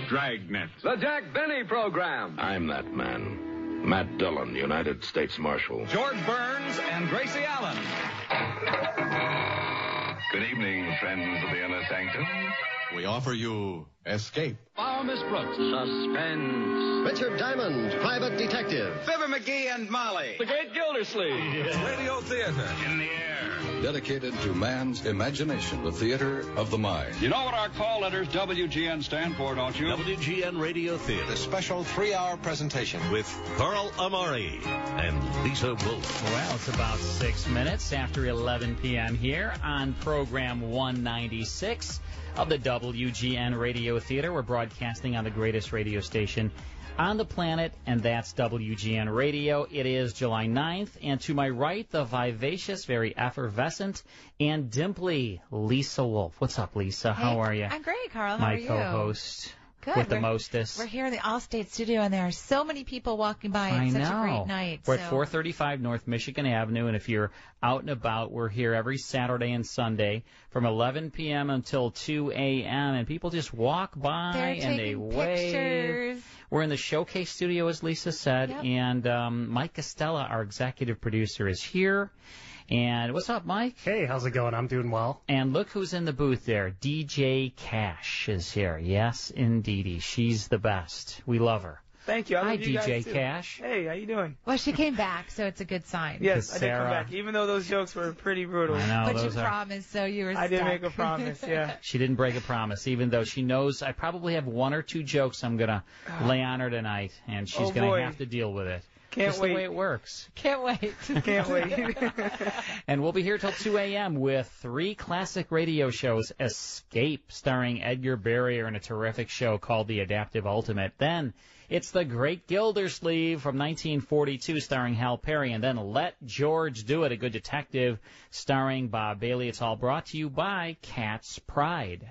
Dragnet. The Jack Benny Program. I'm that man. Matt Dillon, United States Marshal. George Burns and Gracie Allen. Good evening, friends of the Inner Sanctum. We offer you Escape. Follow Miss Brooks. Suspense. Richard Diamond, Private Detective. Fibber McGee and Molly. The Great Gildersleeve. Radio Theater. In the air. Dedicated to man's imagination, the theater of the mind. You know what our call letters WGN stand for, don't you? WGN Radio Theater. A special 3-hour presentation With Carl Amari and Lisa Wolf. Well, it's about 6 minutes after 11 p.m. here on program 196 of the WGN Radio Theater. We're broadcasting on the greatest radio station on the planet, and that's WGN Radio. It is July 9th, and to my right, the vivacious, very effervescent, and dimply Lisa Wolf. What's up, Lisa? Hey, how are you? I'm great, Carl. How are you? My co-host. Good. With the mostest. We're here in the Allstate studio, and there are so many people walking by. It's such a great night. We're at 435 North Michigan Avenue, and if you're out and about, we're here every Saturday and Sunday from 11 p.m. until 2 a.m., and people just walk by and they wave. Pictures. We're in the Showcase studio, as Lisa said, and Mike Costello, our executive producer, is here. And what's up, Mike? Hey, how's it going? I'm doing well. And look who's in the booth there. DJ Cash is here. Yes, indeedy. She's the best. We love her. Thank you. I Hi, love you DJ guys too. Cash. Hey, how you doing? Well, she came back, so it's a good sign. Yes, I did Sarah, come back, even though those jokes were pretty brutal. I know. But you promised, so you were I did stuck. make a promise, yeah. She didn't break a promise, even though she knows I probably have one or two jokes I'm going to lay on her tonight, and she's going to have to deal with it. Can't Just wait. the way it works. Can't wait. Can't wait. And we'll be here till 2 a.m. with 3 classic radio shows. Escape, starring Edgar Barrier in a terrific show called The Adaptive Ultimate. Then it's The Great Gildersleeve from 1942, starring Hal Perry. And then Let George Do It, a good detective, starring Bob Bailey. It's all brought to you by Cat's Pride.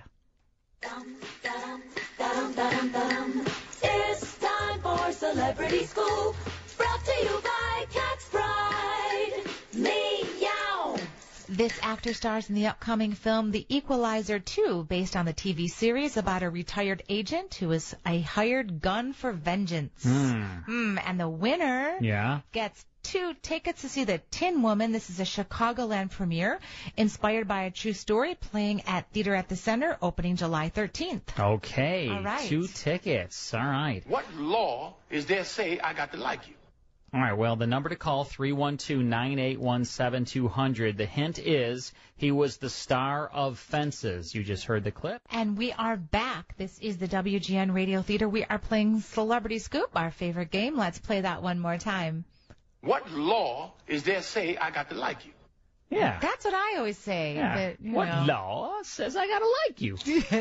It's time for Celebrity Scoop, brought to you by Cat's Pride. Meow. This actor stars in the upcoming film The Equalizer 2, based on the TV series about a retired agent who is a hired gun for vengeance. And the winner gets 2 tickets to see The Tin Woman. This is a Chicagoland premiere, inspired by a true story, playing at Theater at the Center, opening July 13th. Okay. All right. 2 tickets. All right. What law is there say I got to like you? All right, well, the number to call, 312-981-7200. The hint is he was the star of Fences. You just heard the clip. And we are back. This is the WGN Radio Theater. We are playing Celebrity Scoop, our favorite game. Let's play that one more time. What law is there say I got to like you? Yeah. That's what I always say. Yeah. But, What law says I got to like you?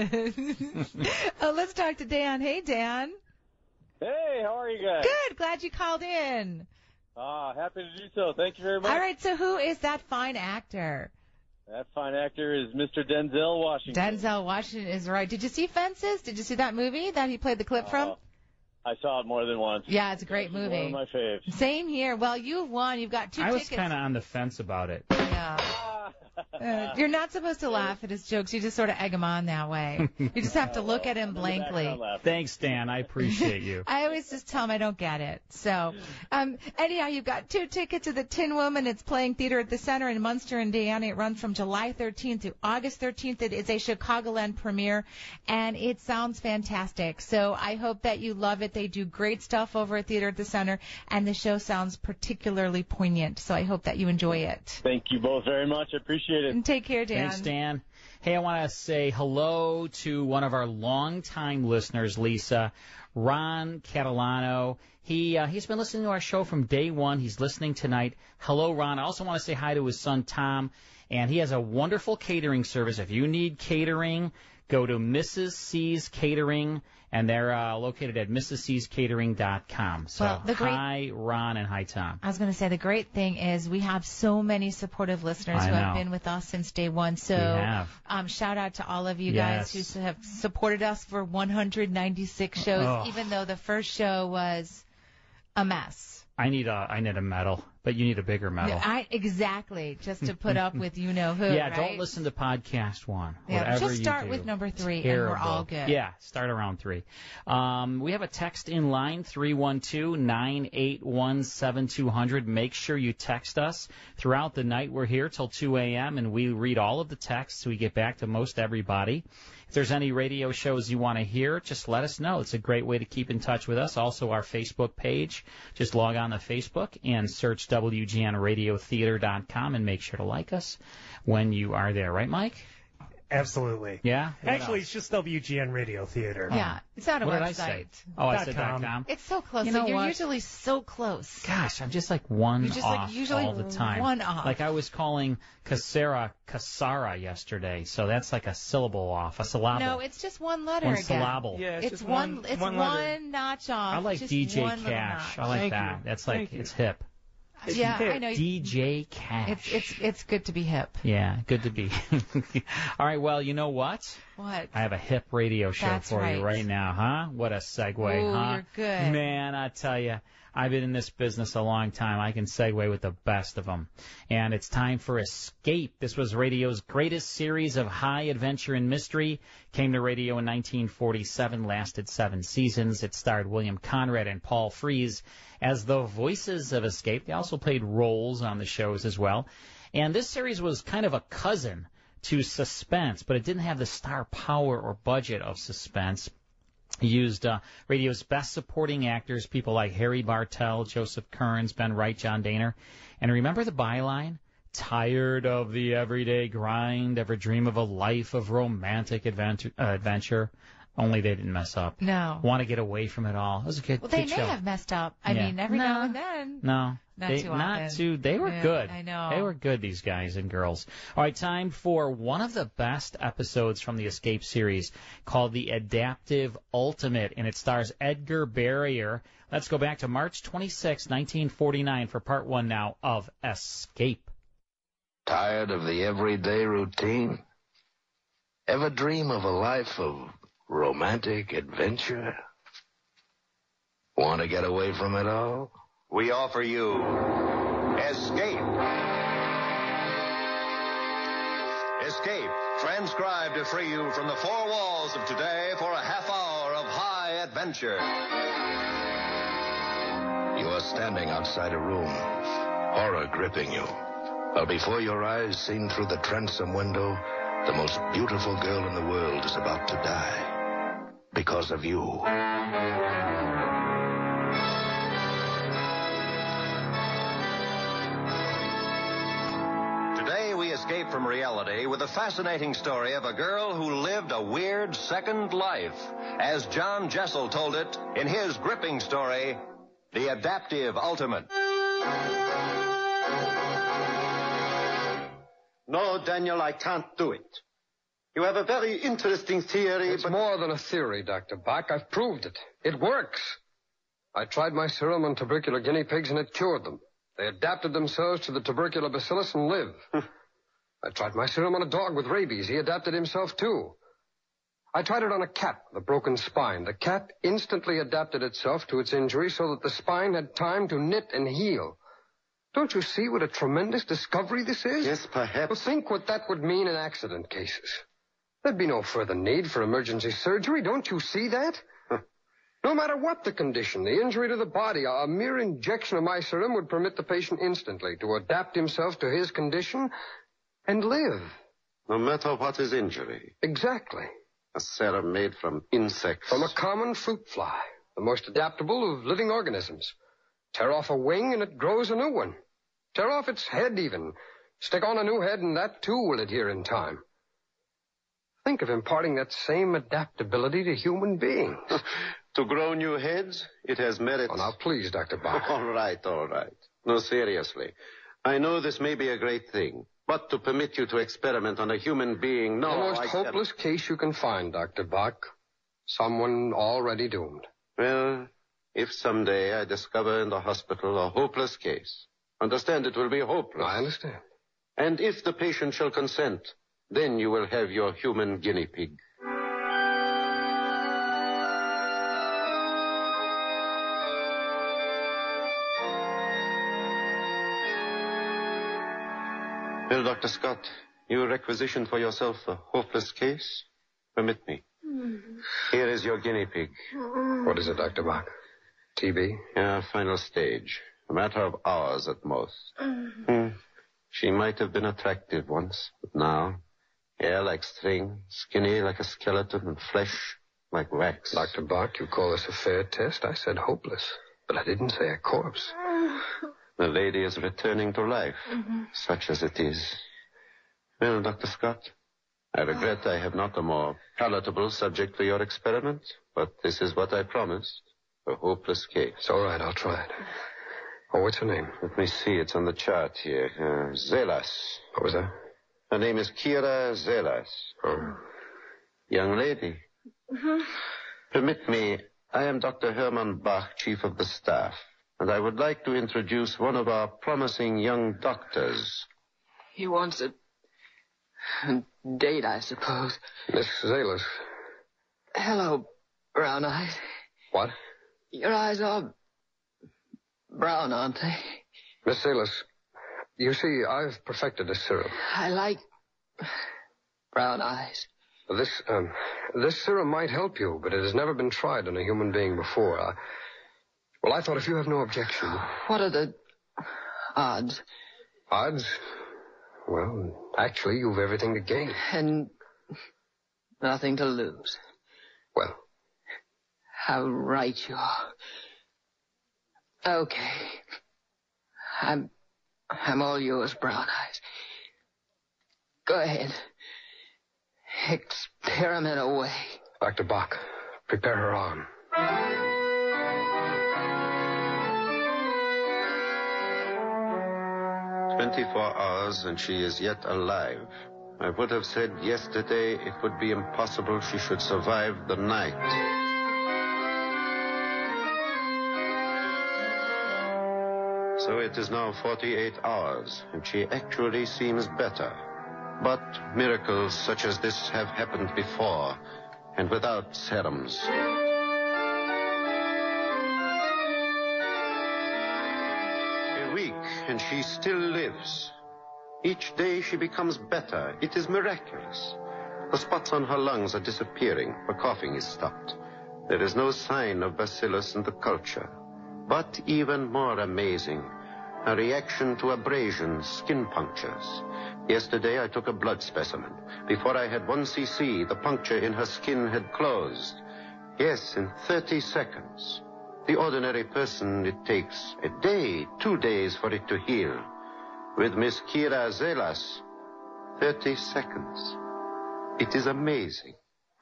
Let's talk to Dan. Hey, Dan. Hey, how are you guys? Good. Glad you called in. Happy to do so. Thank you very much. All right, so who is that fine actor? That fine actor is Mr. Denzel Washington. Denzel Washington is right. Did you see Fences? Did you see that movie that he played the clip from? I saw it more than once. Yeah, it's a great movie. One of my faves. Same here. Well, you've won. You've got 2 I tickets. was kind of on the fence about it. Yeah. You're not supposed to laugh at his jokes. You just sort of egg him on that way. You just have to look at him blankly. Thanks, Dan. I appreciate you. I always just tell him I don't get it. So, anyhow, you've got 2 tickets to The Tin Woman. It's playing Theater at the Center in Munster, Indiana. It runs from July 13th to August 13th. It is a Chicagoland premiere, and it sounds fantastic. So I hope that you love it. They do great stuff over at Theater at the Center, and the show sounds particularly poignant. So I hope that you enjoy it. Thank you both very much. I appreciate it. And take care, Dan. Thanks, Dan. Hey, I want to say hello to one of our longtime listeners, Lisa, Ron Catalano. He's been listening to our show from day one. He's listening tonight. Hello, Ron. I also want to say hi to his son, Tom. And he has a wonderful catering service. If you need catering, go to Mrs. C's Catering, and they're located at mrscscatering.com. So hi, Ron, and hi, Tom. I was going to say, the great thing is we have so many supportive listeners who have been with us since day one. So shout out to all of you guys who have supported us for 196 shows, even though the first show was a mess. I need a medal. but you need a bigger medal. Exactly, just to put up with you-know-who, Yeah, right? don't listen to podcast 1. Yeah, Whatever just start you do. with number 3, Terrible. and we're all good. Yeah, start around 3. We have a text in line, 312-981-7200. Make sure you text us throughout the night. We're here till 2 a.m., and we read all of the texts. We get back to most everybody. If there's any radio shows you want to hear, just let us know. It's a great way to keep in touch with us. Also, our Facebook page. Just log on to Facebook and search WGNRadioTheater.com and make sure to like us when you are there. Right, Mike? Absolutely. Yeah? Actually, it's just WGN Radio Theater. Yeah, it's not a What website. did I say? Oh, I said .com. .com. It's so close. You know You're what? usually so close. Gosh, I'm just like one You're just off like usually all the time. one off. Like I was calling Kasara yesterday, so that's like a syllable off, a syllable. No, it's just one letter One again. syllable. Yeah, It's just one. It's one one letter. notch off. I like just DJ one little Cash. notch. I like Thank that. you. That's like Thank you. it's hip. Yeah, hip. I know. DJ Cash. It's good to be hip. Yeah, good to be. All right, well, you know what? What? I have a hip radio show That's for right. you right now, huh? What a segue, Ooh, huh? you're good. Man, I tell you, I've been in this business a long time. I can segue with the best of them. And it's time for Escape. This was radio's greatest series of high adventure and mystery. Came to radio in 1947, lasted 7 seasons. It starred William Conrad and Paul Frees as the voices of Escape. They also played roles on the shows as well. And this series was kind of a cousin to Suspense, but it didn't have the star power or budget of Suspense. He used radio's best supporting actors, people like Harry Bartell, Joseph Kearns, Ben Wright, John Daner. And remember the byline? Tired of the everyday grind, ever dream of a life of romantic adventure? Only they didn't mess up. No. Want to get away from it all. It was a good, Well, they good may show. have messed up. I Yeah. mean, every No. now and then. No. Not they, too not often. too. They were Yeah, good. I know. They were good, these guys and girls. All right, time for one of the best episodes from the Escape series called The Adaptive Ultimate, and it stars Edgar Barrier. Let's go back to March 26, 1949 for part 1 now of Escape. Tired of the everyday routine? Ever dream of a life of romantic adventure? Want to get away from it all? We offer you Escape. Escape, transcribed to free you from the 4 walls of today for a half hour of high adventure. You are standing outside a room, horror gripping you. While before your eyes, seen through the transom window, the most beautiful girl in the world is about to die. Because of you. Today we escape from reality with a fascinating story of a girl who lived a weird second life, as John Jessel told it in his gripping story, The Adaptive Ultimate. No, Daniel, I can't do it. You have a very interesting theory, It's more than a theory, Dr. Bach. I've proved it. It works. I tried my serum on tubercular guinea pigs and it cured them. They adapted themselves to the tubercular bacillus and live. I tried my serum on a dog with rabies. He adapted himself, too. I tried it on a cat with a broken spine. The cat instantly adapted itself to its injury so that the spine had time to knit and heal. Don't you see what a tremendous discovery this is? Yes, perhaps. Well, think what that would mean in accident cases. There'd be no further need for emergency surgery. Don't you see that? No matter what the condition, the injury to the body, a mere injection of my serum would permit the patient instantly to adapt himself to his condition and live. No matter what his injury. Exactly. A serum made from insects. From a common fruit fly, the most adaptable of living organisms. Tear off a wing and it grows a new one. Tear off its head even. Stick on a new head and that too will adhere in time. Think of imparting that same adaptability to human beings. To grow new heads, it has merit. Oh, now please, Dr. Bach. All right. No, seriously. I know this may be a great thing, but to permit you to experiment on a human being, no. The most I hopeless case you can find, Dr. Bach. Someone already doomed. Well, if someday I discover in the hospital a hopeless case, understand it will be hopeless. I understand. And if the patient shall consent, then you will have your human guinea pig. Well, Dr. Scott, you requisitioned for yourself a hopeless case? Permit me. Here is your guinea pig. What is it, Dr. Bach? TB? Yeah, final stage. A matter of hours at most. She might have been attractive once, but now, hair like string, skinny like a skeleton, and flesh like wax. Dr. Bach, you call this a fair test? I said hopeless, but I didn't say a corpse. The lady is returning to life, such as it is. Well, Dr. Scott, I regret I have not a more palatable subject for your experiment, but this is what I promised. A hopeless case. It's all right, I'll try it. Oh, what's her name? Let me see, it's on the chart here. Zelas. What was that? Her name is Kira Zelas. Oh. Young lady. Permit me, I am Dr. Hermann Bach, Chief of the Staff, and I would like to introduce one of our promising young doctors. He wants a date, I suppose. Miss Zelas. Hello, Brown Eyes. What? Your eyes are brown, aren't they? Miss Zelas, you see, I've perfected a serum. I like brown eyes. This serum might help you, but it has never been tried on a human being before. I thought if you have no objection... What are the odds? Odds? Well, actually, you've everything to gain. And nothing to lose. Well... How right you are. Okay. I'm all yours, Brown Eyes. Go ahead. Experiment away. Dr. Bach, prepare her arm. 24 hours and she is yet alive. I would have said yesterday it would be impossible she should survive the night. So it is now 48 hours, and she actually seems better. But miracles such as this have happened before, and without serums. A week, and she still lives. Each day she becomes better. It is miraculous. The spots on her lungs are disappearing. Her coughing is stopped. There is no sign of bacillus in the culture. But even more amazing, a reaction to abrasions, skin punctures. Yesterday I took a blood specimen. Before I had 1 cc, the puncture in her skin had closed. Yes, in 30 seconds. The ordinary person, it takes a day, 2 days for it to heal. With Miss Kira Zelas, 30 seconds. It is amazing.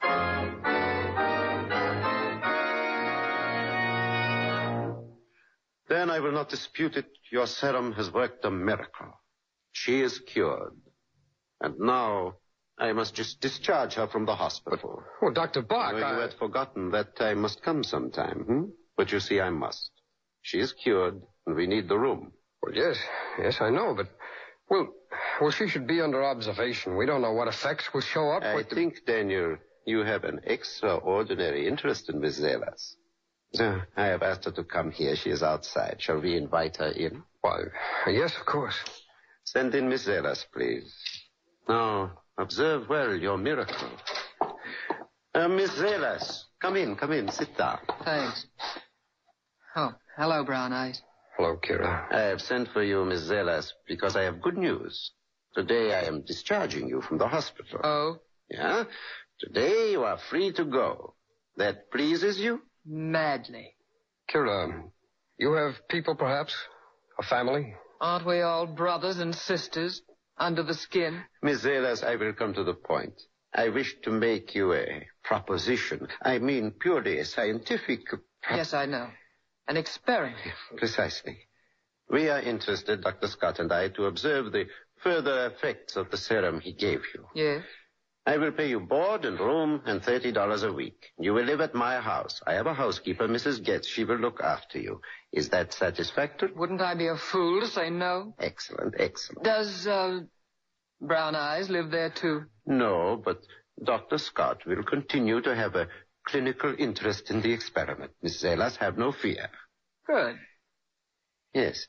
Then I will not dispute it. Your serum has worked a miracle. She is cured. And now I must just discharge her from the hospital. Well, Dr. Bach, You had forgotten that time must come sometime, But you see, I must. She is cured, and we need the room. Well, yes, I know, but... Well, she should be under observation. We don't know what effects will show up. I think, Daniel, you have an extraordinary interest in Miss Zelas. So, I have asked her to come here. She is outside. Shall we invite her in? Why, yes, of course. Send in Miss Zelas, please. Now, observe well your miracle. Miss Zelas, come in, sit down. Thanks. Oh, hello, Brown Eyes. Hello, Kira. I have sent for you, Miss Zelas, because I have good news. Today I am discharging you from the hospital. Oh? Yeah? Today you are free to go. That pleases you? Madly. Kira, you have people, perhaps? A family? Aren't we all brothers and sisters under the skin? Miss Zelas, I will come to the point. I wish to make you a proposition. I mean purely a scientific... Yes, I know. An experiment. Precisely. We are interested, Dr. Scott and I, to observe the further effects of the serum he gave you. Yes. I will pay you board and room and $30 a week. You will live at my house. I have a housekeeper, Mrs. Getz. She will look after you. Is that satisfactory? Wouldn't I be a fool to say no? Excellent. Does, Brown Eyes live there, too? No, but Dr. Scott will continue to have a clinical interest in the experiment. Miss Zelas, have no fear. Good. Yes.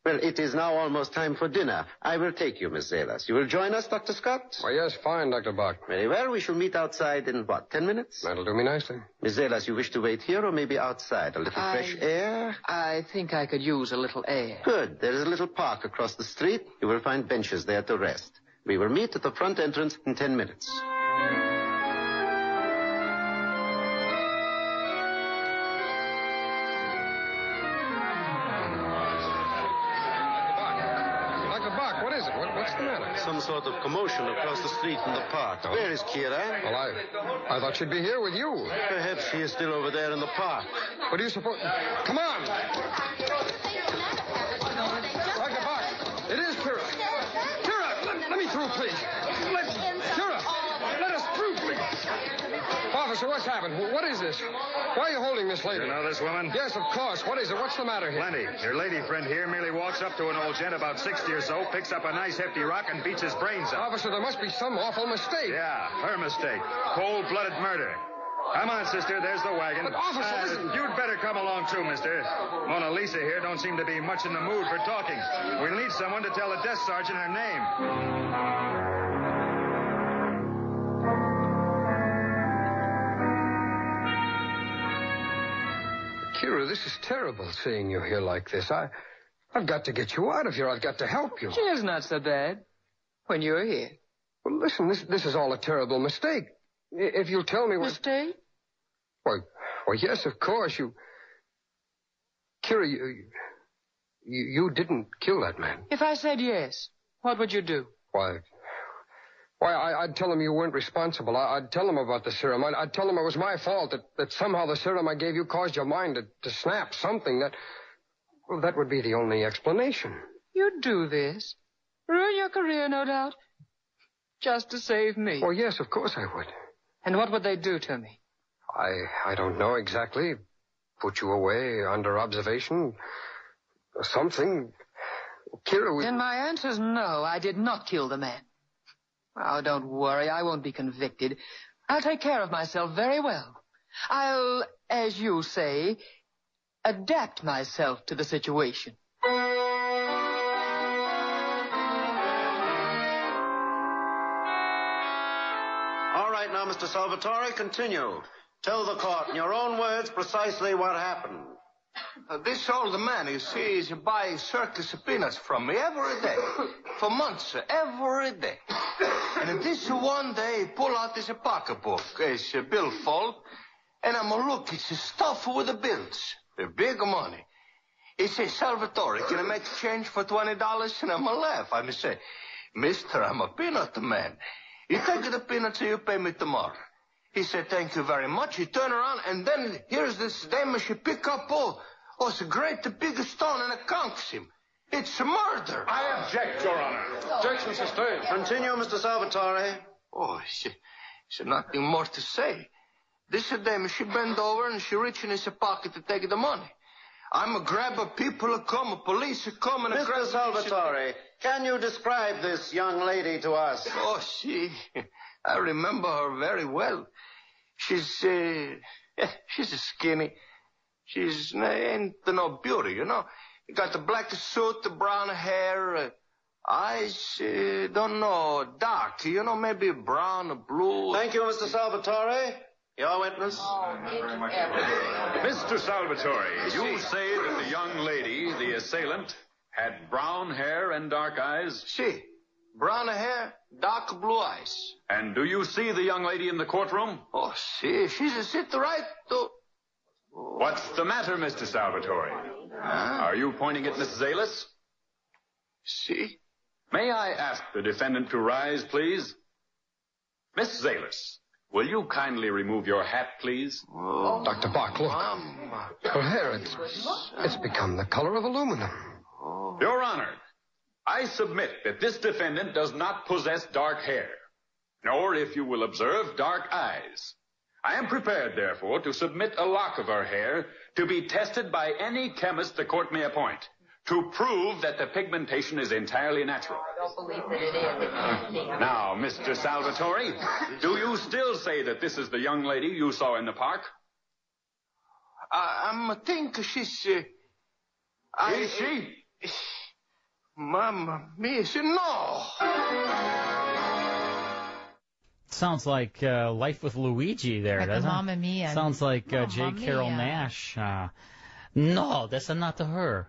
Well, it is now almost time for dinner. I will take you, Miss Zalas. You will join us, Dr. Scott? Why, yes, fine, Dr. Bach. Very well. We shall meet outside in, 10 minutes? That'll do me nicely. Miss Zalas, you wish to wait here or maybe outside? A little fresh air? I think I could use a little air. Good. There is a little park across the street. You will find benches there to rest. We will meet at the front entrance in 10 minutes. What's the matter? Some sort of commotion across the street in the park. Oh. Where is Kira? Well, I thought she'd be here with you. Perhaps she is still over there in the park. What do you suppose? Come on! Dr. Bach, it is Kira. Kira, let me through, please. Kira, let us through, please. Officer, what's happened? What is this? Why are you holding this lady? You know this woman? Yes, of course. What is it? What's the matter here? Plenty. Your lady friend here merely walks up to an old gent about 60 or so, picks up a nice hefty rock, and beats his brains out. Officer, there must be some awful mistake. Yeah, her mistake. Cold-blooded murder. Come on, sister. There's the wagon. But, officer, listen. You'd better come along, too, mister. Mona Lisa here don't seem to be much in the mood for talking. We'll need someone to tell the desk sergeant her name. Kira, this is terrible, seeing you here like this. I've got to get you out of here. I've got to help you. It's not so bad when you're here. Well, listen, this is all a terrible mistake. If you'll tell me what... Mistake? Why, yes, of course. Kira, you didn't kill that man. If I said yes, what would you do? Why, I'd tell him you weren't responsible. I'd tell him about the serum. I'd tell him it was my fault, that somehow the serum I gave you caused your mind to snap, something that... Well, that would be the only explanation. You'd do this? Ruin your career, no doubt? Just to save me? Oh, yes, of course I would. And what would they do to me? I don't know exactly. Put you away under observation. Something. Kira, Then my answer's no, I did not kill the man. Oh, don't worry, I won't be convicted. I'll take care of myself very well. I'll, as you say, adapt myself to the situation. All right, now, Mr. Salvatore, continue. Tell the court in your own words precisely what happened. This old man, you see, is buying circus peanuts from me every day. For months, every day. And this one day, he pull out his pocketbook. It's a billfold. And I'm a look, it's stuffed with the bills. They're big money. He says, Salvatore, can I make a change for $20? And I'm a laugh. I say, mister, I'm a peanut man. You take the peanuts and you pay me tomorrow. He said, thank you very much. He turned around, and then here's this dame, she pick up, it's a great big stone, and it conks him. It's a murder. I object, Your Honor. Objection sustained. Continue, Mr. Salvatore. Oh, she nothing more to say. This dame, she bend over, and she reach in his pocket to take the money. I'm a grabber, people come, police come, and Mr. Salvatore, can you describe this young lady to us? Oh, I remember her very well. She's skinny. She's ain't no beauty, you know. You got the black suit, the brown hair, eyes, don't know, dark, you know, maybe brown or blue. Thank you, Mr. Salvatore. Your witness. Mr. Salvatore, you say that the young lady, the assailant, had brown hair and dark eyes? She. Brown hair, dark blue eyes. And do you see the young lady in the courtroom? Oh, she's a sit right to... What's the matter, Mr. Salvatore? Are you pointing at Miss Zalis? See? May I ask the defendant to rise, please? Miss Zalis, will you kindly remove your hat, please? Oh, Dr. Bach, look. Her hair, it's become the color of aluminum. Oh. Your Honor, I submit that this defendant does not possess dark hair, nor, if you will observe, dark eyes. I am prepared, therefore, to submit a lock of her hair to be tested by any chemist the court may appoint to prove that the pigmentation is entirely natural. I don't believe that it is. Now, Mr. Salvatore, do you still say that this is the young lady you saw in the park? I think she's... Is she? Mamma mia, no! Sounds like Life with Luigi there, Like the doesn't it? Mamma Mia. Sounds like Mamma J. Carol Mia. Nash. No, that's not her.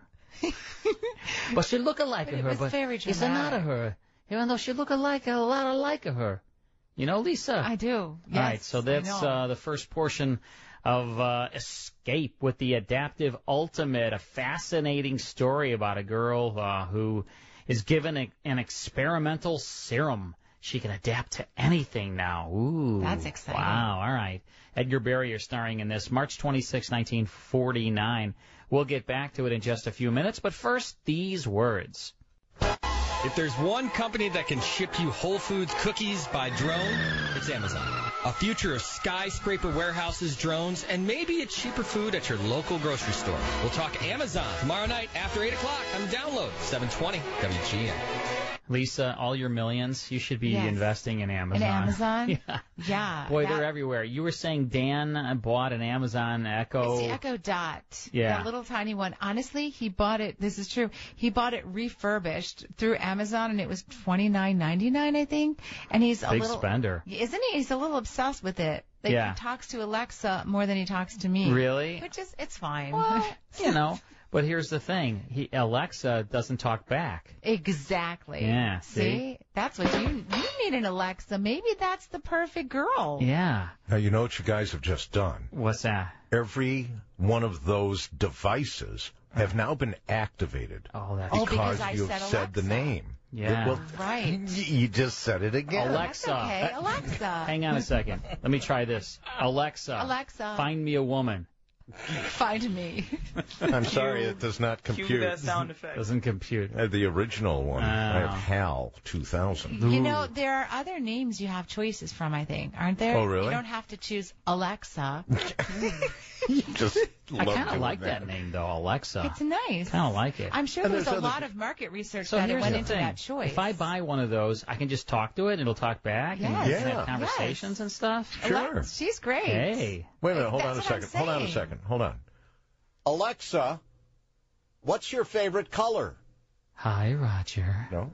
But she look alike But of it her, was but very it's not dramatic. her. Even though she look alike, a lot alike of her. You know, Lisa? I do. Yes, All right, so that's I know. the first portion of Escape with the Adaptive Ultimate, a fascinating story about a girl who is given an experimental serum. She can adapt to anything now. Ooh. That's exciting. Wow, all right. Edgar Barrier starring in this, March 26, 1949. We'll get back to it in just a few minutes, but first, these words. If there's one company that can ship you Whole Foods cookies by drone, it's Amazon. A future of skyscraper warehouses, drones, and maybe a cheaper food at your local grocery store. We'll talk Amazon tomorrow night after 8 o'clock on Download 720 WGN. Lisa, all your millions, you should be Yes. investing in Amazon. In Amazon? Yeah. Yeah. Boy, that- they're everywhere. You were saying Dan bought an Amazon Echo. It's the Echo Dot. Yeah. That little tiny one. Honestly, he bought it. This is true. He bought it refurbished through Amazon, and it was $29.99, I think. And he's a Big little spender. isn't he? He's a little obsessed with it. Like, Yeah. he talks to Alexa more than he talks to me. Really? Which is, it's fine. You know, but here's the thing. Alexa doesn't talk back. Exactly. Yeah, see? See? That's what you need an Alexa. Maybe that's the perfect girl. Yeah. Now, you know what you guys have just done? What's that? Every one of those devices have now been activated. Oh, that's because I you've said said the Alexa. name. Yeah. Well, Right. you just said it again. Alexa. That's okay. Alexa. Hang on a second. Let me try this. Alexa. Alexa. Find me a woman. Find me. I'm sorry, it does not compute. Cue that sound effect. Doesn't compute. The original one. I have HAL 2000. You know, there are other names you have choices from, I think, aren't there? Oh, really? You don't have to choose Alexa. Just I love kind of doing like that name, though, Alexa. It's nice. Kind of like it. I'm sure And there's there's a other- lot of market research So that here's went the into thing. that choice. If I buy one of those, I can just talk to it, and it'll talk back, and, Yes. and Yeah. have conversations and stuff. Sure. She's great. Hey. Wait a minute, hold on a That's what I'm second. Hold on a saying. second. Hold on. Alexa, what's your favorite color? Hi, Roger. No.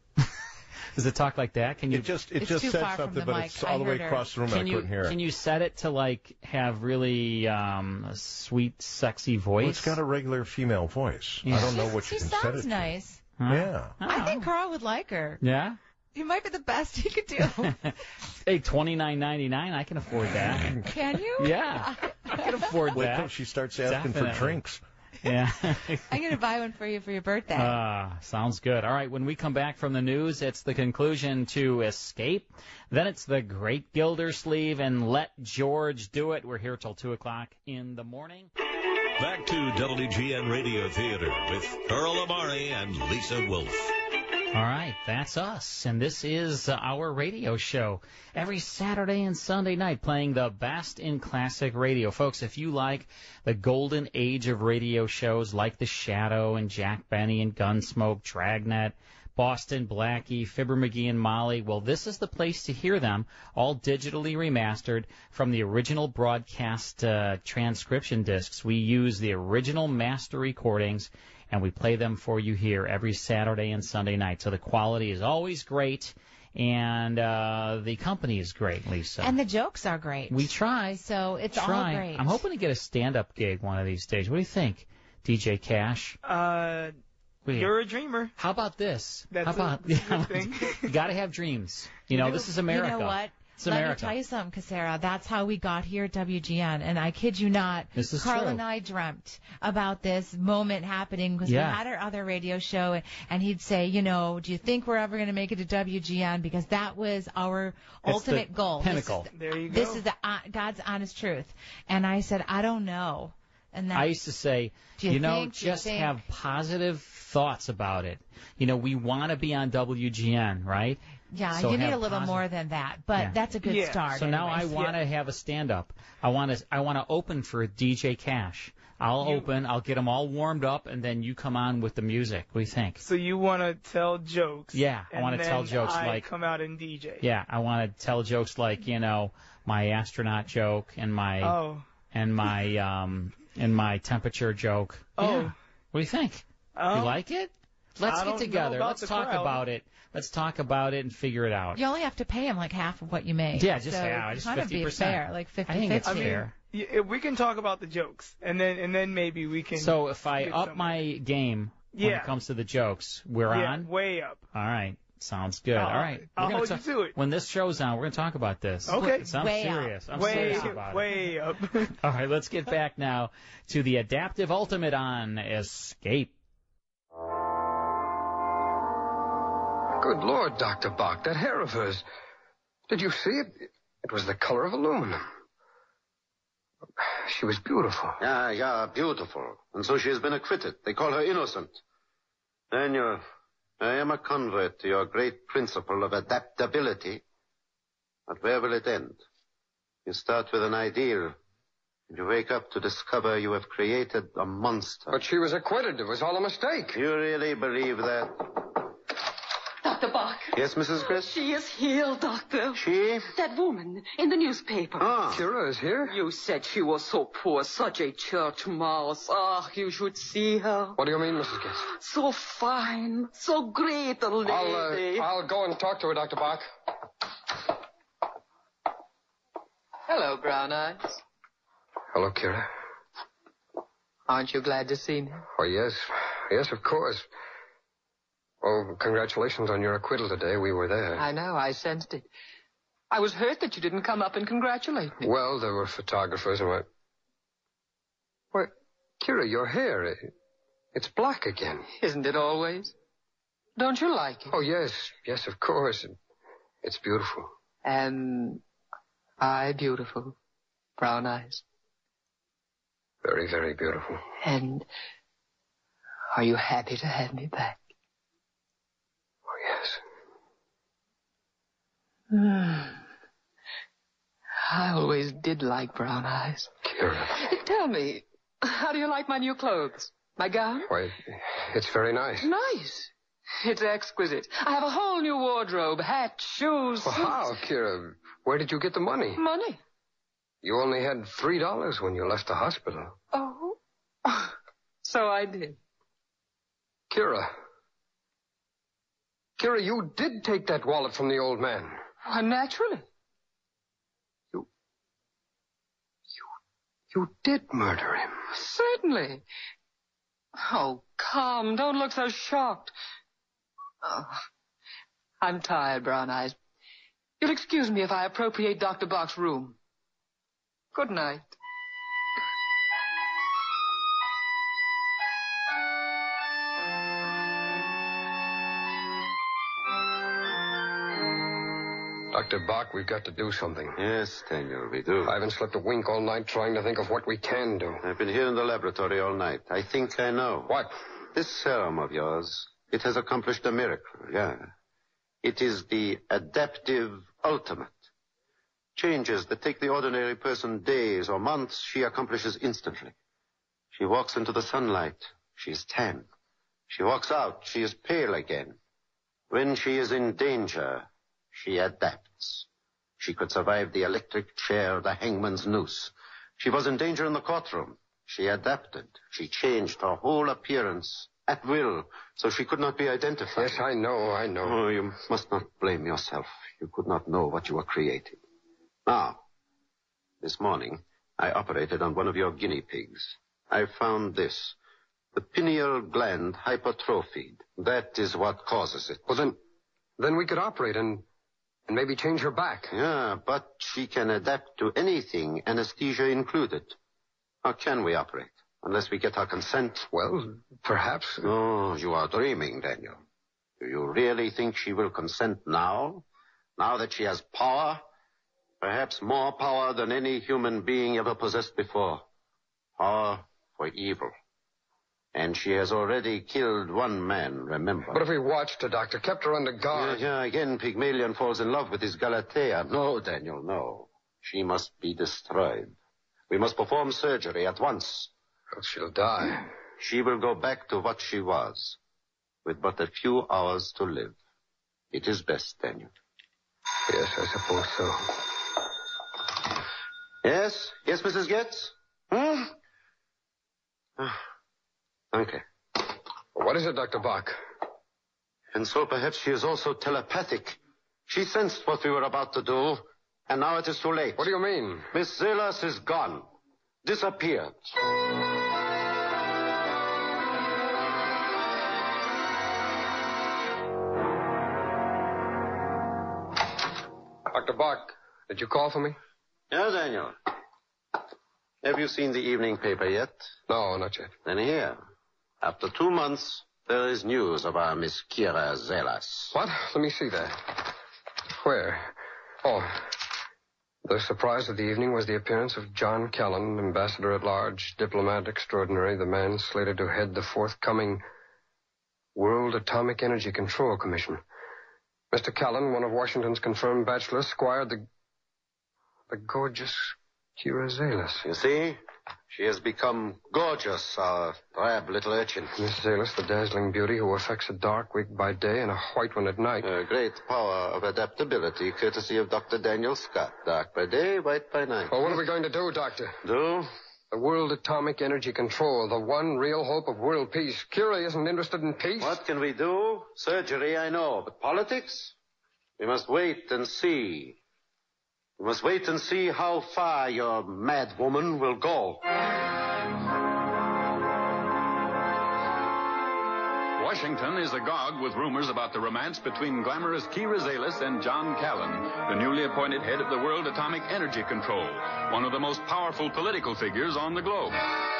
Does it talk like that? Can you It just It's just too said far from something, the but mic. it's I all the way heard her. across the room. and I couldn't hear it. Can you set it to like have really a sweet, sexy voice? Well, it's got a regular female voice. Yeah. I don't know what She you can set it sounds to. nice. Huh? Yeah. I think Carl would like her. Yeah. He might be the best he could do. Hey, $29.99. I can afford that. Can you? Yeah, I can afford Wait that. till she starts asking Definitely. for drinks. Yeah. I'm going to buy one for you for your birthday. Sounds good. All right, when we come back from the news, it's the conclusion to Escape. Then it's the Great Gildersleeve and Let George Do It. We're here till 2 o'clock in the morning. Back to WGN Radio Theater with Earl Amari and Lisa Wolf. All right, that's us, and this is our radio show every Saturday and Sunday night playing the best in classic radio. Folks, if you like the golden age of radio shows like The Shadow and Jack Benny and Gunsmoke, Dragnet, Boston Blackie, Fibber McGee and Molly, well, this is the place to hear them, all digitally remastered from the original broadcast transcription discs. We use the original master recordings, and we play them for you here every Saturday and Sunday night. So the quality is always great, and the company is great, Lisa. And the jokes are great. We try. So it's all great. I'm hoping to get a stand-up gig one of these days. What do you think, DJ Cash? You're a dreamer. How about this? That's How about a good thing. You got to have dreams. You know, this is America. You know what? It's Let America. me tell you something, Casera. That's how we got here at WGN. And I kid you not, This is Carl true. and I dreamt about this moment happening because Yeah. we had our other radio show, and he'd say, you know, do you think we're ever going to make it to WGN? Because that was our ultimate goal. Pinnacle. There you go. This is the God's honest truth. And I said, I don't know. And I used to say, Do you know, think- do you just think- have positive thoughts about it. You know, we want to be on WGN, right? yeah, So you need have a little posi- more than that, but Yeah. that's a good start. So now I anyways. want to have a stand-up. I want to open for DJ Cash. I'll open. I'll get them all warmed up, and then you come on with the music. What do you think? So you want to tell jokes? Yeah, I and want to tell then jokes I like come out and DJ. Yeah, I want to tell jokes like, you know, my astronaut joke and my and my temperature joke. Oh. Yeah. What do you think? You like it? Let's I get don't together. know about Let's the talk crowd. about it. Let's talk about it and figure it out. You only have to pay him like half of what you make. Yeah, just so just kind of 50%. be fair, like 50-50. I think it's fair. If we can talk about the jokes, and then maybe we can. So if I get up somewhere. my game when Yeah. it comes to the jokes, we're Yeah, on? way up. All right. Sounds good. All right. I'll We're gonna hold you to it. When this show's on, we're going to talk about this. Okay. I'm Way serious. up. I'm way serious about it. way up. All right, let's get back now to the Adaptive Ultimate on Escape. Good Lord, Dr. Bach, that hair of hers. Did you see it? It was the color of aluminum. She was beautiful. Yeah, beautiful. And so she has been acquitted. They call her innocent. Daniel, I am a convert to your great principle of adaptability. But where will it end? You start with an ideal, and you wake up to discover you have created a monster. But she was acquitted. It was all a mistake. You really believe that? Dr. Bach. Yes, Mrs. Chris? She is here, Doctor. She? That woman in the newspaper. Kira is here? You said she was so poor, such a church mouse. Ah, you should see her. What do you mean, Mrs. Guest? So fine, so great a lady. I'll go and talk to her, Dr. Bach. Hello, Brown Eyes. Hello, Kira. Aren't you glad to see me? Oh, yes. Yes, of course. Oh, congratulations on your acquittal today. We were there. I know, I sensed it. I was hurt that you didn't come up and congratulate me. Well, there were photographers and what... Why, Kira, your hair, it's black again. Isn't it always? Don't you like it? Oh, yes. Yes, of course. It's beautiful. Am I beautiful? Brown Eyes. Very, very beautiful. And are you happy to have me back? Oh, yes. I always did like Brown Eyes. Kira. Tell me, how do you like my new clothes? My gown? Why, it's very nice. Nice. It's exquisite. I have a whole new wardrobe, hat, shoes. Well, how, Kira? Where did you get the money? Money? You only had $3 when you left the hospital. Oh. So I did. Kira, you did take that wallet from the old man. Well, naturally. You did murder him. Certainly. Oh, come. Don't look so shocked. Oh, I'm tired, Brown Eyes. You'll excuse me if I appropriate Dr. Bach's room. Good night. Dr. Bach, we've got to do something. Yes, Daniel, we do. I haven't slept a wink all night trying to think of what we can do. I've been here in the laboratory all night. I think I know. What? This serum of yours, it has accomplished a miracle, yeah. It is the adaptive ultimate. Changes that take the ordinary person days or months, she accomplishes instantly. She walks into the sunlight, she is tan. She walks out, she is pale again. When she is in danger, she adapts. She could survive the electric chair, the hangman's noose. She was in danger in the courtroom. She adapted. She changed her whole appearance at will, so she could not be identified. Yes, I know. Oh, you must not blame yourself. You could not know what you were creating. Now, this morning, I operated on one of your guinea pigs. I found this. The pineal gland hypertrophied. That is what causes it. Well, then we could operate and maybe change her back. Yeah, but she can adapt to anything, anesthesia included. How can we operate? Unless we get her consent. Well, perhaps. Oh, you are dreaming, Daniel. Do you really think she will consent now? Now that she has power? Perhaps more power than any human being ever possessed before. Power for evil. And she has already killed one man, remember? But if we watched her, Doctor, kept her under guard... Yeah, again, Pygmalion falls in love with his Galatea. No, Daniel, no. She must be destroyed. We must perform surgery at once. Well, she'll die. She will go back to what she was, with but a few hours to live. It is best, Daniel. Yes, I suppose so. Yes? Yes, Mrs. Getz? Okay. What is it, Dr. Bach? And so perhaps she is also telepathic. She sensed what we were about to do, and now it is too late. What do you mean? Miss Zelas is gone. Disappeared. Dr. Bach, did you call for me? Yeah, Daniel. Have you seen the evening paper yet? No, not yet. Then here. After 2 months, there is news of our Miss Kira Zelas. What? Let me see that. Where? Oh. The surprise of the evening was the appearance of John Callan, Ambassador at Large, Diplomat Extraordinary, the man slated to head the forthcoming World Atomic Energy Control Commission. Mr. Callan, one of Washington's confirmed bachelors, squired the gorgeous Kira Zelas. You see? She has become gorgeous, our drab little urchin. Miss Zelas, the dazzling beauty who affects a dark wig by day and a white one at night. A great power of adaptability, courtesy of Dr. Daniel Scott. Dark by day, white by night. Well, what are we going to do, Doctor? Do? The World Atomic Energy Control, the one real hope of world peace. Kira isn't interested in peace. What can we do? Surgery, I know. But politics? We must wait and see. We must wait and see how far your mad woman will go. Washington is agog with rumors about the romance between glamorous Kira Zelas and John Callan, the newly appointed head of the World Atomic Energy Control, one of the most powerful political figures on the globe.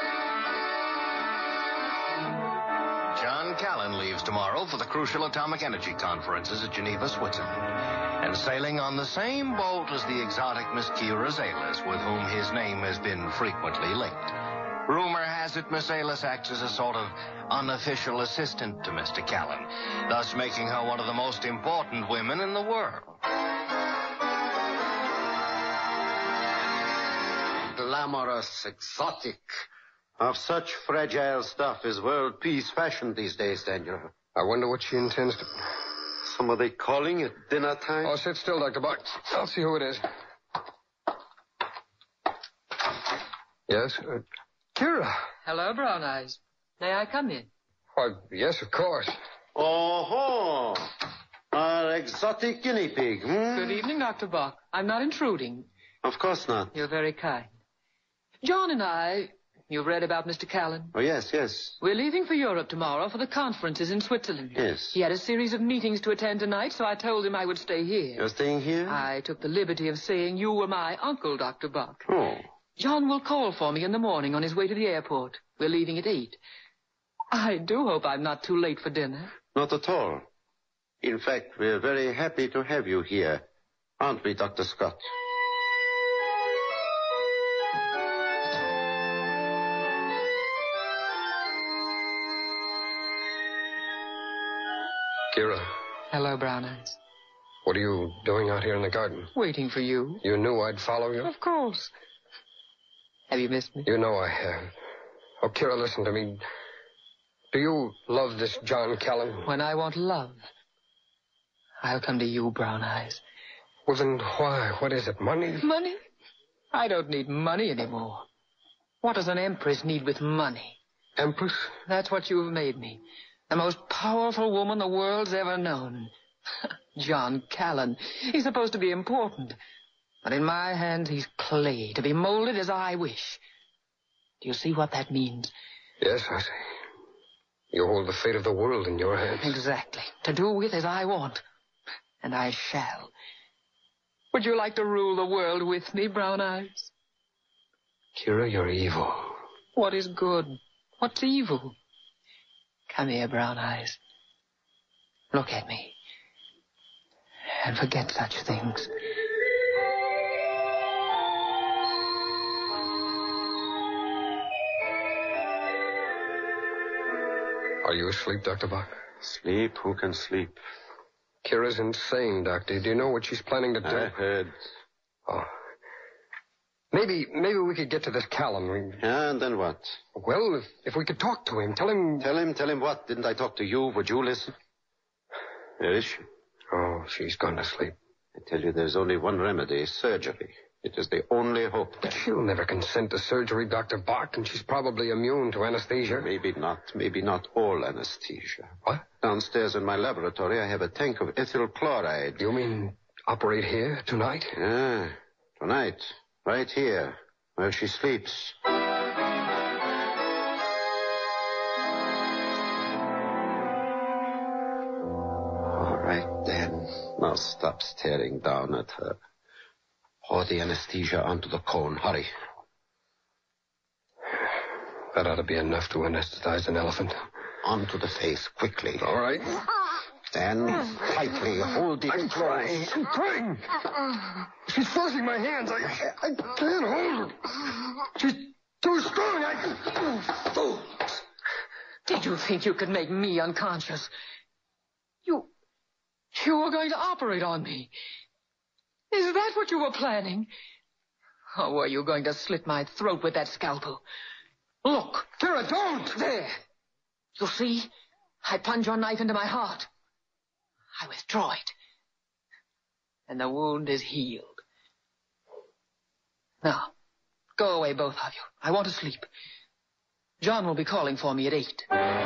John Callan leaves tomorrow for the crucial atomic energy conferences at Geneva, Switzerland. And sailing on the same boat as the exotic Miss Kira Zelas, with whom his name has been frequently linked. Rumor has it Miss Zelas acts as a sort of unofficial assistant to Mr. Callan, thus making her one of the most important women in the world. Glamorous, exotic. Of such fragile stuff is world peace fashioned these days, Daniel. I wonder what she intends to... Some are they calling at dinner time? Oh, sit still, Dr. Bach. I'll see who it is. Yes? Kira. Hello, Brown Eyes. May I come in? Why, yes, of course. Oh, our exotic guinea pig, Good evening, Dr. Bach. I'm not intruding. Of course not. You're very kind. John and I... You've read about Mr. Callan? Oh, yes, yes. We're leaving for Europe tomorrow for the conferences in Switzerland. Yes. He had a series of meetings to attend tonight, so I told him I would stay here. You're staying here? I took the liberty of saying you were my uncle, Dr. Buck. Oh. John will call for me in the morning on his way to the airport. We're leaving at 8. I do hope I'm not too late for dinner. Not at all. In fact, we're very happy to have you here. Aren't we, Dr. Scott? Kira. Hello, Brown Eyes. What are you doing out here in the garden? Waiting for you. You knew I'd follow you? Of course. Have you missed me? You know I have. Oh, Kira, listen to me. Do you love this John Callan? When I want love, I'll come to you, Brown Eyes. Well, then why? What is it, money? Money? I don't need money anymore. What does an empress need with money? Empress? That's what you've made me. The most powerful woman the world's ever known. John Callan. He's supposed to be important. But in my hands, he's clay, to be molded as I wish. Do you see what that means? Yes, I see. You hold the fate of the world in your hands. Exactly. To do with as I want. And I shall. Would you like to rule the world with me, Brown Eyes? Kira, you're evil. What is good? What's evil? Come here, Brown Eyes. Look at me. And forget such things. Are you asleep, Dr. Bach? Sleep? Who can sleep? Kira's insane, Doctor. Do you know what she's planning to do? I heard. Oh. Maybe we could get to this Callan. Yeah, and then what? Well, if we could talk to him, tell him... Tell him what? Didn't I talk to you? Would you listen? Where is she? Oh, she's gone to sleep. I tell you, there's only one remedy, surgery. It is the only hope. But she'll never consent to surgery, Dr. Bach, and she's probably immune to anesthesia. Maybe not all anesthesia. What? Downstairs in my laboratory, I have a tank of ethyl chloride. You mean operate here tonight? Yeah, tonight. Right here, where she sleeps. All right, then. Now stop staring down at her. Pour the anesthesia onto the cone. Hurry. That ought to be enough to anesthetize an elephant. Onto the face, quickly. All right. Then, tightly, hold it I'm close. trying. She's forcing my hands. I can't hold her. She's too strong. Did you think you could make me unconscious? You were going to operate on me. Is that what you were planning? Or were you going to slit my throat with that scalpel? Look. Vera, don't! There. You see? I plunge your knife into my heart. I withdraw it. And the wound is healed. Now, go away, both of you. I want to sleep. John will be calling for me at 8.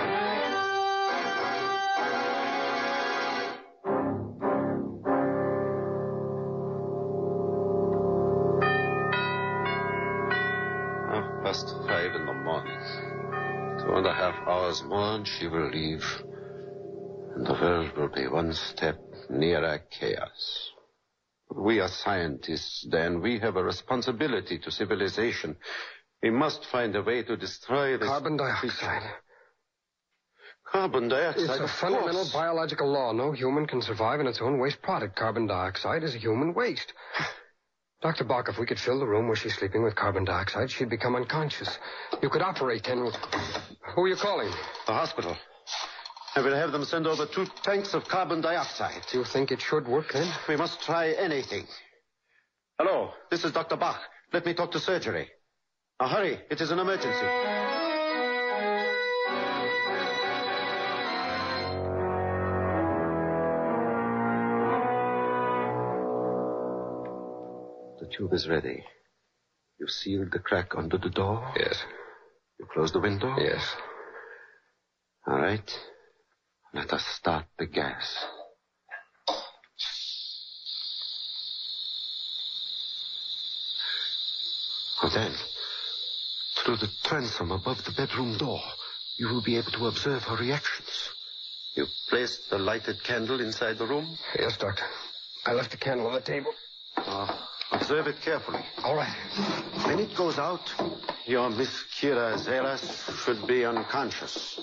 Past 5 in the morning. 2.5 hours more and she will leave. And the world will be one step nearer chaos. We are scientists, Dan. We have a responsibility to civilization. We must find a way to destroy this... Carbon dioxide. Carbon dioxide, It's a fundamental biological law. No human can survive in its own waste product. Carbon dioxide is a human waste. Dr. Bach, if we could fill the room where she's sleeping with carbon dioxide, she'd become unconscious. You could operate, and... Who are you calling? The hospital. I will have them send over 2 tanks of carbon dioxide. Do you think it should work, then? We must try anything. Hello, this is Dr. Bach. Let me talk to surgery. Now hurry, it is an emergency. The tube is ready. You sealed the crack under the door? Yes. You closed the window? Yes. All right. Let us start the gas. Then, through the transom above the bedroom door, you will be able to observe her reactions. You placed the lighted candle inside the room? Yes, Doctor. I left the candle on the table. Observe it carefully. All right. When it goes out, your Miss Kira Zelas should be unconscious.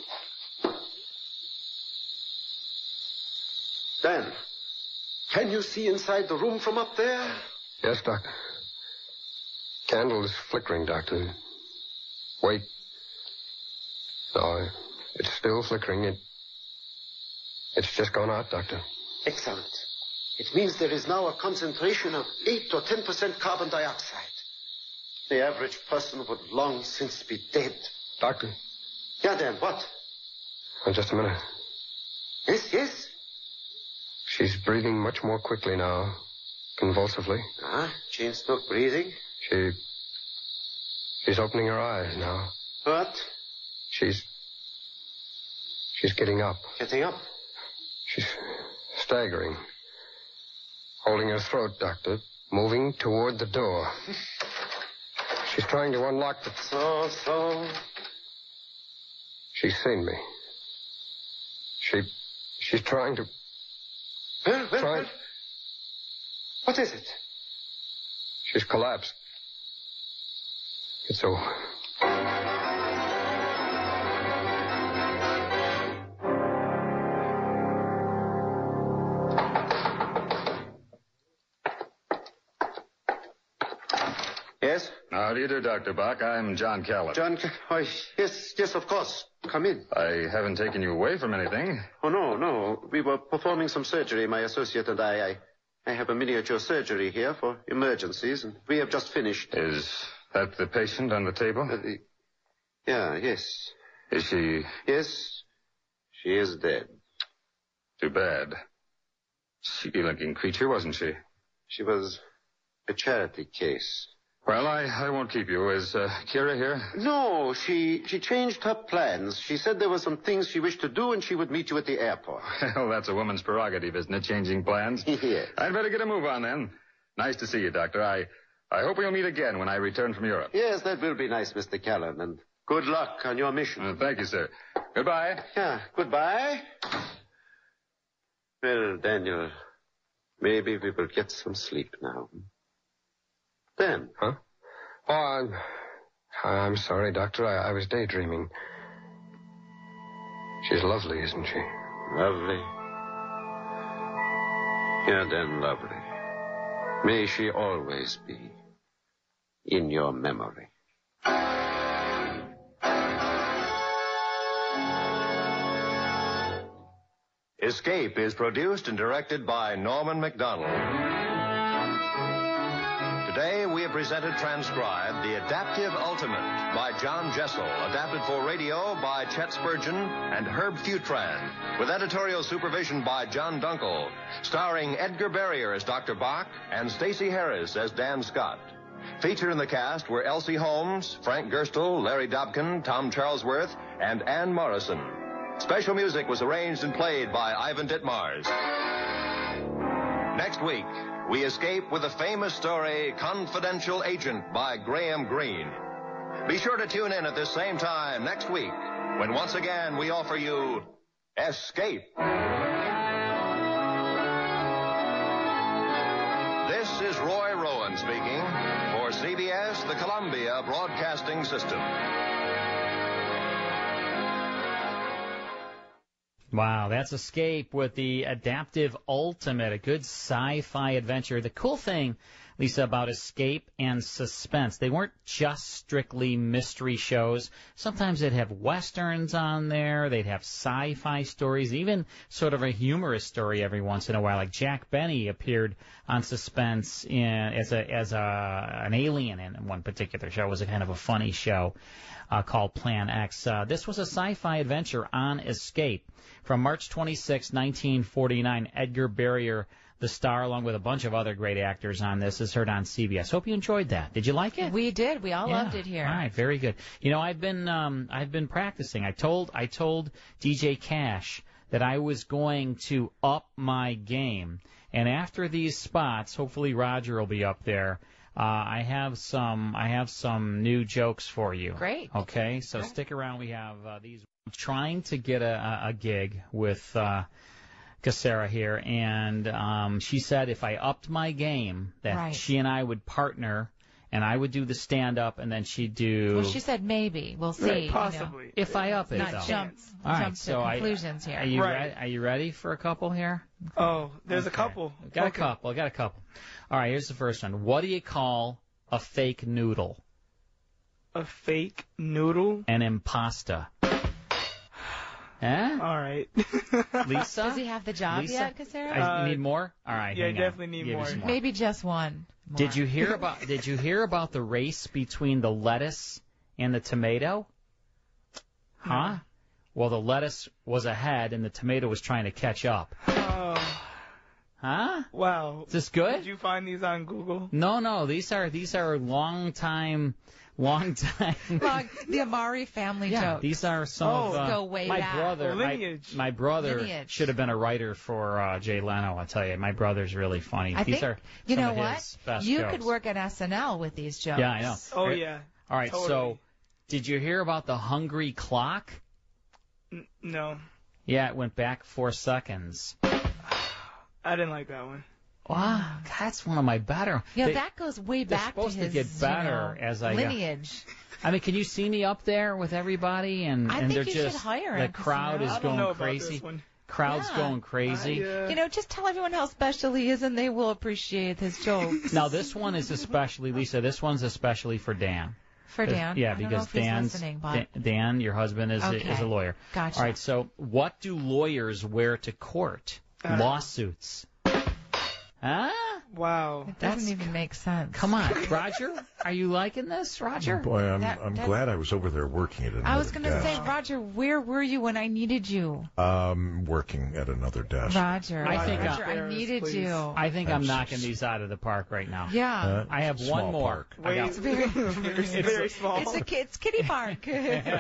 Dan, can you see inside the room from up there? Yes, Doctor. Candle is flickering, Doctor. Wait. No, it's still flickering. It's just gone out, Doctor. Excellent. It means there is now a concentration of 8 or 10% carbon dioxide. The average person would long since be dead. Doctor. Yeah, Dan, what? Oh, just a minute. Yes? She's breathing much more quickly now. Convulsively. Chain smoke breathing? She's opening her eyes now. What? She's getting up. Getting up? She's staggering. Holding her throat, Doctor. Moving toward the door. She's trying to unlock the... So. She's seen me. She's trying to... Well. What is it? She's collapsed. It's over. Yes? How do you do, Dr. Bach? I'm John Callan. Yes, of course. Come in. I haven't taken you away from anything. Oh, no. We were performing some surgery, my associate and I. I have a miniature surgery here for emergencies, and we have just finished. Is that the patient on the table? Yes. Is she... Yes, she is dead. Too bad. Cheeky-looking creature, wasn't she? She was A charity case. Well, I won't keep you. Is Kira here? No, she changed her plans. She said there were some things she wished to do, and she would meet you at the airport. Well, that's a woman's prerogative, isn't it, changing plans? Yes. I'd better get a move on, then. Nice to see you, Doctor. I hope we'll meet again when I return from Europe. Yes, that will be nice, Mr. Callan, and good luck on your mission. Thank you, sir. Goodbye. Yeah, goodbye. Well, Daniel, maybe we will get some sleep now. Dan. Huh? Oh, I'm sorry, Doctor. I was daydreaming. She's lovely, isn't she? Lovely. Yeah, Dan, lovely. May she always be in your memory. Escape is produced and directed by Norman MacDonald. Today, we have presented transcribed The Adaptive Ultimate by John Jessel, adapted for radio by Chet Spurgeon and Herb Futran, with editorial supervision by John Dunkel, starring Edgar Barrier as Dr. Bach and Stacey Harris as Dan Scott. Featured in the cast were Elsie Holmes, Frank Gerstle, Larry Dobkin, Tom Charlesworth, and Ann Morrison. Special music was arranged and played by Ivan Ditmars. Next week, we escape with the famous story Confidential Agent by Graham Greene. Be sure to tune in at this same time next week when once again we offer you Escape. This is Roy Rowan speaking for CBS, the Columbia Broadcasting System. Wow, that's Escape with the Adaptive Ultimate, a good sci-fi adventure. The cool thing, Lisa, about Escape and Suspense, they weren't just strictly mystery shows. Sometimes they'd have westerns on there, they'd have sci-fi stories, even sort of a humorous story every once in a while. Like Jack Benny appeared on Suspense as an alien in one particular show. It was a kind of a funny show called Plan X. This was a sci-fi adventure on Escape. From March 26, 1949, Edgar Barrier, the star, along with a bunch of other great actors on this, is heard on CBS. Hope you enjoyed that. Did you like it? We did. We all loved it here. All right, very good. You know, I've been practicing. I told DJ Cash that I was going to up my game, and after these spots, hopefully Roger will be up there. I have some new jokes for you. Great. Okay, so stick around. We have these. I'm trying to get a gig with Cassera here, and she said if I upped my game, that she and I would partner, and I would do the stand-up, and then she'd do... Well, she said maybe. We'll see. Right, possibly. You know. If I up it, not though. Jump so to conclusions here. Are you ready for a couple here? Oh, there's a couple. Got a couple. All right, here's the first one. What do you call a fake noodle? A fake noodle? An impasta. Eh? All right. Lisa? Does he have the job Lisa? yet, Cassera? I need more? All right. Yeah, hang on. definitely need more. Maybe just one. More. Did you hear about the race between the lettuce and the tomato? No. Huh? Well, the lettuce was ahead and the tomato was trying to catch up. Oh. Huh? Wow. Is this good? Did you find these on Google? No. These are long time. The Amari family jokes. These are some of go way my back. brother. Lineage. My brother Lineage. should have been a writer for Jay Leno. I tell you, my brother's really funny. I These think, are you some know of what? his best You jokes. could work at SNL with these jokes. Yeah, I know. Oh, yeah. All right, Totally. so did you hear about the hungry clock? No. Yeah, it went back 4 seconds. I didn't like that one. Wow, that's one of my better. Yeah, that goes way they're back to supposed his to get better as I lineage. I mean, can you see me up there with everybody? And I and think they're you just should hire the him, crowd is I don't going know about crazy. this one. Crowd's going crazy. You know, just tell everyone how special he is, and they will appreciate his jokes. Now, this one is especially, Lisa, this one's especially for Dan. For Dan? Yeah, I don't know because if he's Dan's listening, but... Dan, your husband, is a lawyer. Gotcha. All right, so what do lawyers wear to court? Lawsuits. Huh? Wow. It doesn't even make sense. Come on, Roger. Are you liking this, Roger? Boy, I'm glad I was over there working at another I was going to desk. say, Roger, where were you when I needed you? Working at another desk. Roger, Roger, I needed you. I think I'm knocking these out of the park right now. Yeah. I have Small one more. park. I got- It's very, very small. It's kitty park.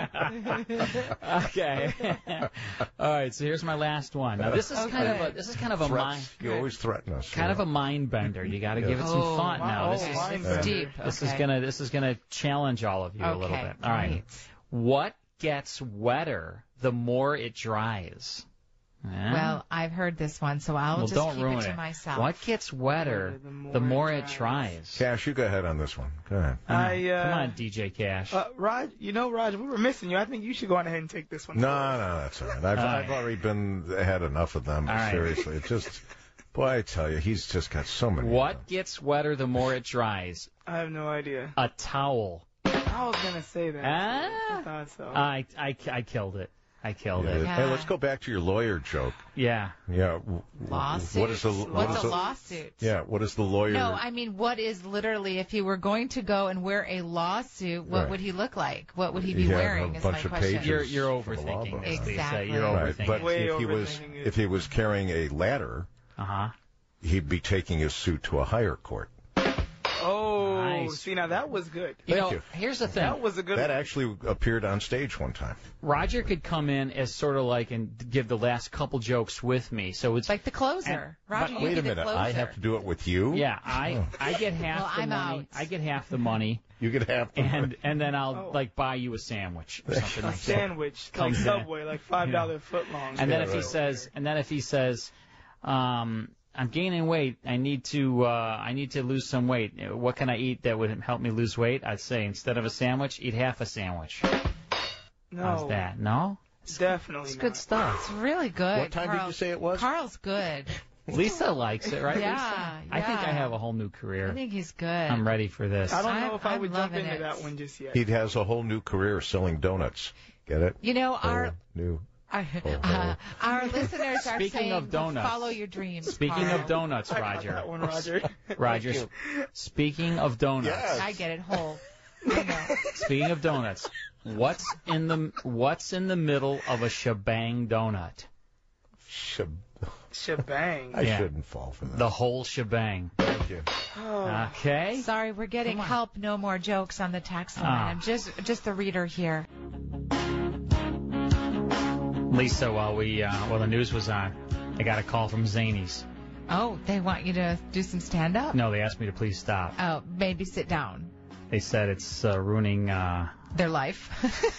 Okay. All right. So here's my last one. Now this is kind of a mind. Threats. You always threaten us. Kind of a mind bender. You got to give it some thought now. This is deep. This is gonna challenge all of you a little bit. All right. What gets wetter the more it dries? Well, I've heard this one, so I'll just don't keep ruin it to myself. What gets wetter the more it dries? Cash, you go ahead on this one. Go ahead. Come on, DJ Cash. Raj, Raj, we were missing you. I think you should go on ahead and take this one. No, that's all right. I've already had enough of them. All right. Seriously, it just, boy, I tell you, he's just got so many. What gets wetter the more it dries? I have no idea. A towel. I was gonna say that. I thought so. I killed it. I killed it. Hey, let's go back to your lawyer joke. Yeah. Yeah. Lawsuit. What's a lawsuit? Yeah. What is the lawyer? No, I mean, what is literally, if he were going to go and wear a lawsuit, what would he look like? What would he be wearing? A is my bunch of question. pages You're from the law overthinking book. this, Lisa. Exactly. You're Right, overthinking. but Way if he was carrying a ladder, he'd be taking his suit to a higher court. Oh, Nice. see, now that was good. Thank you. Here's the thing. That was a good That one. actually appeared on stage one time. Roger could come in as sort of like and give the last couple jokes with me. So it's like the closer. Roger, you Wait be a the minute. closer. I have to do it with you? Yeah, I get half Well, the I'm money. out. I get half the money. You get half the money. And then I'll like buy you a sandwich or something A like that. sandwich, like Comes in. Subway, like $5 foot long. And then if he says, I'm gaining weight. I need to lose some weight. What can I eat that would help me lose weight? I'd say instead of a sandwich, eat half a sandwich. No. How's that? No? Definitely It's good stuff. It's really good. What time did you say it was? Carl's good. Lisa likes it, right, Yeah, Lisa? I think I have a whole new career. I think he's good. I'm ready for this. I don't know if I I'm would jump loving into it. that one just yet. He has a whole new career selling donuts. Get it? You know, Whole new. our listeners are Speaking saying, of donuts. follow your dreams. Speaking Carl. of donuts, I got Roger. that one, Roger. Roger, speaking of donuts. Yes. I get it whole. I know. Speaking of donuts, what's in the middle of a shebang donut? Shebang. I shouldn't fall for that. The whole shebang. Thank you. Oh. Okay. Sorry, we're getting help. No more jokes on the text line. I'm just the reader here. Lisa, while the news was on, I got a call from Zanies. Oh, they want you to do some stand-up? No, they asked me to please stop. Oh, maybe sit down. They said it's ruining. Their life.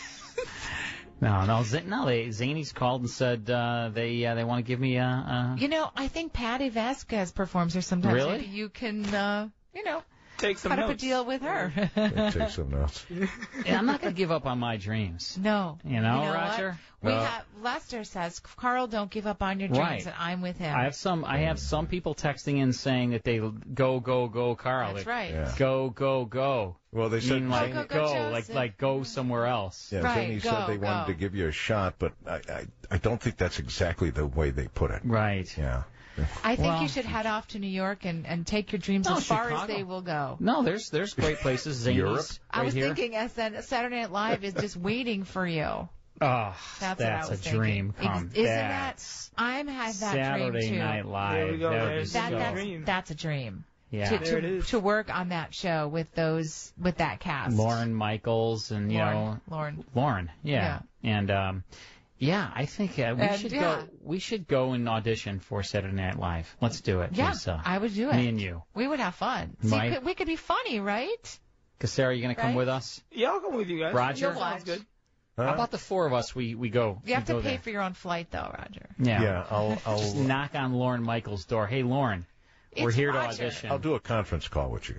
No, Zanies called and said they want to give me a. You know, I think Patty Vasquez performs here sometimes. Really? Maybe you can, take some cut notes. up a deal with her. Take some notes. Yeah, I'm not going to give up on my dreams. No. You know, Roger? What? Lester says, Carl, don't give up on your dreams, Right. and I'm with him. I have some people texting in saying that they go, Carl. That's They right. Yeah. Go. Well, they said like Go, go, Joseph. go somewhere else. Yeah, Right, Zany said they wanted to give you a shot, but I don't think that's exactly the way they put it. Right. Yeah. I think Well, you should head off to New York and take your dreams No, as far Chicago. as they will go. No, there's great places. Zanies, Europe? right I was here. thinking Saturday Night Live is just waiting for you. Oh, That's what I was a thinking. dream come. Isn't That's that? I'm had that Saturday dream too. Night Live. There we go. That would be There's so- That's a dream. Yeah. There it is. To work on that show with that cast. Lauren Michaels and Lauren. Yeah. And I think we should go and audition for Saturday Night Live. Let's do it. Yeah, Lisa. I would do it. Me and you. We would have fun. Right. See, we could be funny, right? Cassara, you gonna come Right? with us? Yeah, I'll come with you guys. Roger? That sounds good. How about the four of us? We go. You have we to go pay there. for your own flight, though, Roger. Yeah. Yeah, I'll Just knock on Lauren Michaels' door. Hey, Lauren, we're It's here to Roger. audition. I'll do a conference call with you guys.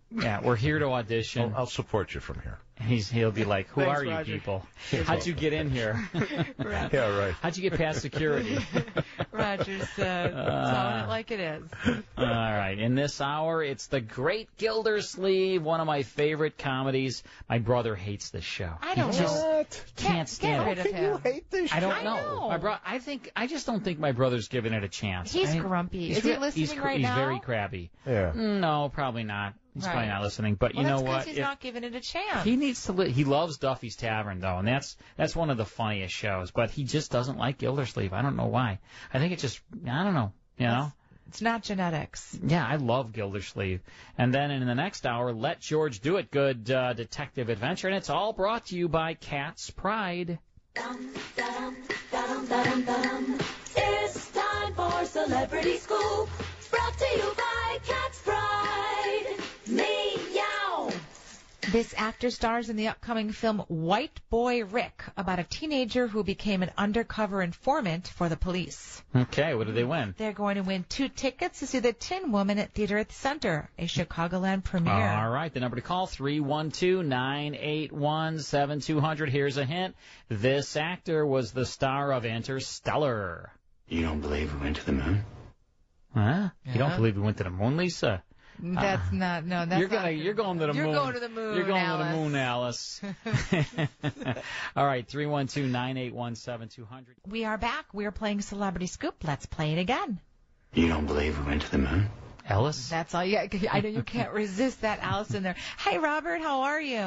Yeah, we're here to audition. I'll support you from here. He'll be like, who Thanks, are Roger. you people? How'd you get in here? Yeah, right. How'd you get past security? Roger's telling it like it is. All right. In this hour, it's The Great Gildersleeve, one of my favorite comedies. My brother hates this show. I don't He just know. can't stand Get rid it. of him. hate this I don't I know. know. I just don't think my brother's giving it a chance. He's I think- grumpy. he's Is he re- listening he's, right he's now? very crabby. Yeah. No, probably not. He's probably Right. not listening. But Well, you know that's 'cause what? he's not giving it a chance. He needs to. He loves Duffy's Tavern though, and that's one of the funniest shows. But he just doesn't like Gildersleeve. I don't know why. I think it's just I don't know. You know. It's not genetics. Yeah, I love Gildersleeve. And then in the next hour, Let George Do It Good detective adventure, and it's all brought to you by Cat's Pride. It's time for Celebrity Scoop. Brought to you by Cat's Pride. Meow. This actor stars in the upcoming film White Boy Rick, about a teenager who became an undercover informant for the police. Okay, what do they win? They're going to win 2 tickets to see The Tin Woman at Theater at the Center, a Chicagoland premiere. All right, the number to call, 312-981-7200. Here's a hint. This actor was the star of Interstellar. You don't believe we went to the moon? Huh? You don't Yeah. believe we went to the moon, Lisa? That's not, no, that's You're not. going to the moon. You're going to the moon, You're going Alice. to the moon, Alice. All right, 312-981-7200. We are back. We are playing Celebrity Scoop. Let's play it again. You don't believe we went to the moon? Alice? That's all. Yeah, I know you can't resist that Alice in there. Hey, Robert, how are you?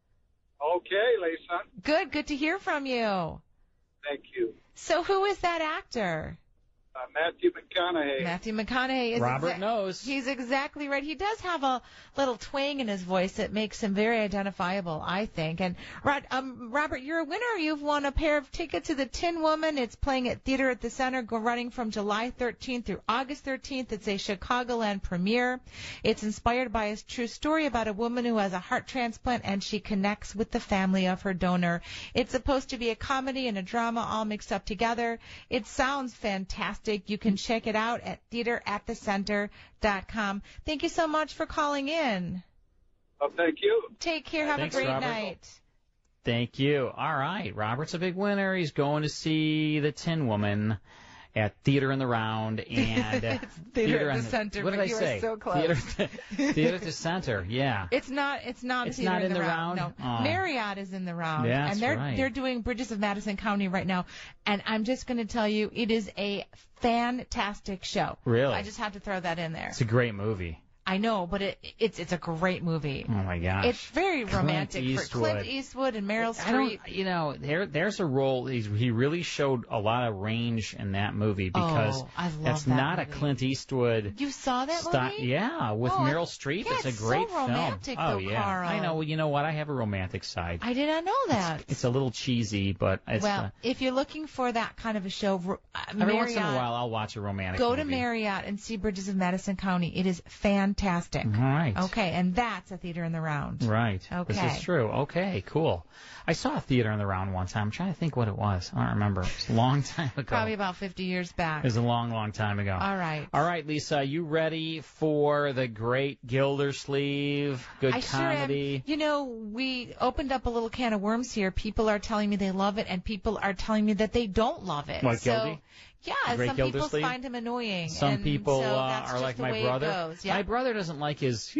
Okay, Lisa. Good to hear from you. Thank you. So who is that actor? Matthew McConaughey. Matthew McConaughey. Robert knows. He's exactly right. He does have a little twang in his voice that makes him very identifiable, I think. And Robert, you're a winner. You've won a pair of tickets to The Tin Woman. It's playing at Theater at the Center, running from July 13th through August 13th. It's a Chicagoland premiere. It's inspired by a true story about a woman who has a heart transplant, and she connects with the family of her donor. It's supposed to be a comedy and a drama all mixed up together. It sounds fantastic. You can check it out at theateratthecenter.com. Thank you so much for calling in. Oh, thank you. Take care. Have Thanks, a great Robert. night. Thank you. All right, Robert's a big winner. He's going to see The Tin Woman at Theater in the Round and It's Theater at the in Center, What did but I you are say? so close. Theater at the Center. Yeah. It's not It's Theater not in the Round. No. Oh. Marriott is in the Round. Yeah, and that's right. they're doing Bridges of Madison County right now. And I'm just going to tell you, it is a fantastic show. Really? I just have to throw that in there. It's a great movie. I know, but it's a great movie. Oh my gosh. It's very Clint romantic for Clint Eastwood and Meryl I don't, Streep. there's a role. He really showed a lot of range in that movie because I love that's that not movie. a Clint Eastwood. You saw that movie? Yeah, with Oh, Meryl Streep. yeah, it's a it's great so romantic, film. Oh though, yeah, Carl. I know. Well, you know what? I have a romantic side. I did not know that. It's a little cheesy, but it's Well, if you're looking for that kind of a show, every once in a Marriott, while I'll watch a romantic. go movie. to Marriott and see Bridges of Madison County. It is fantastic. All right. Okay, and that's a Theater in the Round. Right. Okay. This is true. Okay, cool. I saw a Theater in the Round one time. I'm trying to think what it was. I don't remember. It's a long time ago. Probably about 50 years back. It was a long, long time ago. All right. All right, Lisa, you ready for the great Gildersleeve? Good I comedy. Sure am. You know, we opened up a little can of worms here. People are telling me they love it, and people are telling me that they don't love it. What, so, Gildy? yeah, Great some people Gildersleeve? find him annoying. Some and people so that's are just like the my way brother. It goes. Yeah. My brother doesn't like his.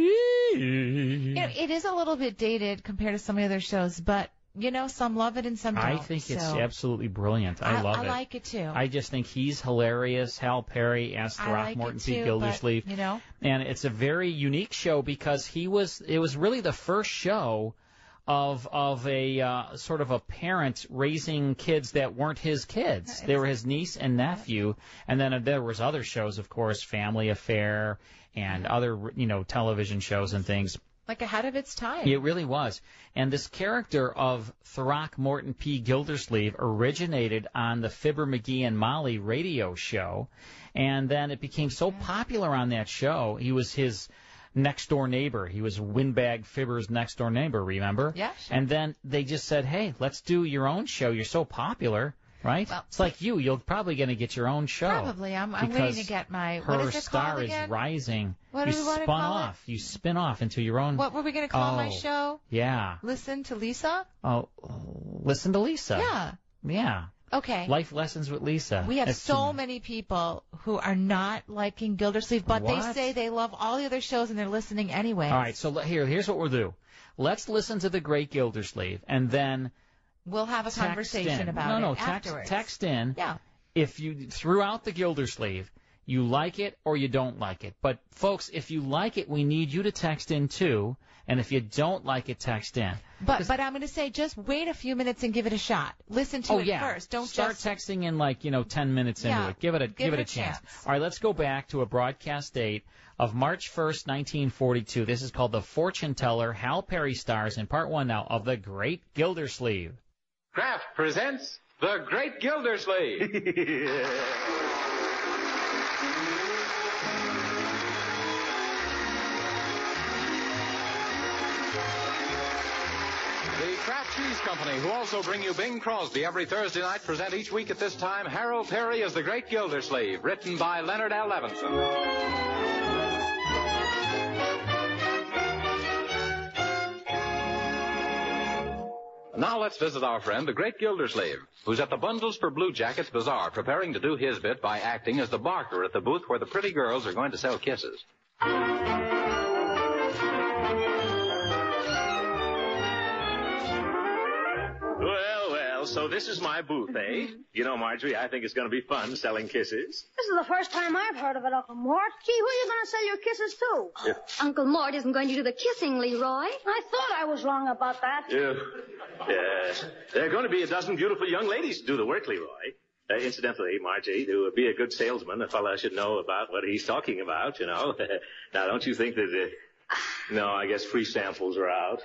You know, it is a little bit dated compared to some of the other shows, but you know, some love it and some don't. I think it's so absolutely brilliant. I love it. I like it too. I just think he's hilarious. Hal Perry as I like Throckmorton it P. too, Gildersleeve. but, you know, And it's a very unique show because it was really the first show of a sort of a parent raising kids that weren't his kids. They were his niece and nephew. And then there was other shows, of course, Family Affair and other, television shows and things. like ahead of its time. It really was. And this character of Throckmorton P. Gildersleeve originated on the Fibber, McGee, and Molly radio show. And then it became so popular on that show, he was his next-door neighbor. He was Windbag Fibber's next-door neighbor, remember? Yeah, sure. And then they just said, hey, let's do your own show. You're so popular. right? Well, it's like you're probably going to get your own show. Probably. I'm waiting to get my, her what is it star called again? is rising. What you do we want to spun call off. You spin off into your own. What were we going to call my show? Yeah. Listen to Lisa? Oh, listen to Lisa. Yeah. Yeah. Okay. Life lessons with Lisa. We have so many people who are not liking Gildersleeve, but they What? say they love all the other shows and they're listening anyway. All right, so here's what we'll do. Let's listen to the Great Gildersleeve, and then we'll have a conversation about it afterwards. Text in. Yeah. If you throughout the Gildersleeve, you like it or you don't like it. But folks, if you like it, we need you to text in too. And if you don't like it, text in. But I'm going to say just wait a few minutes and give it a shot. Listen to it first. Don't start just texting in like 10 minutes into it. Give it a chance. All right, let's go back to a broadcast date of March 1st, 1942. This is called The Fortune Teller. Hal Perry stars in part 1 now of The Great Gildersleeve. Kraft presents The Great Gildersleeve. The Kraft Cheese Company, who also bring you Bing Crosby every Thursday night, present each week at this time Harold Perry as the Great Gildersleeve, written by Leonard L. Levinson. Now let's visit our friend, the Great Gildersleeve, who's at the Bundles for Blue Jackets Bazaar, preparing to do his bit by acting as the barker at the booth where the pretty girls are going to sell kisses. Well, so this is my booth, eh? You know, Marjorie, I think it's going to be fun selling kisses. This is the first time I've heard of it, Uncle Mort. Gee, who are you going to sell your kisses to? Uncle Mort isn't going to do the kissing, Leroy. I thought I was wrong about that. Yes. There are going to be a dozen beautiful young ladies to do the work, Leroy. Incidentally, Margie, to be a good salesman, a fellow should know about what he's talking about, you know. Now, don't you think that... No, I guess free samples are out.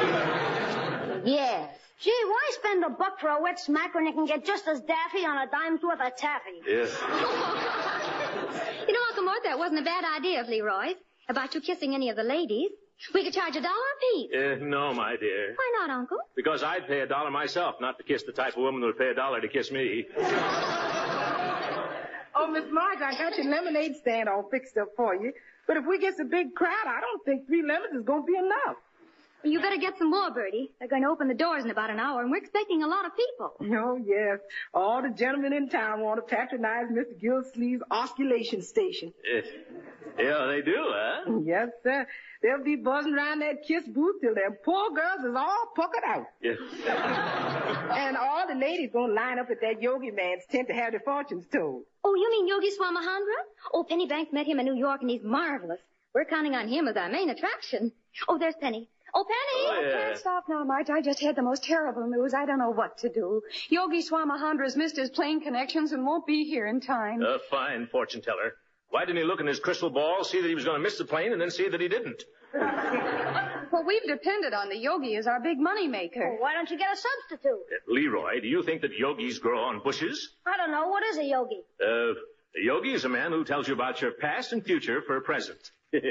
Yes. Gee, why spend $1 for a wet smack when you can get just as daffy on a dime's worth of taffy? Yes. You know, Uncle Mort, that wasn't a bad idea of Leroy's about you kissing any of the ladies. We could charge $1 apiece. No, my dear. Why not, Uncle? Because I'd pay $1 myself, not to kiss the type of woman who would pay $1 to kiss me. Oh, Miss Marge, I got your lemonade stand all fixed up for you. But if we get a big crowd, I don't think 3 lemons is going to be enough. Well, you better get some more, Bertie. They're going to open the doors in about an hour, and we're expecting a lot of people. Oh, yes. All the gentlemen in town want to patronize Mr. Gildersleeve's osculation station. Yeah, they do, huh? Yes, sir. They'll be buzzing around that kiss booth till them poor girls is all puckered out. Yes. And all the ladies gonna line up at that Yogi man's tent to have their fortunes told. Oh, you mean Yogi Swamahandra? Oh, Penny Banks met him in New York, and he's marvelous. We're counting on him as our main attraction. Oh, there's Penny. Oh, Penny! Oh, yeah. I can't stop now, Marge. I just had the most terrible news. I don't know what to do. Yogi Swamahandra's missed his plane connections and won't be here in time. A fine fortune teller. Why didn't he look in his crystal ball, see that he was going to miss the plane, and then see that he didn't? Well, we've depended on the Yogi as our big money maker. Well, why don't you get a substitute? Leroy, do you think that yogis grow on bushes? I don't know. What is a yogi? A yogi is a man who tells you about your past and future for a present.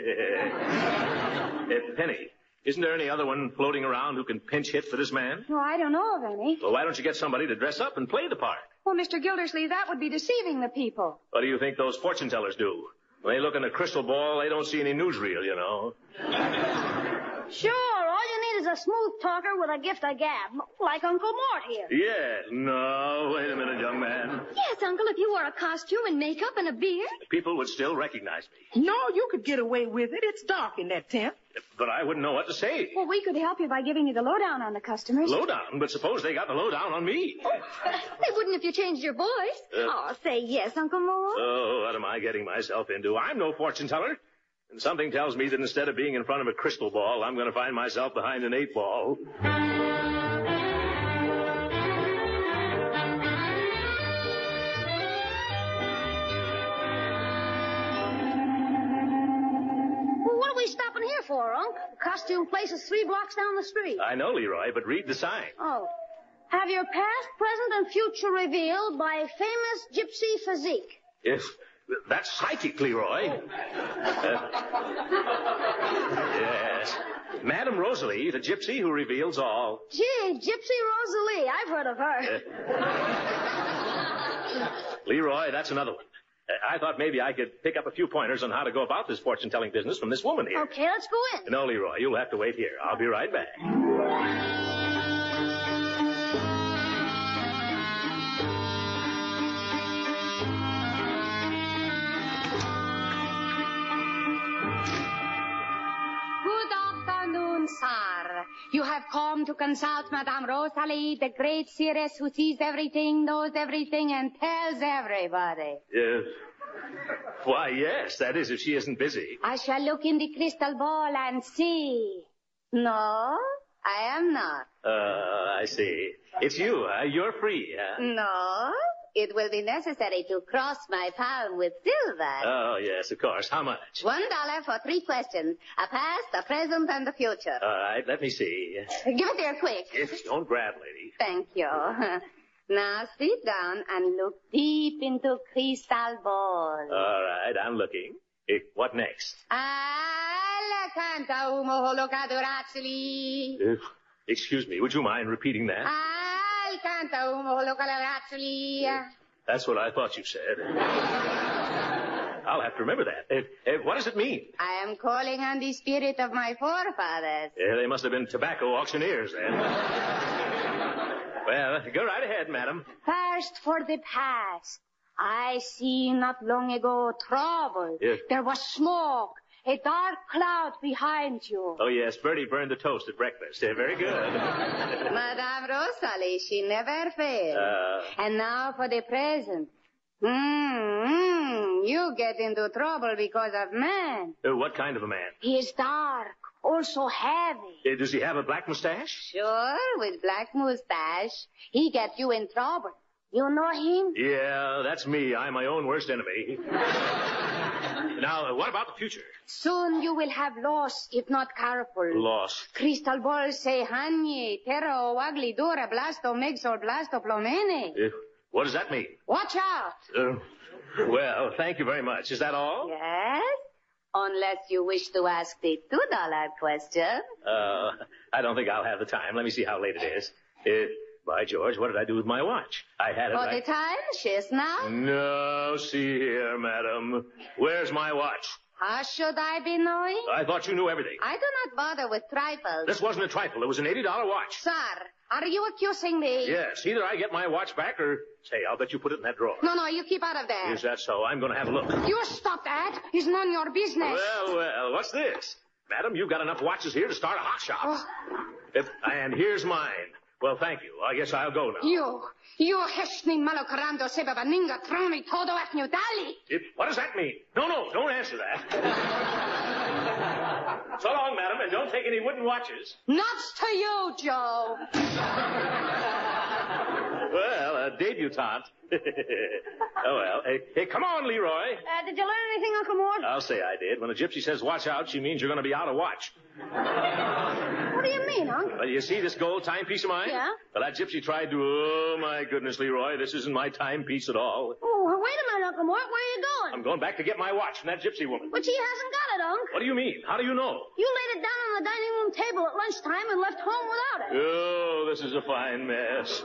Penny, isn't there any other one floating around who can pinch hit for this man? No, I don't know of any. Well, why don't you get somebody to dress up and play the part? Well, Mr. Gildersleeve, that would be deceiving the people. What do you think those fortune tellers do? When they look in a crystal ball, they don't see any newsreel, you know. Sure, all you need is a smooth talker with a gift of gab, like Uncle Mort here. Yes. No, wait a minute, young man. Yes, Uncle, if you wore a costume and makeup and a beard. People would still recognize me. No, you could get away with it. It's dark in that tent. But I wouldn't know what to say. Well, we could help you by giving you the lowdown on the customers. Lowdown? But suppose they got the lowdown on me. They wouldn't if you changed your voice. Oh, say yes, Uncle Mort. Oh, what am I getting myself into? I'm no fortune teller. And something tells me that instead of being in front of a crystal ball, I'm going to find myself behind an 8-ball. What are we stopping here for, Unc? The costume place is 3 blocks down the street. I know, Leroy, but read the sign. Oh. Have your past, present, and future revealed by famous gypsy physique. Yes. That's psychic, Leroy. Yes. Madame Rosalie, the gypsy who reveals all. Gee, Gypsy Rosalie. I've heard of her. Leroy, that's another one. I thought maybe I could pick up a few pointers on how to go about this fortune-telling business from this woman here. Okay, let's go in. No, Leroy, you'll have to wait here. I'll be right back. Sir, you have come to consult Madame Rosalie, the great seeress who sees everything, knows everything, and tells everybody. Why, yes, that is, if she isn't busy. I shall look in the crystal ball and see. No, I am not. I see. It's you, huh? You're free, huh? No, it will be necessary to cross my palm with silver. Oh, yes, of course. How much? $1 for 3 questions. A past, a present, and the future. All right, let me see. Give it here quick. Don't grab, lady. Thank you. Now sit down and look deep into crystal ball. All right, I'm looking. What next? Canta umo holocadorazzoli. Excuse me, would you mind repeating that? Canta umo holocadorazzoli. That's what I thought you said. I'll have to remember that. What does it mean? I am calling on the spirit of my forefathers. They must have been tobacco auctioneers then. Well, go right ahead, madam. First for the past. I see not long ago trouble. Yes. There was smoke, a dark cloud behind you. Oh, yes, Bertie burned the toast at breakfast. Very good. Madame Rosalie, she never fails. And now for the present. You get into trouble because of man. What kind of a man? He is dark, also heavy. Does he have a black mustache? Sure, with black mustache. He get you in trouble. You know him? Yeah, that's me. I'm my own worst enemy. Now, what about the future? Soon you will have loss if not careful. Loss. Crystal balls say hanye, terra, ugly, dura, blasto, mexor, blasto, plomene. What does that mean? Watch out. Well, thank you very much. Is that all? Yes. Unless you wish to ask the $2 question. I don't think I'll have the time. Let me see how late it is. By George, what did I do with my watch? I had it All right... the time? Just now? No, see here, madam. Where's my watch? How should I be knowing? I thought you knew everything. I do not bother with trifles. This wasn't a trifle. It was an $80 watch. Sir, are you accusing me? Yes. Either I get my watch back or... Say, I'll bet you put it in that drawer. No, you keep out of there. Is that so? I'm going to have a look. You stop that. It's none your business. Well, what's this? Madam, you've got enough watches here to start a hot shop. Oh. And here's mine. Well, thank you. I guess I'll go now. You heshni malocarando sebaba ninga trami todo etnu dali. What does that mean? No, don't answer that. So long, madam, and don't take any wooden watches. Nuts to you, Joe. Well, a debutante. Oh, well. Hey, come on, Leroy. Did you learn anything, Uncle Mort? I'll say I did. When a gypsy says watch out, she means you're going to be out of watch. What do you mean, Uncle? Well, you see this gold timepiece of mine? Yeah. Well, that gypsy tried to... Oh, my goodness, Leroy, this isn't my timepiece at all. Oh, wait a minute, Uncle Mort. Where are you going? I'm going back to get my watch from that gypsy woman. But she hasn't got it, Unc. What do you mean? How do you know? You laid it down on the dining room table at lunchtime and left home without it. Oh, this is a fine mess.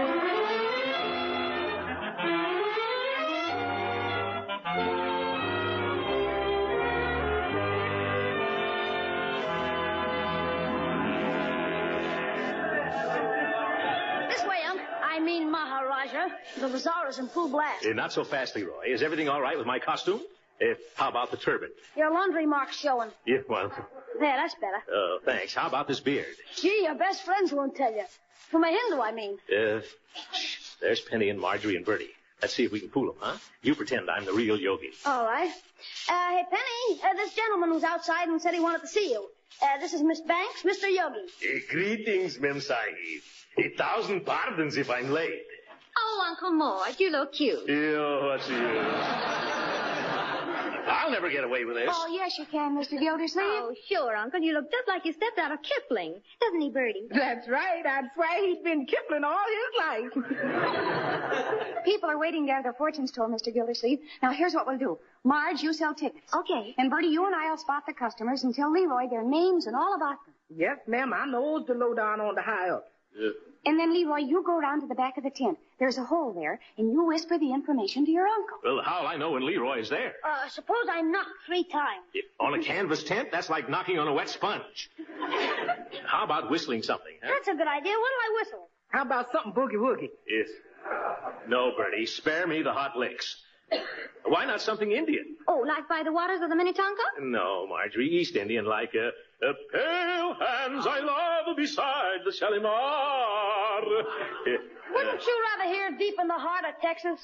This way, Unc. I mean Maharaja. The bazaar is in full blast. Not so fast, Leroy. Is everything all right with my costume? How about the turban? Your laundry mark's showing. Yeah, well... There, that's better. Oh, thanks. How about this beard? Gee, your best friends won't tell you. From a Hindu, I mean. There's Penny and Marjorie and Bertie. Let's see if we can fool them, huh? You pretend I'm the real Yogi. All right. Hey, Penny, this gentleman was outside and said he wanted to see you. This is Miss Banks, Mr. Yogi. Greetings, Mem Sahib. 1,000 pardons if I'm late. Oh, Uncle Mort, you look cute. What's you? I'll never get away with this. Oh, yes, you can, Mr. Gildersleeve. Oh, sure, Uncle. You look just like you stepped out of Kipling. Doesn't he, Bertie? That's right. I'd swear he's been Kipling all his life. People are waiting there at their fortunes told, Mr. Gildersleeve. Now, here's what we'll do. Marge, you sell tickets. Okay. And Bertie, you and I will spot the customers and tell Leroy their names and all about them. Yes, ma'am. I knows the lowdown on the high up. And then, Leroy, you go around to the back of the tent. There's a hole there, and you whisper the information to your uncle. Well, how'll I know when Leroy is there? Suppose I knock 3 times. On a canvas tent? That's like knocking on a wet sponge. How about whistling something, huh? That's a good idea. What'll I whistle? How about something boogie-woogie? Yes. No, Bertie, spare me the hot licks. Why not something Indian? Oh, like by the waters of the Minnetonka? No, Marjorie, East Indian, like pale hands I love beside the Shalimar. Wouldn't you rather hear deep in the heart of Texas?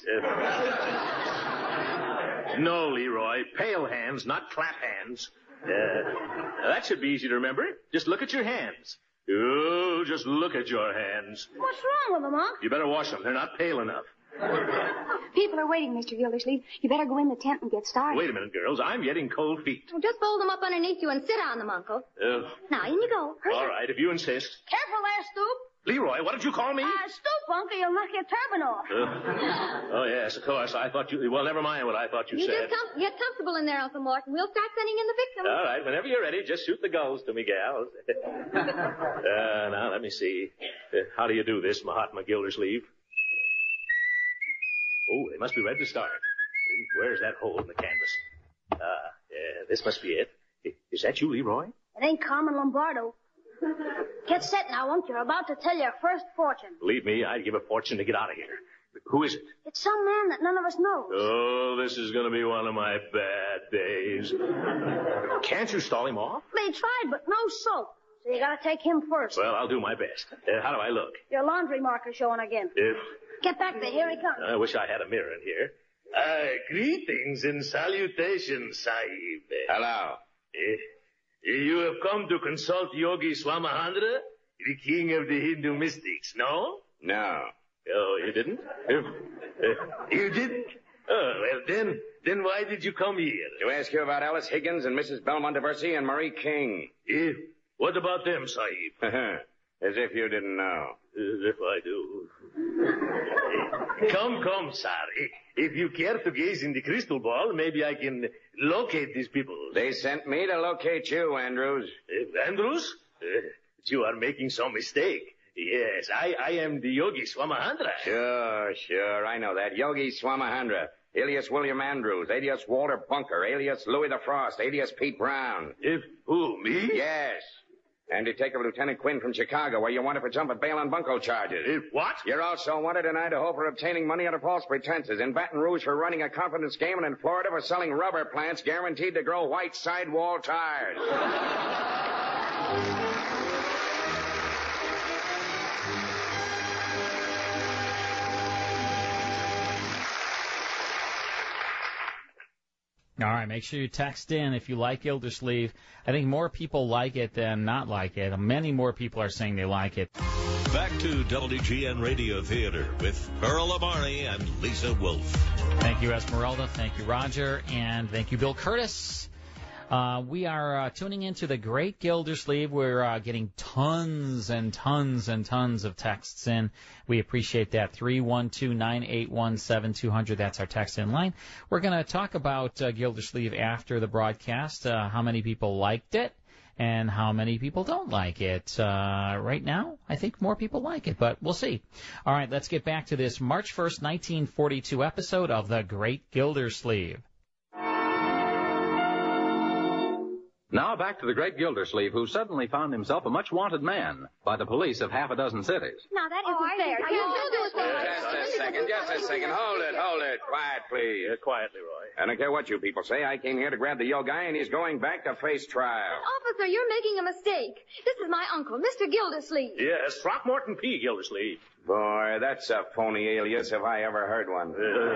No, Leroy, pale hands, not clap hands. That should be easy to remember. Just look at your hands. Oh, just look at your hands. What's wrong with them, Unc? You better wash them. They're not pale enough. People are waiting, Mr. Gildersleeve. You better go in the tent and get started. Wait a minute, girls. I'm getting cold feet. Well, just fold them up underneath you and sit on them, Uncle. Now, in you go. Hurry All up. right, if you insist. Careful there, Stoop. Leroy, what did you call me? Stoop, Uncle. You'll knock your turban off. Oh, yes, of course. I thought you... Well, never mind what I thought you You said. just get comfortable in there, Uncle Morton. We'll start sending in the victims. All right, whenever you're ready, just shoot the gulls to me, gals. Now, let me see. How do you do this, Mahatma Gildersleeve? Oh, they must be ready to start. Where's that hole in the canvas? Yeah, this must be it. Is that you, Leroy? It ain't Carmen Lombardo. Get set now, Unc. You're about to tell your first fortune. Believe me, I'd give a fortune to get out of here. Who is it? It's some man that none of us knows. Oh, this is going to be one of my bad days. Can't you stall him off? They tried, but no soap. So you gotta take him first. Well, I'll do my best. How do I look? Your laundry marker's showing again. Get back there. Here he comes. I wish I had a mirror in here. Greetings and salutations, Sahib. Hello. You have come to consult Yogi Swamahandra, the king of the Hindu mystics, no? No. Oh, you didn't? You didn't? Oh, well, then why did you come here? To ask you about Alice Higgins and Mrs. Belmonteversi and Marie King. What about them, Sahib? As if you didn't know. As if I do. Come, sir. If you care to gaze in the crystal ball, maybe I can locate these people. They sent me to locate you, Andrews. Andrews? You are making some mistake. Yes, I am the Yogi Swamahandra. Sure, I know that. Yogi Swamahandra. Alias William Andrews, alias Walter Bunker, alias Louis the Frost, alias Pete Brown. Who, me? Yes. And Detective Lieutenant Quinn from Chicago, where you wanted for jump at bail on bunco charges. What? You're also wanted in Idaho for obtaining money under false pretenses, in Baton Rouge for running a confidence game, and in Florida for selling rubber plants guaranteed to grow white sidewall tires. All right, make sure you text in if you like Gildersleeve. I think more people like it than not like it. Many more people are saying they like it. Back to WGN Radio Theater with Pearl Amari and Lisa Wolf. Thank you, Esmeralda. Thank you, Roger. And thank you, Bill Curtis. We are tuning into the Great Gildersleeve. We're getting tons and tons and tons of texts in. We appreciate that. 312-981-7200. That's our text in line. We're going to talk about Gildersleeve after the broadcast, how many people liked it and how many people don't like it. Right now, I think more people like it, but we'll see. All right, let's get back to this March 1st, 1942 episode of The Great Gildersleeve. Now back to the great Gildersleeve, who suddenly found himself a much wanted man by the police of half a dozen cities. Now, that isn't fair. You do it Just a second. Hold it. Quiet, please. Quiet, Leroy. I don't care what you people say. I came here to grab the yo guy, and he's going back to face trial. Officer, you're making a mistake. This is my uncle, Mr. Gildersleeve. Yes, Throckmorton P. Gildersleeve. Boy, that's a phony alias if I ever heard one.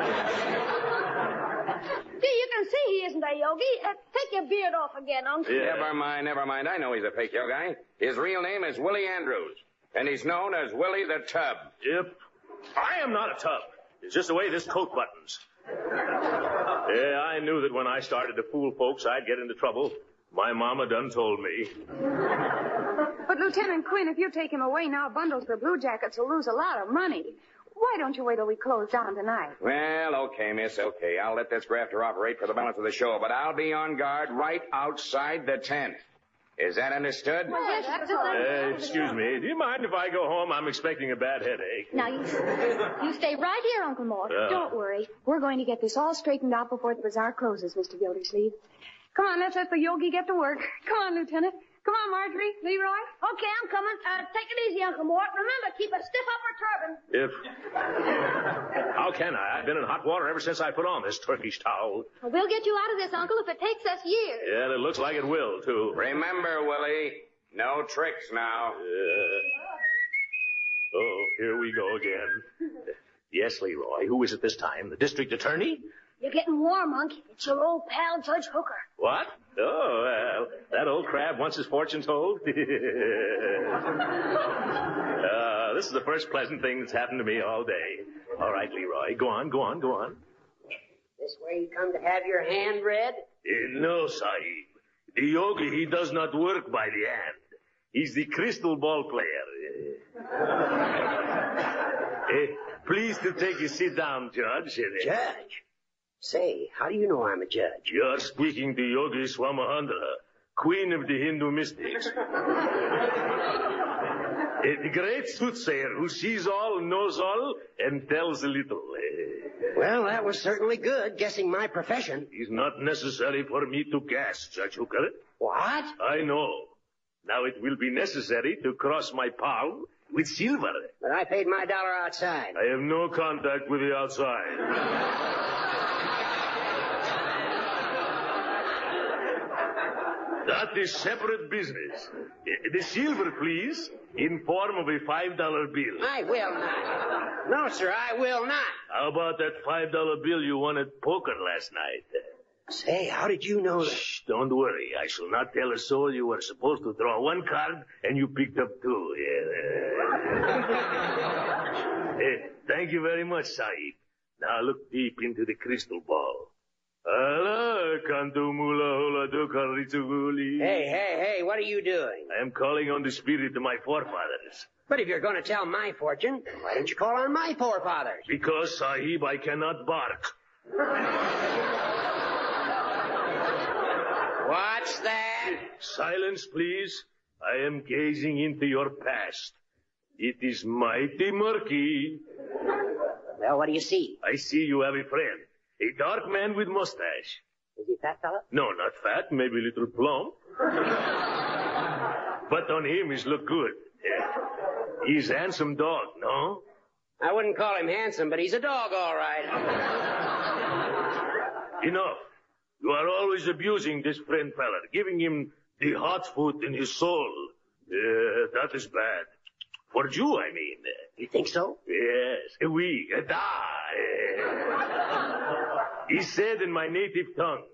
See, you can see he isn't a yogi. Take your beard off again, Unc. Yeah. Never mind. I know he's a fake yo guy. His real name is Willie Andrews, and he's known as Willie the Tub. Yep. I am not a tub. It's just the way this coat buttons. Yeah, I knew that when I started to fool folks, I'd get into trouble. My mama done told me. But, Lieutenant Quinn, if you take him away now, Bundles for Blue Jackets will lose a lot of money. Why don't you wait till we close down tonight? Well, okay, miss, okay. I'll let this grafter operate for the balance of the show, but I'll be on guard right outside the tent. Is that understood? Excuse me. Do you mind if I go home? I'm expecting a bad headache. Now, you stay right here, Uncle Mort. Don't worry. We're going to get this all straightened out before the bazaar closes, Mr. Gildersleeve. Come on, let's let the yogi get to work. Come on, Lieutenant. Come on, Marjorie. Leroy. Okay, I'm coming. Take it easy, Uncle Mort. Remember, keep a stiff upper turban. How can I? I've been in hot water ever since I put on this Turkish towel. Well, we'll get you out of this, Uncle, if it takes us years. Yeah, and it looks like it will, too. Remember, Willie, no tricks now. Oh, here we go again. Yes, Leroy. Who is it this time? The district attorney? You're getting warm, Unc. It's your old pal, Judge Hooker. What? Oh, well, that old crab wants his fortune told. This is the first pleasant thing that's happened to me all day. All right, Leroy, go on. This where you come to have your hand read? No, Sahib. The yogi, he does not work by the hand. He's the crystal ball player. Please to take a sit down, Judge. Judge? Say, how do you know I'm a judge? You're speaking to Yogi Swamahandra, queen of the Hindu mystics. The great soothsayer who sees all, knows all, and tells a little. Well, that was certainly good, guessing my profession. It's not necessary for me to guess, Judge Hooker. What? I know. Now it will be necessary to cross my palm with silver. But I paid my dollar outside. I have no contact with the outside. That is separate business. The silver, please, in form of a $5 bill. I will not. No, sir, I will not. How about that $5 bill you won at poker last night? Say, how did you know that? Shh, don't worry. I shall not tell a soul you were supposed to draw one card and you picked up two. Thank you very much, Sahib. Now look deep into the crystal ball. Hey, what are you doing? I am calling on the spirit of my forefathers. But if you're going to tell my fortune, why don't you call on my forefathers? Because, Sahib, I cannot bark. What's that? Silence, please. I am gazing into your past. It is mighty murky. Well, what do you see? I see you have a friend. A dark man with mustache. Is he a fat fella? No, not fat, maybe a little plump. But on him he's look good. He's a handsome dog, no? I wouldn't call him handsome, but he's a dog, all right. Enough. You are always abusing this friend feller, giving him the hot foot in his soul. That is bad. For you, I mean. You think so? Yes. Oui. Da. He said in my native tongue,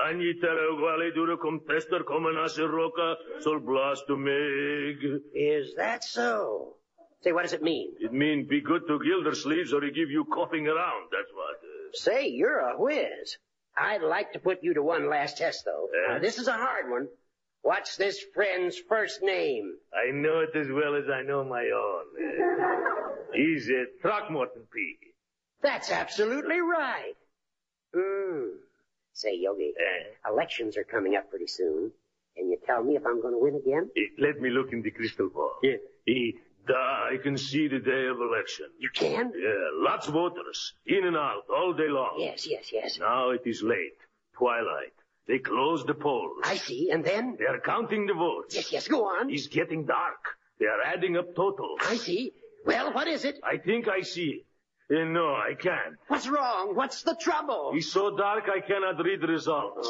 Is that so? Say, what does it mean? It means be good to Gildersleeves or he give you coughing around, that's what. Say, you're a whiz. I'd like to put you to one last test, though. Now, this is a hard one. What's this friend's first name? I know it as well as I know my own. He's Throckmorton P. That's absolutely right. Say, Yogi, elections are coming up pretty soon. Can you tell me if I'm going to win again? Let me look in the crystal ball. Yeah. I can see the day of election. You can? Yeah, lots of voters, in and out, all day long. Yes. Now it is late, twilight. They close the polls. I see, and then? They are counting the votes. Yes, go on. It's getting dark. They are adding up totals. I see. Well, what is it? I think I see it. No, I can't. What's wrong? What's the trouble? It's so dark I cannot read the results.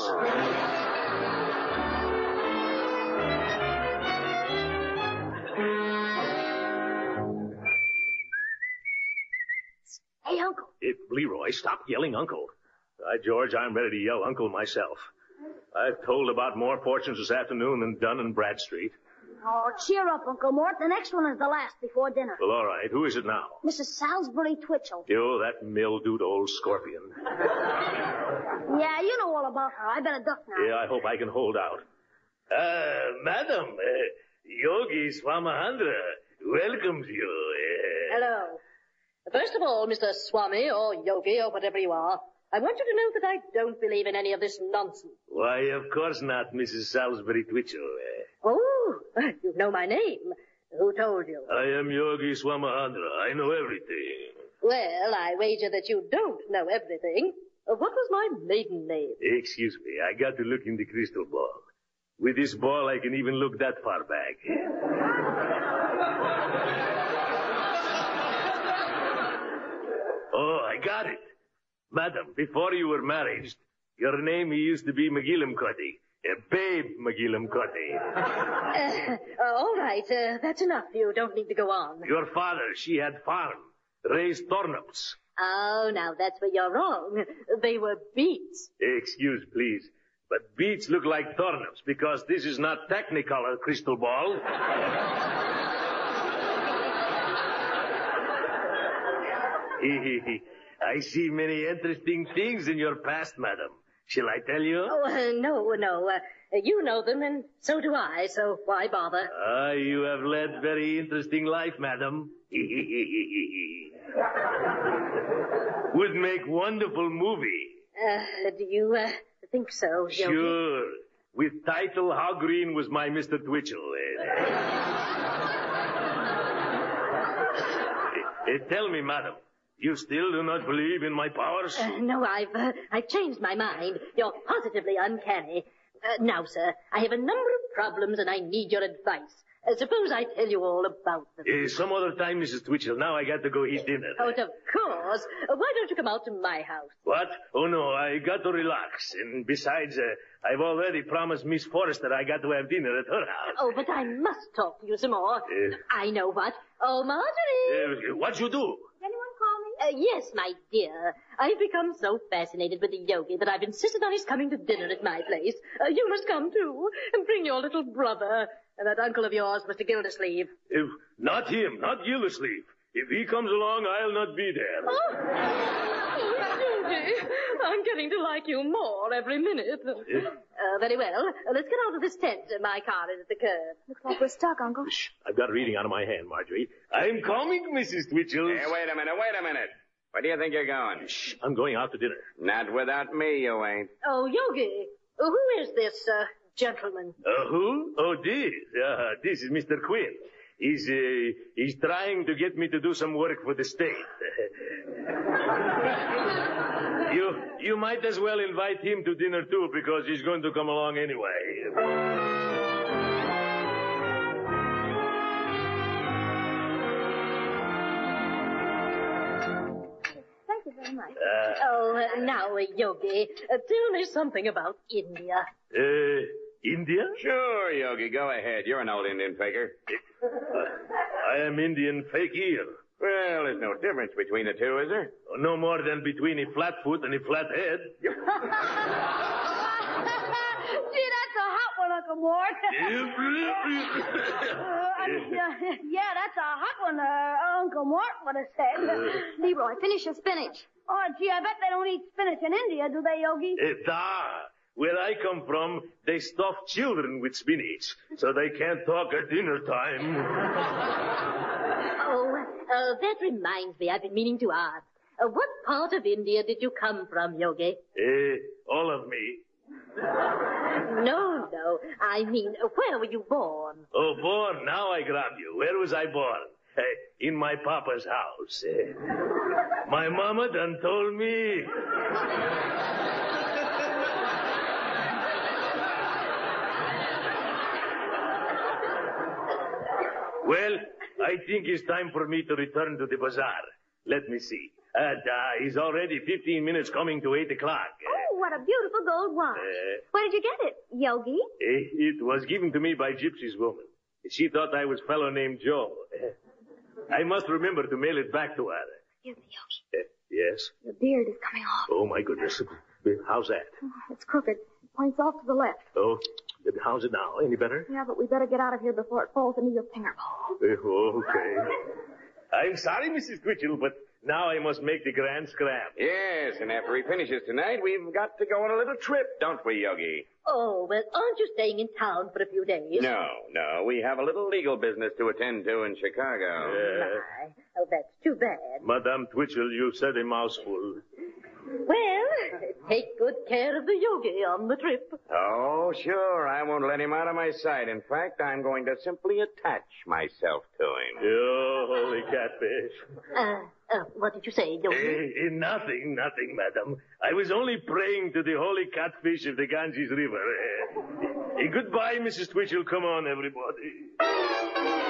Hey, Uncle. Leroy, stop yelling Uncle. By George, I'm ready to yell Uncle myself. I've told about more fortunes this afternoon than Dunn and Bradstreet. Oh, cheer up, Uncle Mort. The next one is the last before dinner. Well, all right. Who is it now? Mrs. Salisbury Twitchell. Oh, that mildewed old scorpion. Yeah, you know all about her. I better duck now. Yeah, I hope I can hold out. Madam, Yogi Swamahandra welcomes you. Hello. First of all, Mr. Swami, or Yogi, or whatever you are, I want you to know that I don't believe in any of this nonsense. Why, of course not, Mrs. Salisbury Twitchell. Oh, you know my name. Who told you? I am Yogi Swamahandra. I know everything. Well, I wager that you don't know everything. What was my maiden name? Excuse me, I got to look in the crystal ball. With this ball, I can even look that far back. Oh, I got it. Madam, before you were married, your name used to be McGillimcuddy. Babe McGillimcuddy. All right, that's enough. You don't need to go on. Your father, she had farm, raised turnips. Oh, now that's where you're wrong. They were beets. Excuse, please. But beets look like turnips because this is not Technicolor crystal ball. I see many interesting things in your past, madam. Shall I tell you? Oh, no. You know them, and so do I, so why bother? You have led very interesting life, madam. Would make wonderful movie. Do you think so, Yogi? Sure. With title, How Green Was My Mr. Twitchell? Tell me, madam, you still do not believe in my powers? No, I've changed my mind. You're positively uncanny. Now, sir, I have a number of problems and I need your advice. Suppose I tell you all about them. Some other time, Mrs. Twitchell. Now I got to go eat dinner. Oh, of course. Why don't you come out to my house? What? Oh, no, I got to relax. And besides, I've already promised Miss Forrester I got to have dinner at her house. Oh, but I must talk to you some more. I know what. Oh, Marjorie! What you do? Anyone call me? Yes, my dear. I've become so fascinated with the Yogi that I've insisted on his coming to dinner at my place. You must come, too, and bring your little brother. And that uncle of yours, Mr. Gildersleeve. Not him, not Gildersleeve. If he comes along, I'll not be there. Oh, Yogi, I'm getting to like you more every minute. Very well. Let's get out of this tent. My car is at the curb. Looks like we're stuck, Uncle. Shh, I've got a reading out of my hand, Marjorie. I'm coming, Mrs. Twitchell. Hey, wait a minute. Where do you think you're going? Shh, I'm going out to dinner. Not without me, you ain't. Oh, Yogi, who is this, gentleman? Who? Oh, this is Mr. Quinn. He's trying to get me to do some work for the state. You might as well invite him to dinner, too, because he's going to come along anyway. Thank you very much. Now, Yogi, tell me something about India. India? Sure, Yogi, go ahead. You're an old Indian faker. I am Indian fakir. Well, there's no difference between the two, is there? No more than between a flat foot and a flat head. Gee, that's a hot one, Uncle Mort. Yeah, that's a hot one, Uncle Mort would have said. Leroy, finish your spinach. Oh, gee, I bet they don't eat spinach in India, do they, Yogi? Where I come from, they stuff children with spinach, so they can't talk at dinner time. That reminds me, I've been meaning to ask. What part of India did you come from, Yogi? All of me. No. I mean, where were you born? Oh, born? Now I grab you. Where was I born? In my papa's house. My mama done told me. Well, I think it's time for me to return to the bazaar. Let me see. He's already 15 minutes coming to 8 o'clock. Oh, what a beautiful gold watch. Where did you get it, Yogi? It was given to me by Gypsy's woman. She thought I was a fellow named Joe. I must remember to mail it back to her. Excuse me, Yogi. Yes? Your beard is coming off. Oh, my goodness. How's that? It's crooked. It points off to the left. Oh, how's it now? Any better? Yeah, but we better get out of here before it falls into your finger bowl. Okay. I'm sorry, Mrs. Twitchell, but now I must make the grand scram. Yes, and after he finishes tonight, we've got to go on a little trip, don't we, Yogi? Oh, well, aren't you staying in town for a few days? No. We have a little legal business to attend to in Chicago. My. Oh, that's too bad. Madame Twitchell, you said a mouthful. Well, take good care of the yogi on the trip. Oh, sure. I won't let him out of my sight. In fact, I'm going to simply attach myself to him. You holy catfish. What did you say, yogi? Nothing, madam. I was only praying to the holy catfish of the Ganges River. Goodbye, Mrs. Twitchell. Come on, everybody.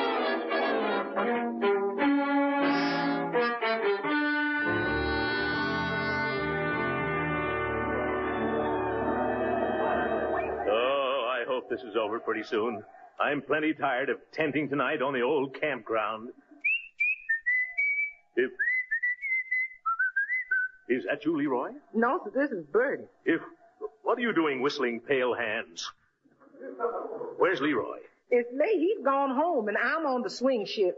This is over pretty soon. I'm plenty tired of tenting tonight on the old campground. Is that you, Leroy? No, sir, this is Birdie. What are you doing whistling Pale Hands? Where's Leroy? It's late. He's gone home, and I'm on the swing ship.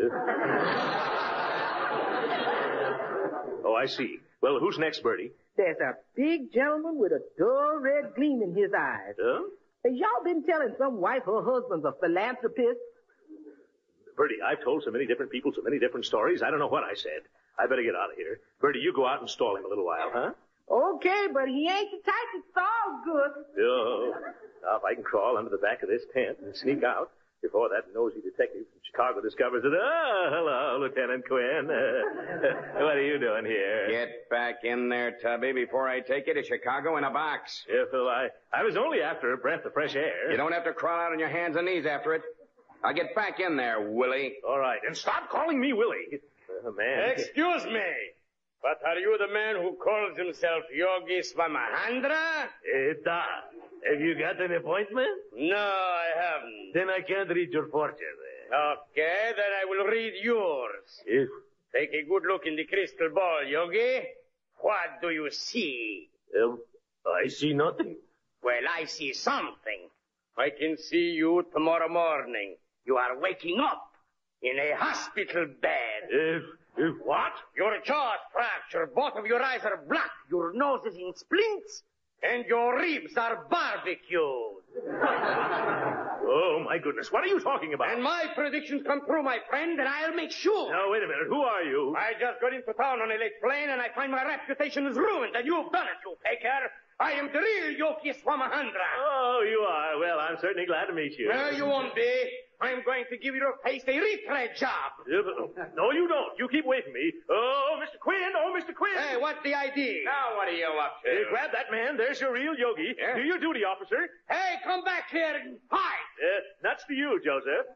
Oh, I see. Well, who's next, Birdie? There's a big gentleman with a dull red gleam in his eyes. Huh? Have y'all been telling some wife her husband's a philanthropist? Birdie, I've told so many different people so many different stories, I don't know what I said. I better get out of here. Birdie, you go out and stall him a little while, huh? Okay, but he ain't the type that stalls good. Oh, now if I can crawl under the back of this tent and sneak out before that nosy detective from Chicago discovers it. Oh, hello, Lieutenant Quinn. What are you doing here? Get back in there, Tubby, before I take you to Chicago in a box. Yeah, Phil, I was only after a breath of fresh air. You don't have to crawl out on your hands and knees after it. Now get back in there, Willie. All right, and stop calling me Willie. Man. Excuse me, but are you the man who calls himself Yogi Swamahandra? Da. Have you got an appointment? No, I haven't. Then I can't read your fortune. Okay, then I will read yours. Take a good look in the crystal ball, Yogi. What do you see? I see nothing. Well, I see something. I can see you tomorrow morning. You are waking up in a hospital bed. What? Your jaw's fractured. Both of your eyes are black. Your nose is in splints. And your ribs are barbecued. Oh, my goodness. What are you talking about? And my predictions come true, my friend, and I'll make sure. Now, wait a minute. Who are you? I just got into town on a late plane, and I find my reputation is ruined, and you've done it, you faker. I am the real Yogi Swamahandra. Oh, you are. Well, I'm certainly glad to meet you. No, you won't be. I'm going to give your face a retread job. No, you don't. You keep away from me. Oh, Mr. Quinn. Oh, Mr. Quinn. Hey, what's the idea? Now what are you up to? Grab that man. There's your real Yogi. Yeah? Do your duty, officer. Hey, come back here and fight. Nuts to you, Joseph.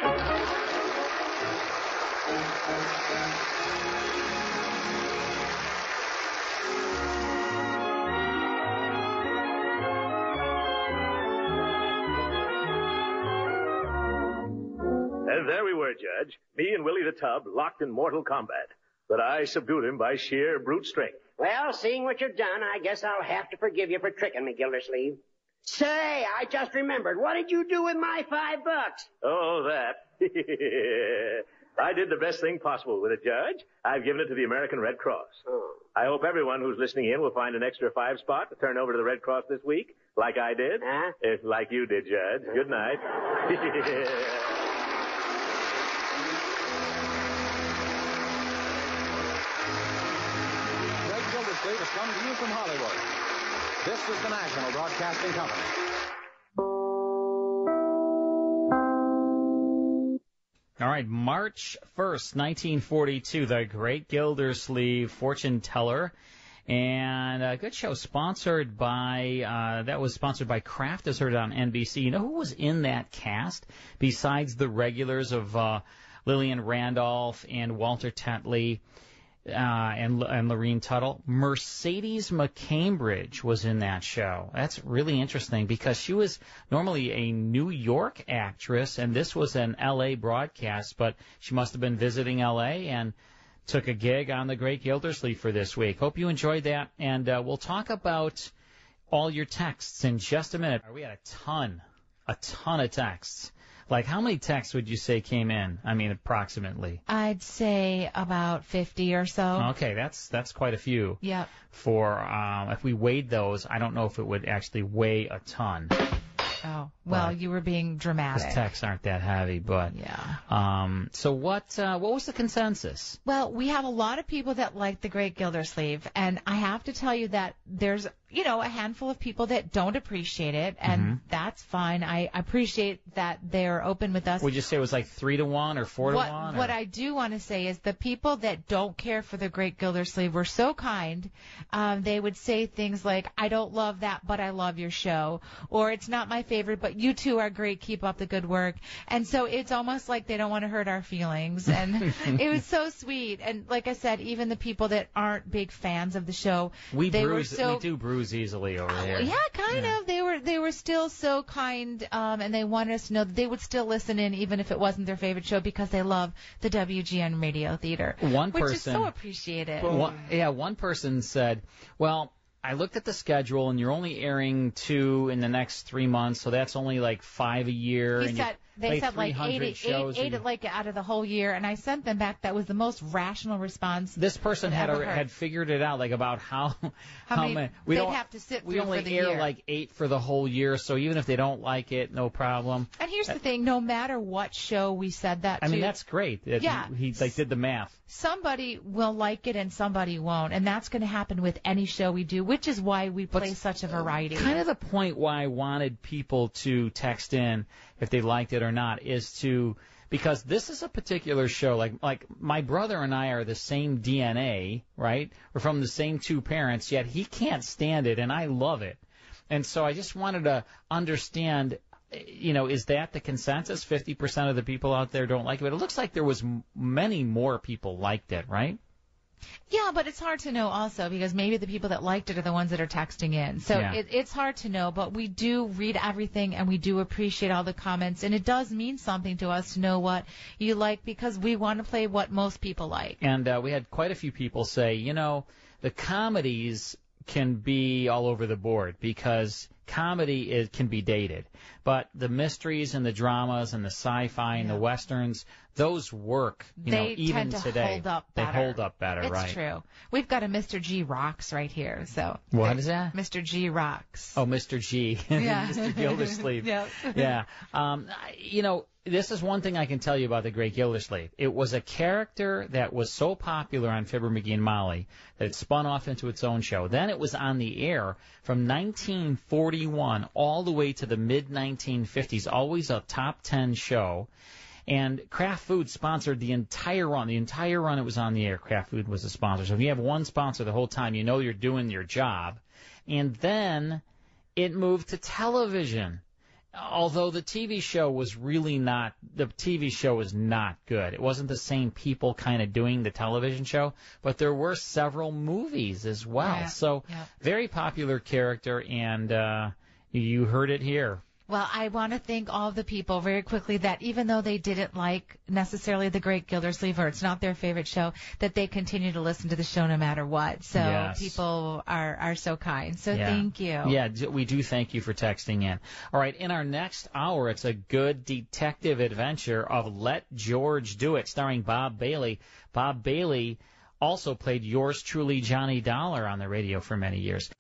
And there we were, Judge. Me and Willie the Tub locked in mortal combat. But I subdued him by sheer brute strength. Well, seeing what you've done, I guess I'll have to forgive you for tricking me, Gildersleeve. Say, I just remembered. What did you do with my $5? Oh, that. I did the best thing possible with it, Judge. I've given it to the American Red Cross. Oh. I hope everyone who's listening in will find an extra 5 spot to turn over to the Red Cross this week, like I did. Huh? Like you did, Judge. Good night. Gildersleeve has come to you from Hollywood. This is the National Broadcasting Company. All right, March 1st, 1942, the Great Gildersleeve Fortune Teller. And a good show sponsored by, that was sponsored by Kraft, as heard on NBC. You know who was in that cast besides the regulars of Lillian Randolph and Walter Tetley? And Lorene Tuttle. Mercedes McCambridge was in that show. That's really interesting because she was normally a New York actress, and this was an L.A. broadcast, but she must have been visiting L.A. and took a gig on the Great Gildersleeve for this week. Hope you enjoyed that, and we'll talk about all your texts in just a minute. We had a ton of texts. Like, how many texts would you say came in? I mean, approximately. I'd say about 50 or so. Okay, that's quite a few. Yep. For if we weighed those, I don't know if it would actually weigh a ton. Oh, well, you were being dramatic. His texts aren't that heavy, but yeah. So what was the consensus? Well, we have a lot of people that like The Great Gildersleeve, and I have to tell you that there's, a handful of people that don't appreciate it, and that's fine. I appreciate that they're open with us. Would you say it was like 3-1 or 4-1? What I do want to say is the people that don't care for The Great Gildersleeve were so kind. They would say things like, I don't love that, but I love your show, or it's not my favorite, but you two are great, keep up the good work. And so it's almost like they don't want to hurt our feelings, and it was so sweet. And like I said, even the people that aren't big fans of the show, we do bruise easily over here. Yeah, kind of. They were still so kind, and they wanted us to know that they would still listen in even if it wasn't their favorite show because they love the WGN Radio Theater, which is so appreciated. One person said, well, I looked at the schedule, and you're only airing 2 in the next 3 months, so that's only like 5 a year. They said like 8 like out of the whole year, and I sent them back. That was the most rational response. This person had figured it out, like about how many they'd have to sit through. We only air like 8 for the whole year, so even if they don't like it, no problem. And here's the thing: no matter what show we said that to, I mean, that's great. He did the math. Somebody will like it and somebody won't, and that's going to happen with any show we do, which is why we play such a variety. Kind of the point why I wanted people to text in if they liked it or not is because this is a particular show. Like my brother and I are the same DNA, right? We're from the same 2 parents, yet he can't stand it, and I love it. And so I just wanted to understand, is that the consensus? 50% of the people out there don't like it, but it looks like there was many more people liked it, right? Yeah, but it's hard to know also because maybe the people that liked it are the ones that are texting in. So it's hard to know, but we do read everything and we do appreciate all the comments. And it does mean something to us to know what you like because we want to play what most people like. And we had quite a few people say, the comedies can be all over the board because comedy can be dated. But the mysteries and the dramas and the sci-fi and the westerns, those work, they even tend to today. Hold up better. They hold up better, it's right? It's true. We've got a Mr. G Rocks right here. So what is that? Mr. G Rocks. Oh, Mr. G. Yeah. Mr. Gildersleeve. Yeah. Yeah. This is one thing I can tell you about The Great Gildersleeve. It was a character that was so popular on Fibber, McGee and Molly that it spun off into its own show. Then it was on the air from 1941 all the way to the mid-1950s, always a top 10 show. And Kraft Foods sponsored the entire run. The entire run it was on the air, Kraft Food was the sponsor. So if you have one sponsor the whole time, you know you're doing your job. And then it moved to television. Although the TV show was not good. It wasn't the same people kind of doing the television show, but there were several movies as well. Yeah, so very popular character, and you heard it here. Well, I want to thank all of the people very quickly that even though they didn't like necessarily The Great Gildersleeve or it's not their favorite show, that they continue to listen to the show no matter what. So people are so kind. So thank you. Yeah, we do thank you for texting in. All right, in our next hour, it's a good detective adventure of Let George Do It, starring Bob Bailey. Bob Bailey also played yours truly, Johnny Dollar, on the radio for many years.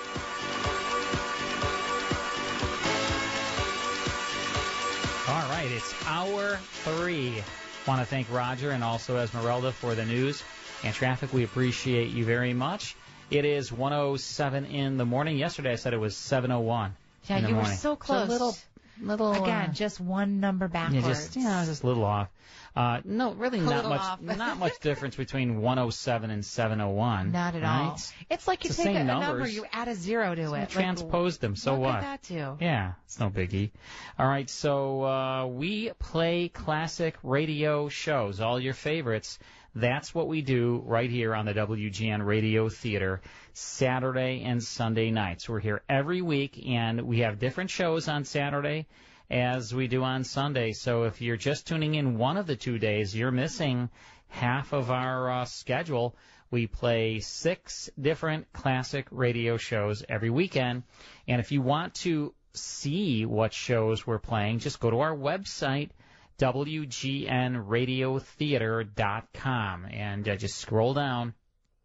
All right, it's hour 3. Want to thank Roger and also Esmeralda for the news and traffic. We appreciate you very much. It is 1:07 in the morning. Yesterday I said it was 7:01. Yeah, you were so close. So little. Again, just one number backwards. Just a little off. No, really not much. Off. Not much difference between 1:07 and 7:01. Not at all. It's like you take a number, you add a 0 to it. Transpose them. So what? Look at that too. Yeah, it's no biggie. All right, so we play classic radio shows, all your favorites. That's what we do right here on the WGN Radio Theater, Saturday and Sunday nights. We're here every week, and we have different shows on Saturday as we do on Sunday. So if you're just tuning in one of the 2 days, you're missing half of our schedule. We play 6 different classic radio shows every weekend. And if you want to see what shows we're playing, just go to our website, WGNradiotheater.com, and just scroll down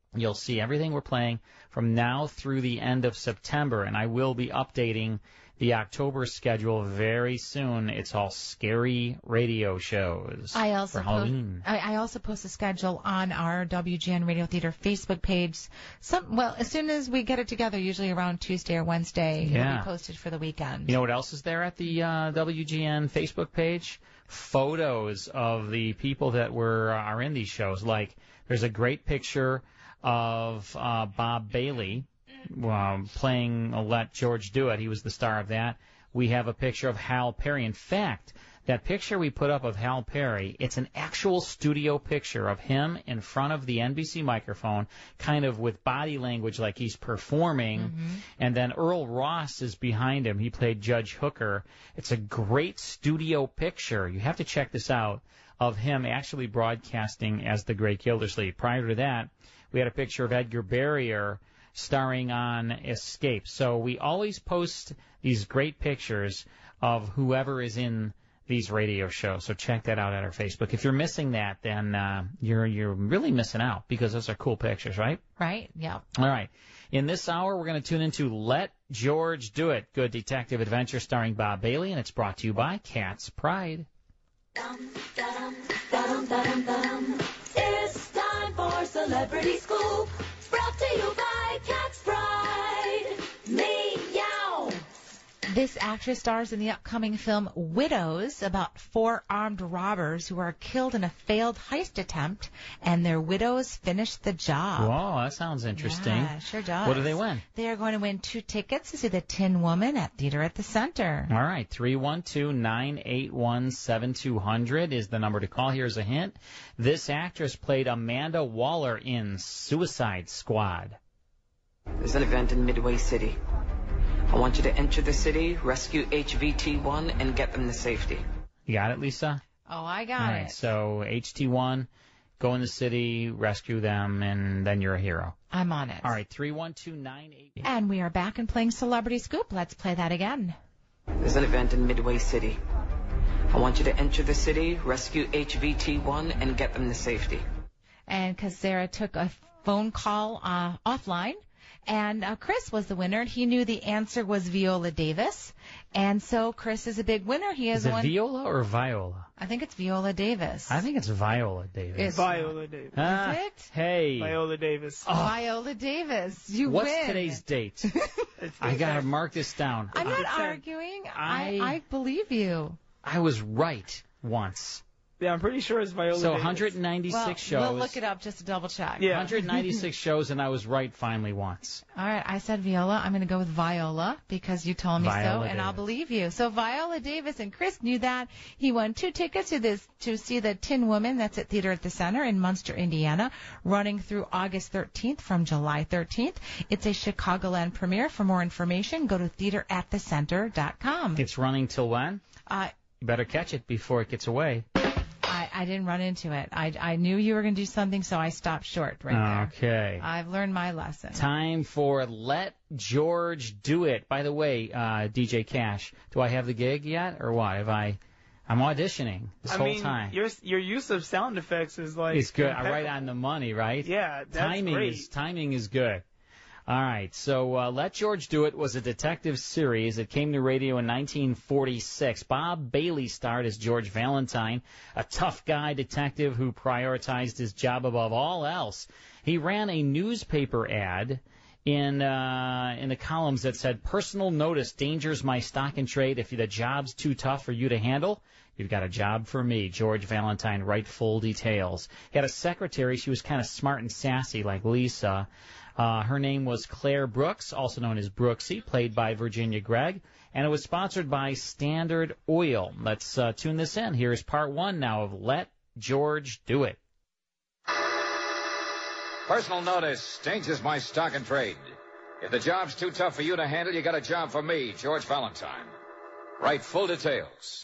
you'll see everything we're playing from now through the end of September, and I will be updating the October schedule very soon. It's all scary radio shows for Halloween. I also post a schedule on our WGN Radio Theater Facebook page. As soon as we get it together, usually around Tuesday or Wednesday, it'll be posted for the weekend. You know what else is there at the WGN Facebook page? Photos of the people that are in these shows. Like, there's a great picture of Bob Bailey playing Let George Do It. He was the star of that. We have a picture of Hal Perry. In fact, that picture we put up of Hal Perry, it's an actual studio picture of him in front of the NBC microphone, kind of with body language like he's performing. And then Earl Ross is behind him. He played Judge Hooker. It's a great studio picture. You have to check this out, of him actually broadcasting as the Great Gildersleeve. Prior to that, we had a picture of Edgar Barrier starring on Escape. So we always post these great pictures of whoever is in these radio shows. So check that out at our Facebook. If you're missing that, then you're really missing out, because those are cool pictures, right? Right, yeah. All right. In this hour, we're going to tune into Let George Do It, good detective adventure starring Bob Bailey, and it's brought to you by Cat's Pride. It's time for Celebrity Scoop, brought to you by Cat's Pride. Meow. This actress stars in the upcoming film Widows, about 4 armed robbers who are killed in a failed heist attempt, and their widows finish the job. Whoa, that sounds interesting. Yeah, sure does. What do they win? They are going to win 2 tickets to see The Tin Woman at Theater at the Center. All right, 312-981-7200 is the number to call. Here's a hint. This actress played Amanda Waller in Suicide Squad. There's an event in Midway City. I want you to enter the city, rescue HVT-1, and get them to safety. You got it, Lisa? Oh, I got All right, so HT1, go in the city, rescue them, and then you're a hero. I'm on it. All right, 312-98. And we are back and playing Celebrity Scoop. Let's play that again. There's an event in Midway City. I want you to enter the city, rescue HVT-1, and get them to safety. And because Sarah took a phone call offline, and Chris was the winner. He knew the answer was Viola Davis. And so Chris is a big winner. He has Is it won. Viola or Viola? I think it's Viola Davis. I think it's Viola Davis. It's Viola Davis. Ah, Is it? Hey. Viola Davis. Oh. Viola Davis. You What's win. today's date? I got to mark this down. I'm not arguing. I believe you. I was right once. Yeah, I'm pretty sure it's Viola So Davis. 196 shows. We'll look it up just to double check. Yeah. 196 shows, and I was right finally once. All right, I said Viola. I'm going to go with Viola because you told me Viola so, and I'll Davis. believe you. So Viola Davis and Chris knew that. He won 2 tickets to see The Tin Woman. That's at Theater at the Center in Munster, Indiana, running through August 13th from July 13th. It's a Chicagoland premiere. For more information, go to theateratthecenter.com. It's running till when? You better catch it before it gets away. I didn't run into it. I knew you were going to do something, so I stopped short right there. Okay. I've learned my lesson. Time for Let George Do It. By the way, DJ Cash, do I have the gig yet, or what? I'm auditioning this whole time. Your use of sound effects is like It's good. I impeccable. right on the money, right? Yeah, that's great. Timing is good. All right, so Let George Do It was a detective series that came to radio in 1946. Bob Bailey starred as George Valentine, a tough guy detective who prioritized his job above all else. He ran a newspaper ad in the columns that said, "Personal notice, dangers my stock and trade. If the job's too tough for you to handle, you've got a job for me, George Valentine. Write full details." He had a secretary. She was kind of smart and sassy like Lisa. Her name was Claire Brooks, also known as Brooksy, played by Virginia Gregg, and it was sponsored by Standard Oil. Let's tune this in. Here's part 1 now of Let George Do It. Personal notice, dangers my stock and trade. If the job's too tough for you to handle, you got a job for me, George Valentine. Write full details.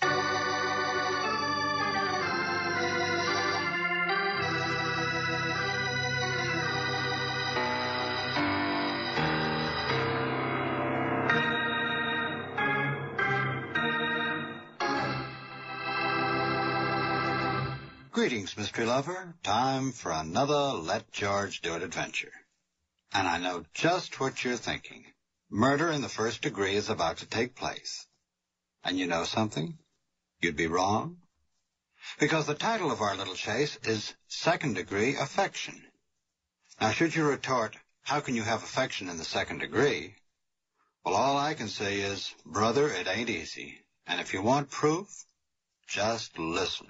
Greetings, mystery lover. Time for another Let George Do It adventure. And I know just what you're thinking. Murder in the first degree is about to take place. And you know something? You'd be wrong. Because the title of our little chase is Second Degree Affection. Now, should you retort, how can you have affection in the second degree? Well, all I can say is, brother, it ain't easy. And if you want proof, just listen.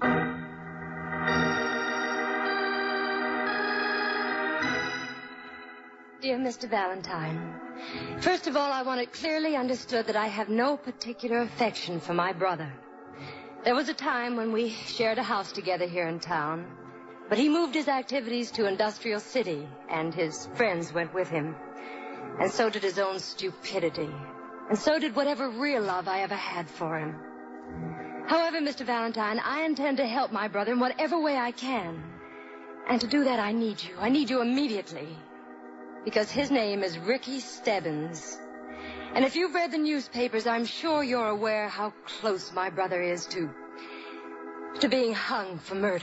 Dear Mr. Valentine, first of all, I want it clearly understood that I have no particular affection for my brother. There was a time when we shared a house together here in town, but he moved his activities to Industrial City, and his friends went with him. And so did his own stupidity, and so did whatever real love I ever had for him. However, Mr. Valentine, I intend to help my brother in whatever way I can. And to do that, I need you. I need you immediately. Because his name is Ricky Stebbins. And if you've read the newspapers, I'm sure you're aware how close my brother is to being hung for murder.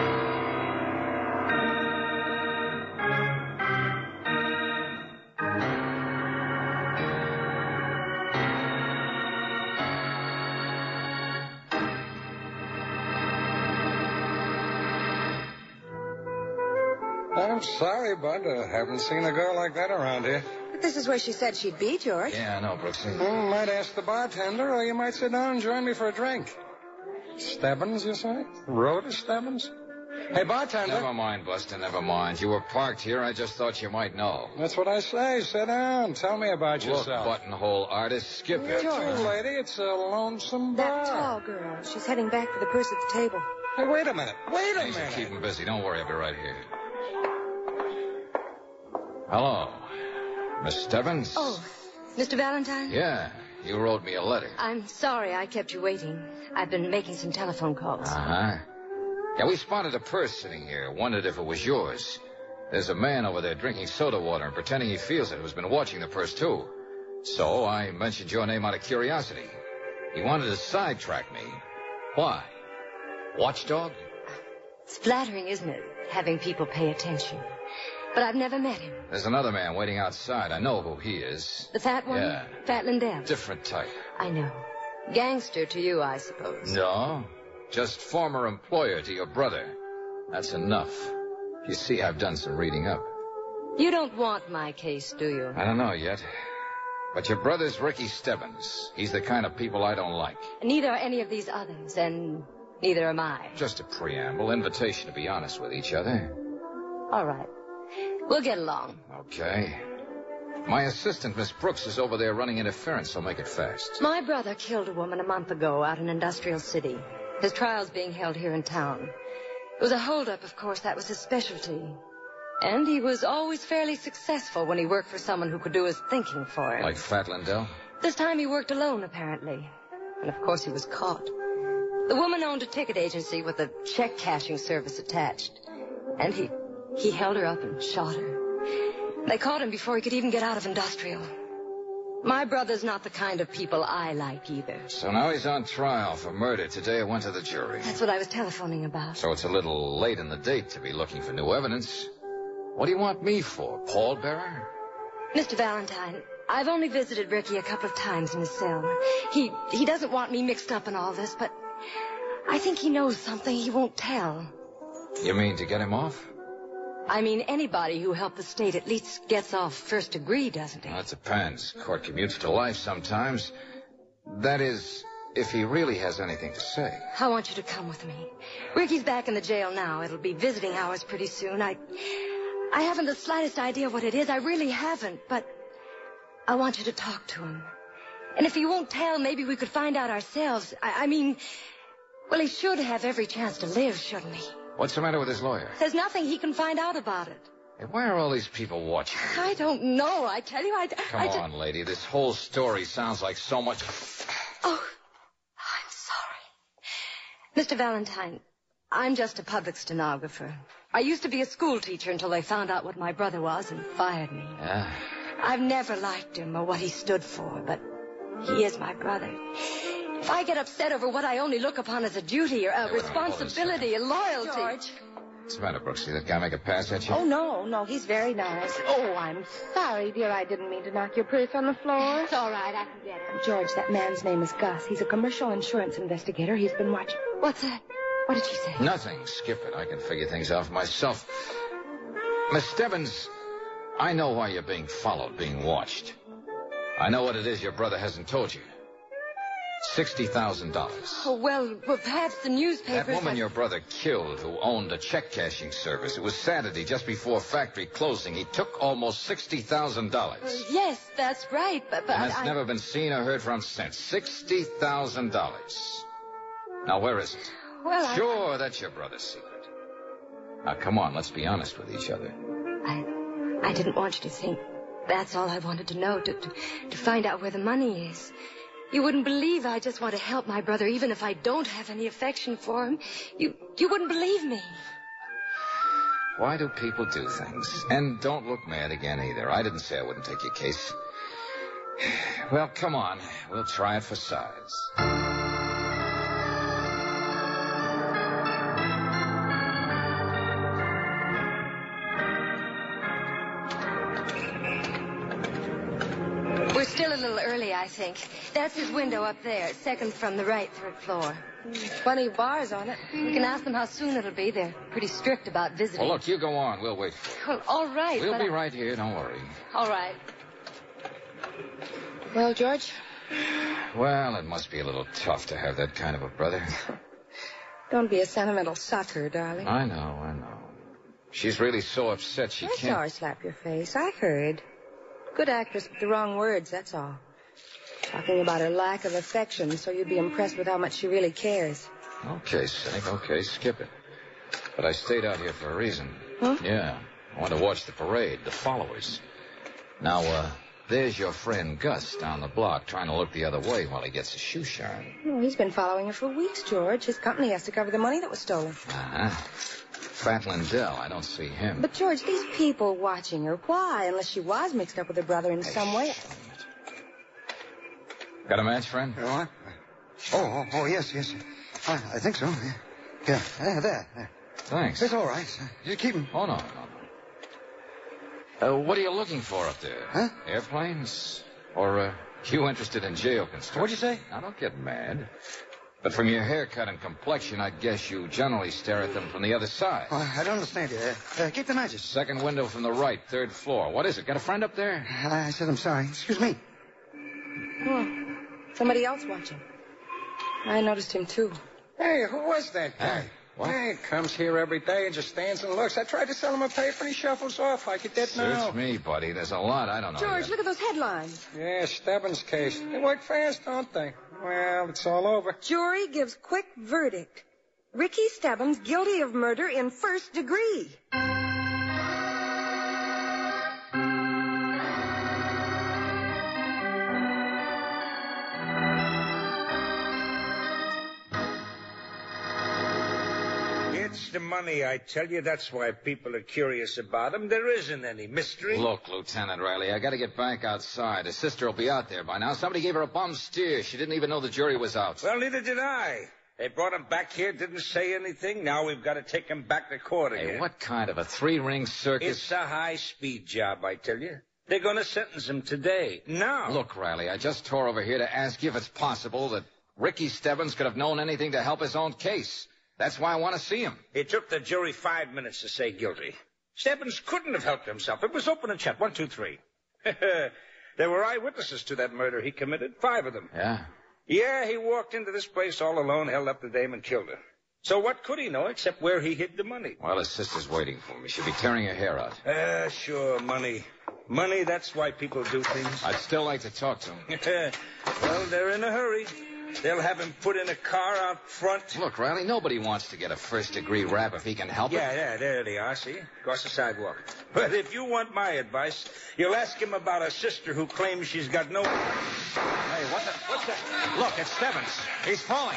I'm sorry, Bud. I haven't seen a girl like that around here. But this is where she said she'd be, George. Yeah, I know, Brooksy. Might ask the bartender, or you might sit down and join me for a drink. Stebbins, you say? Rhoda Stebbins? Hey, bartender. Never mind, Buster, never mind. You were parked here. I just thought you might know. That's what I say. Sit down. Tell me about Look, yourself. buttonhole artist, skip it. George, lady, it's a lonesome bar. That tall girl. She's heading back for the purse at the table. Hey, wait a minute. Wait a Things minute. are keeping busy. Don't worry, I'll be right here. Hello. Miss Stebbins? Oh, Mr. Valentine? Yeah, you wrote me a letter. I'm sorry I kept you waiting. I've been making some telephone calls. Uh-huh. Yeah, we spotted a purse sitting here. Wondered if it was yours. There's a man over there drinking soda water and pretending he feels it, who's been watching the purse, too. So I mentioned your name out of curiosity. He wanted to sidetrack me. Why? Watchdog? It's flattering, isn't it, having people pay attention? But I've never met him. There's another man waiting outside. I know who he is. The fat one? Yeah. Fat Lindell? Different type. I know. Gangster to you, I suppose. No. Just former employer to your brother. That's enough. You see, I've done some reading up. You don't want my case, do you? I don't know yet. But your brother's Ricky Stebbins. He's the kind of people I don't like. Neither are any of these others, and neither am I. Just a preamble, invitation to be honest with each other. All right. We'll get along. Okay. My assistant, Miss Brooks, is over there running interference, so make it fast. My brother killed a woman a month ago out in Industrial City. His trial's being held here in town. It was a holdup, of course. That was his specialty. And he was always fairly successful when he worked for someone who could do his thinking for him. Like Fat Lindell? This time he worked alone, apparently. And, of course, he was caught. The woman owned a ticket agency with a check-cashing service attached. And he held her up and shot her. They caught him before he could even get out of Industrial. My brother's not the kind of people I like either. So now he's on trial for murder. Today I went to the jury. That's what I was telephoning about. So it's a little late in the date to be looking for new evidence. What do you want me for, pallbearer? Mr. Valentine, I've only visited Ricky a couple of times in his cell. He doesn't want me mixed up in all this, but I think he knows something he won't tell. You mean to get him off? I mean, anybody who helped the state at least gets off first degree, doesn't he? Well, it depends. Court commutes to life sometimes. That is, if he really has anything to say. I want you to come with me. Ricky's back in the jail now. It'll be visiting hours pretty soon. I haven't the slightest idea what it is. I really haven't, but I want you to talk to him. And if he won't tell, maybe we could find out ourselves. I mean, well, he should have every chance to live, shouldn't he? What's the matter with his lawyer? There's nothing he can find out about it. Hey, why are all these people watching? I don't know. I tell you, Come on, lady. This whole story sounds like so much... Oh, I'm sorry. Mr. Valentine, I'm just a public stenographer. I used to be a school teacher until they found out what my brother was and fired me. Yeah? I've never liked him or what he stood for, but he is my brother. I get upset over what I only look upon as a duty or a responsibility and loyalty. George. What's the matter, Brooks? Did that guy make a pass at you? Oh, no, he's very nice. Oh, I'm sorry, dear. I didn't mean to knock your purse on the floor. It's all right. I can get it. George, that man's name is Gus. He's a commercial insurance investigator. He's been watching. What's that? What did she say? Nothing. Skip it. I can figure things out for myself. Miss Stebbins, I know why you're being followed, being watched. I know what it is your brother hasn't told you. $60,000. Oh, well, perhaps the newspapers... That woman your brother killed who owned a check-cashing service. It was Saturday, just before factory closing. He took almost $60,000. Yes, that's right, but and it's never been seen or heard from since. $60,000. Now, where is it? Well, Sure, that's your brother's secret. Now, come on, let's be honest with each other. I didn't want you to think. That's all I wanted to know, to find out where the money is. You wouldn't believe I just want to help my brother, even if I don't have any affection for him. You wouldn't believe me. Why do people do things? And don't look mad again, either. I didn't say I wouldn't take your case. Well, come on. We'll try it for size. We're still a little early, I think. That's his window up there, second from the right, third floor. Plenty of bars on it. We can ask them how soon it'll be. They're pretty strict about visiting. Well, look, you go on. We'll wait for you. Well, all right. We'll be right here. Don't worry. All right. Well, George? Well, it must be a little tough to have that kind of a brother. Don't be a sentimental sucker, darling. I know. She's really so upset she I can't... saw her slap your face. I heard. Good actress with the wrong words, that's all. Talking about her lack of affection, so you'd be impressed with how much she really cares. Okay, cynic. Okay, skip it. But I stayed out here for a reason. Huh? Yeah. I want to watch the parade, the followers. Now, there's your friend Gus down the block trying to look the other way while he gets his shoe shine. Oh, he's been following her for weeks, George. His company has to cover the money that was stolen. Uh-huh. Fat Lindell, I don't see him. But, George, these people watching her, why? Unless she was mixed up with her brother in some way. Got a match, friend? What? Oh, yes. I think so. Yeah, there. Thanks. It's all right. Just keep him. Oh, no. What are you looking for up there? Huh? Airplanes? Or, you interested in jail construction? What'd you say? Now, don't get mad. But from your haircut and complexion, I guess you generally stare at them from the other side. Oh, I don't understand you. Keep the matches. Second window from the right, third floor. What is it? Got a friend up there? I said I'm sorry. Excuse me. Oh, somebody else watching. I noticed him, too. Hey, who was that guy? What? Hey, comes here every day and just stands and looks. I tried to sell him a paper and he shuffles off like he did now. Search me, buddy. There's a lot I don't know George, yet. look at those headlines. Yeah, Stebbins case. They work fast, don't they? Well, it's all over. Jury gives quick verdict. Ricky Stebbins guilty of murder in first degree. It's the money, I tell you. That's why people are curious about him. There isn't any mystery. Look, Lieutenant Riley, I got to get back outside. His sister will be out there by now. Somebody gave her a bum steer. She didn't even know the jury was out. Well, neither did I. They brought him back here, didn't say anything. Now we've got to take him back to court again. Hey, what kind of a three-ring circus? It's a high-speed job, I tell you. They're going to sentence him today. Now. Look, Riley, I just tore over here to ask you if it's possible that Ricky Stebbins could have known anything to help his own case. That's why I want to see him. It took the jury 5 minutes to say guilty. Stebbins couldn't have helped himself. It was open and shut. 1, 2, 3. There were eyewitnesses to that murder he committed. 5 of them. Yeah? Yeah, he walked into this place all alone, held up the dame, and killed her. So what could he know except where he hid the money? Well, his sister's waiting for me. She'll be tearing her hair out. Sure, money. Money, that's why people do things. I'd still like to talk to him. Well, they're in a hurry. They'll have him put in a car out front. Look, Riley, nobody wants to get a first-degree rap if he can help it. Yeah, there they are, see? Across the sidewalk. But if you want my advice, you'll ask him about a sister who claims she's got no... Hey, what's that? Look, it's Stebbins. He's falling.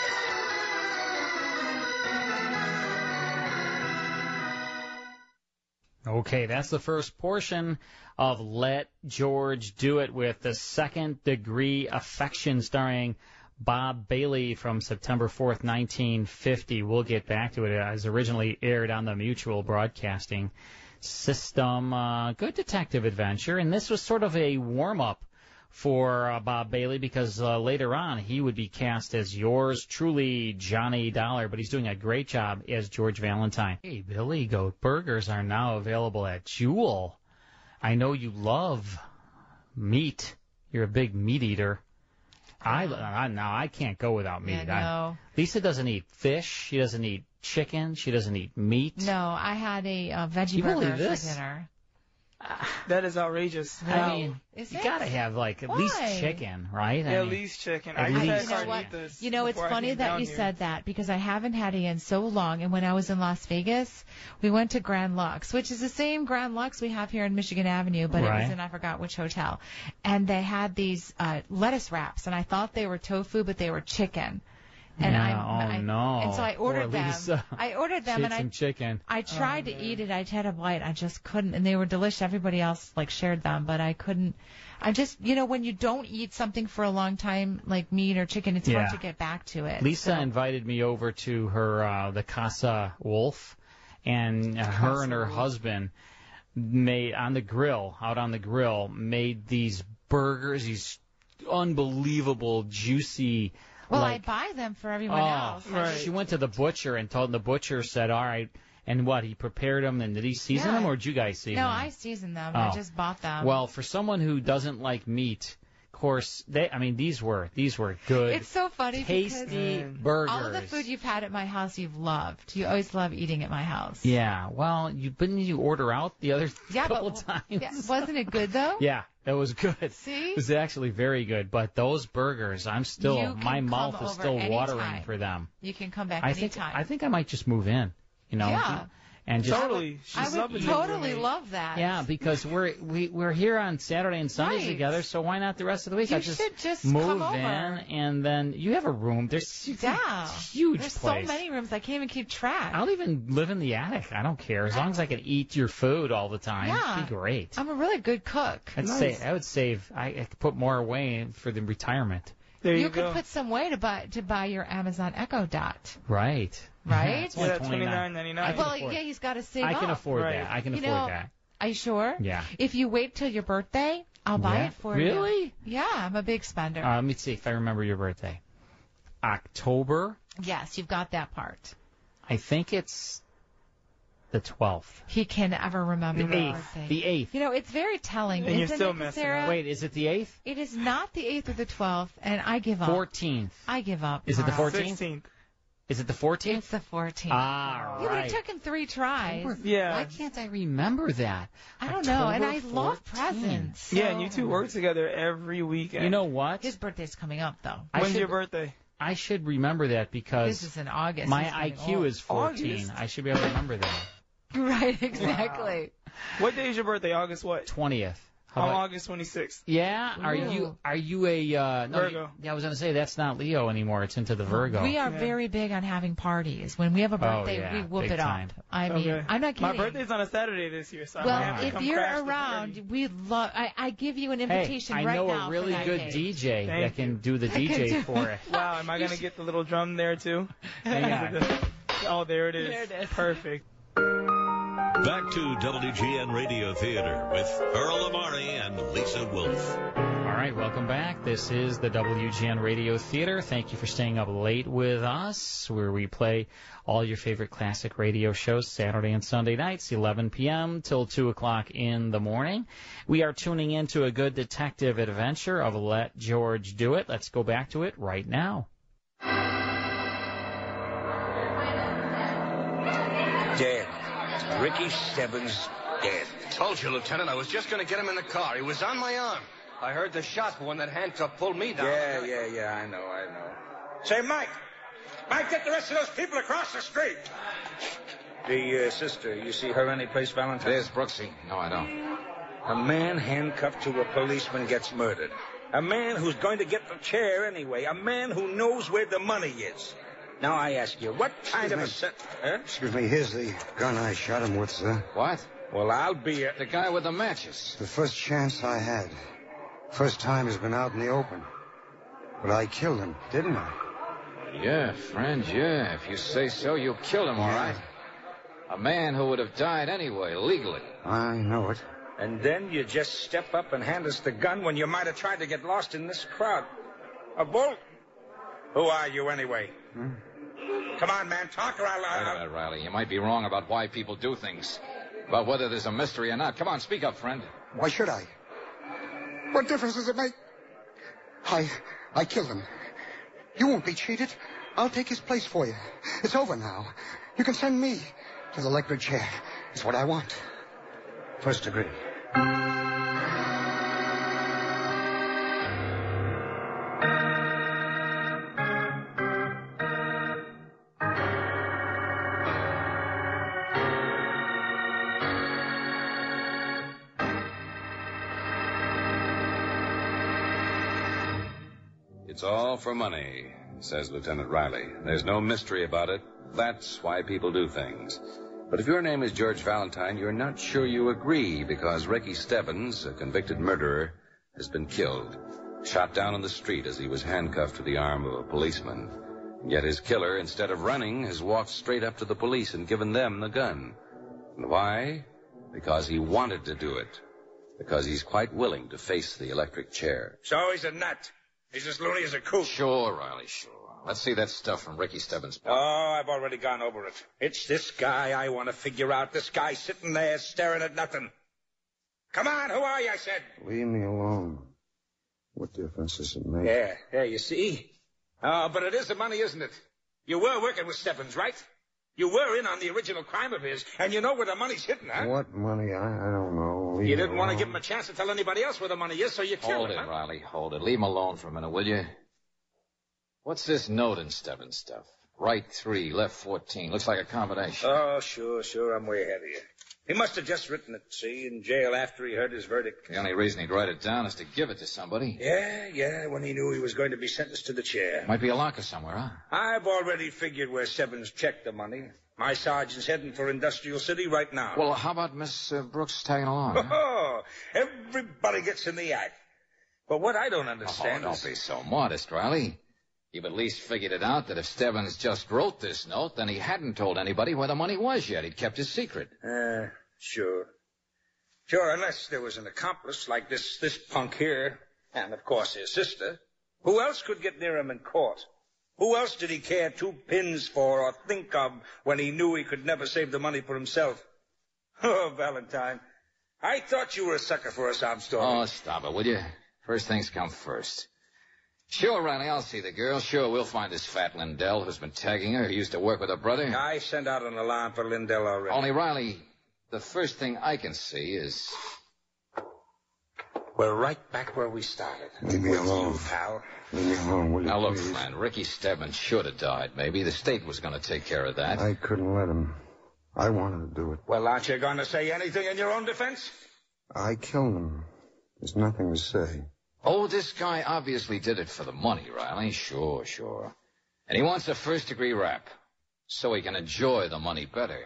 Okay, that's the first portion of Let George Do It with the Second Degree Affection starring Bob Bailey from September 4th, 1950. We'll get back to it. It was originally aired on the Mutual Broadcasting System. Good detective adventure, and this was sort of a warm-up for Bob Bailey because later on he would be cast as yours truly, Johnny Dollar, but he's doing a great job as George Valentine. Hey, Billy Goat Burgers are now available at Jewel. I know you love meat. You're a big meat eater. I can't go without meat. Yeah, no. Lisa doesn't eat fish. She doesn't eat chicken. She doesn't eat meat. No, I had a veggie You burger believe for this? dinner. That is outrageous. I mean, Is you it? gotta have at least Why? chicken, right? Yeah, at least chicken. At I least just had chicken. carnitas. You know, it's before I funny came that down you here. said that because I haven't had it in so long. And when I was in Las Vegas, we went to Grand Lux, which is the same Grand Lux we have here in Michigan Avenue, but it Right. was in I forgot which hotel. And they had these lettuce wraps, and I thought they were tofu, but they were chicken. And Yeah, no. And so I ordered Poor them. Lisa. I ordered them, She ate and some chicken. I tried to eat it. I had a bite. I just couldn't. And they were delicious. Everybody else shared them, but I couldn't. I just, when you don't eat something for a long time, like meat or chicken, it's hard Yeah. to get back to it. Lisa invited me over to her the Casa Wolf, and her and her husband made out on the grill, made these burgers, these unbelievable juicy. Well, I buy them for everyone else. She went to the butcher and told him. The butcher said, "All right." And what, he prepared them, and did he season them, or did you guys season them? No, I seasoned them. Oh. I just bought them. Well, for someone who doesn't like meat, of course, these were good. It's so funny tasty because burgers. all of the food you've had at my house, you've loved. You always love eating at my house. Yeah, well, didn't you order out the other couple times? Yeah, wasn't it good though? Yeah, it was good. See? It was actually very good. But those burgers, You can my come mouth is over still watering anytime. for them. You can come back I anytime. think I might just move in. Yeah. And just Totally. I would totally love that. Yeah, because we're here on Saturday and Sundays Right. together, so why not the rest of the week? You I should just move come over. in, and then you have a room. There's Yeah. huge There's place. so many rooms I can't even keep track. I'll even live in the attic. I don't care as long as I can eat your food all the time. Yeah. It'd be great. I'm a really good cook. I would save. I could put more away for the retirement. There you could put some way to buy your Amazon Echo Dot. Right. Right? It's only Yeah, $29.99. Well, yeah, he's got to save I up. can afford that. I can You afford know, that. Are you sure? Yeah. If you wait till your birthday, I'll buy Yeah? it for you. Really? Yeah, I'm a big spender. Let me see if I remember your birthday. October. Yes, you've got that part. I think it's the 12th. He can never remember The your 8th. birthday. The 8th. You know, it's very telling. And you're isn't still it, messing Sarah? up. Wait, is it the 8th? It is not the 8th or the 12th, and I give up. 14th. I give up. Is it the Carl. 14th? 16th. Is it the 14th? It's the 14th. Ah, Yeah, but right. it took him 3 tries. Yeah. Why can't I remember that? I don't know, and I October love 14th. presents. Yeah, and you two work together every weekend. You know what? His birthday's coming up, though. When's your birthday? I should remember that because This is in August. my He's getting IQ old. is 14. August? I should be able to remember that. Right, exactly. What day is your birthday? August what? 20th. How I'm about- August 26th. Yeah? Are Ooh. you a no, Virgo. Yeah, I was gonna say that's not Leo anymore. It's into the Virgo. We are very big on having parties. When we have a birthday, yeah, we whoop big it time. up. I mean, Okay. I'm not kidding. My birthday's on a Saturday this year, so I might Well, have to if come you're crash the around, party. we love. I give you an invitation Hey, I right know now a really for that good date. DJ Thank that can do the DJ for it. Wow, am I gonna get the little drum there too? Hang on. Oh, there it is. There it is. Perfect. Back to WGN Radio Theater with Earl Amari and Lisa Wolf. All right, welcome back. This is the WGN Radio Theater. Thank you for staying up late with us, where we play all your favorite classic radio shows Saturday and Sunday nights, 11 p.m. till 2 o'clock in the morning. We are tuning into a good detective adventure of Let George Do It. Let's go back to it right now. Dead. Ricky Stebbins dead. Told you, Lieutenant. I was just going to get him in the car. He was on my arm. I heard the shot when that handcuff pulled me down. Yeah, I know. Say, Mike, get the rest of those people across the street. The sister, you see her anyplace, Valentine? There's Brooksy. No, I don't. A man handcuffed to a policeman gets murdered. A man who's going to get the chair anyway. A man who knows where the money is. Now, I ask you, what kind of a... Excuse me, here's the gun I shot him with, sir. What? Well, I'll be the guy with the matches. The first chance I had. First time he's been out in the open. But I killed him, didn't I? Yeah, friend, yeah. If you say so, you killed him, all right. A man who would have died anyway, legally. I know it. And then you just step up and hand us the gun when you might have tried to get lost in this crowd. A bull? Who are you, anyway? Come on, man, talk or I'll... Wait a minute, Riley. You might be wrong about why people do things. About whether there's a mystery or not. Come on, speak up, friend. Why should I? What difference does it make? I killed him. You won't be cheated. I'll take his place for you. It's over now. You can send me to the electric chair. It's what I want. First degree. It's all for money, says Lieutenant Riley. There's no mystery about it. That's why people do things. But if your name is George Valentine, you're not sure you agree, because Ricky Stebbins, a convicted murderer, has been killed. Shot down in the street as he was handcuffed to the arm of a policeman. Yet his killer, instead of running, has walked straight up to the police and given them the gun. And why? Because he wanted to do it. Because he's quite willing to face the electric chair. So he's a nut. He's as loony as a coot. Sure, Riley, sure. Let's see that stuff from Ricky Stebbins' pocket. Oh, I've already gone over it. It's this guy I want to figure out. This guy sitting there staring at nothing. Come on, who are you, I said? Leave me alone. What difference does it make? Yeah, you see? Oh, but it is the money, isn't it? You were working with Stebbins, right? You were in on the original crime of his, and you know where the money's hidden, huh? What money? I don't know. You didn't want to give him a chance to tell anybody else where the money is, so you killed him. Hold it, Riley, hold it. Leave him alone for a minute, will you? What's this note in Stebbins' stuff? Right 3, left 14. Looks like a combination. Oh, sure. I'm way ahead of you. He must have just written it, see, in jail after he heard his verdict. The only reason he'd write it down is to give it to somebody. Yeah, when he knew he was going to be sentenced to the chair. Might be a locker somewhere, huh? I've already figured where Stebbins checked the money. My sergeant's heading for Industrial City right now. Well, how about Miss Brooks tagging along? Huh? Oh, everybody gets in the act. But what I don't understand don't be so modest, Riley. You've at least figured it out that if Stebbins just wrote this note, then he hadn't told anybody where the money was yet. He'd kept his secret. Sure. Sure, unless there was an accomplice like this punk here, and, of course, his sister. Who else could get near him in court? Who else did he care 2 pins for or think of when he knew he could never save the money for himself? Oh, Valentine, I thought you were a sucker for a sob story. Oh, stop it, will you? First things come first. Sure, Riley, I'll see the girl. Sure, we'll find this fat Lindell who's been tagging her, who used to work with her brother. I sent out an alarm for Lindell already. Only, Riley, the first thing I can see is... We're right back where we started. Leave me alone, you, pal. Leave me alone, will you, Now, look, please? friend, Ricky Stebbins should have died, maybe. The state was going to take care of that. I couldn't let him. I wanted to do it. Well, aren't you going to say anything in your own defense? I killed him. There's nothing to say. Oh, this guy obviously did it for the money, Riley. Sure. And he wants a first-degree rap, so he can enjoy the money better.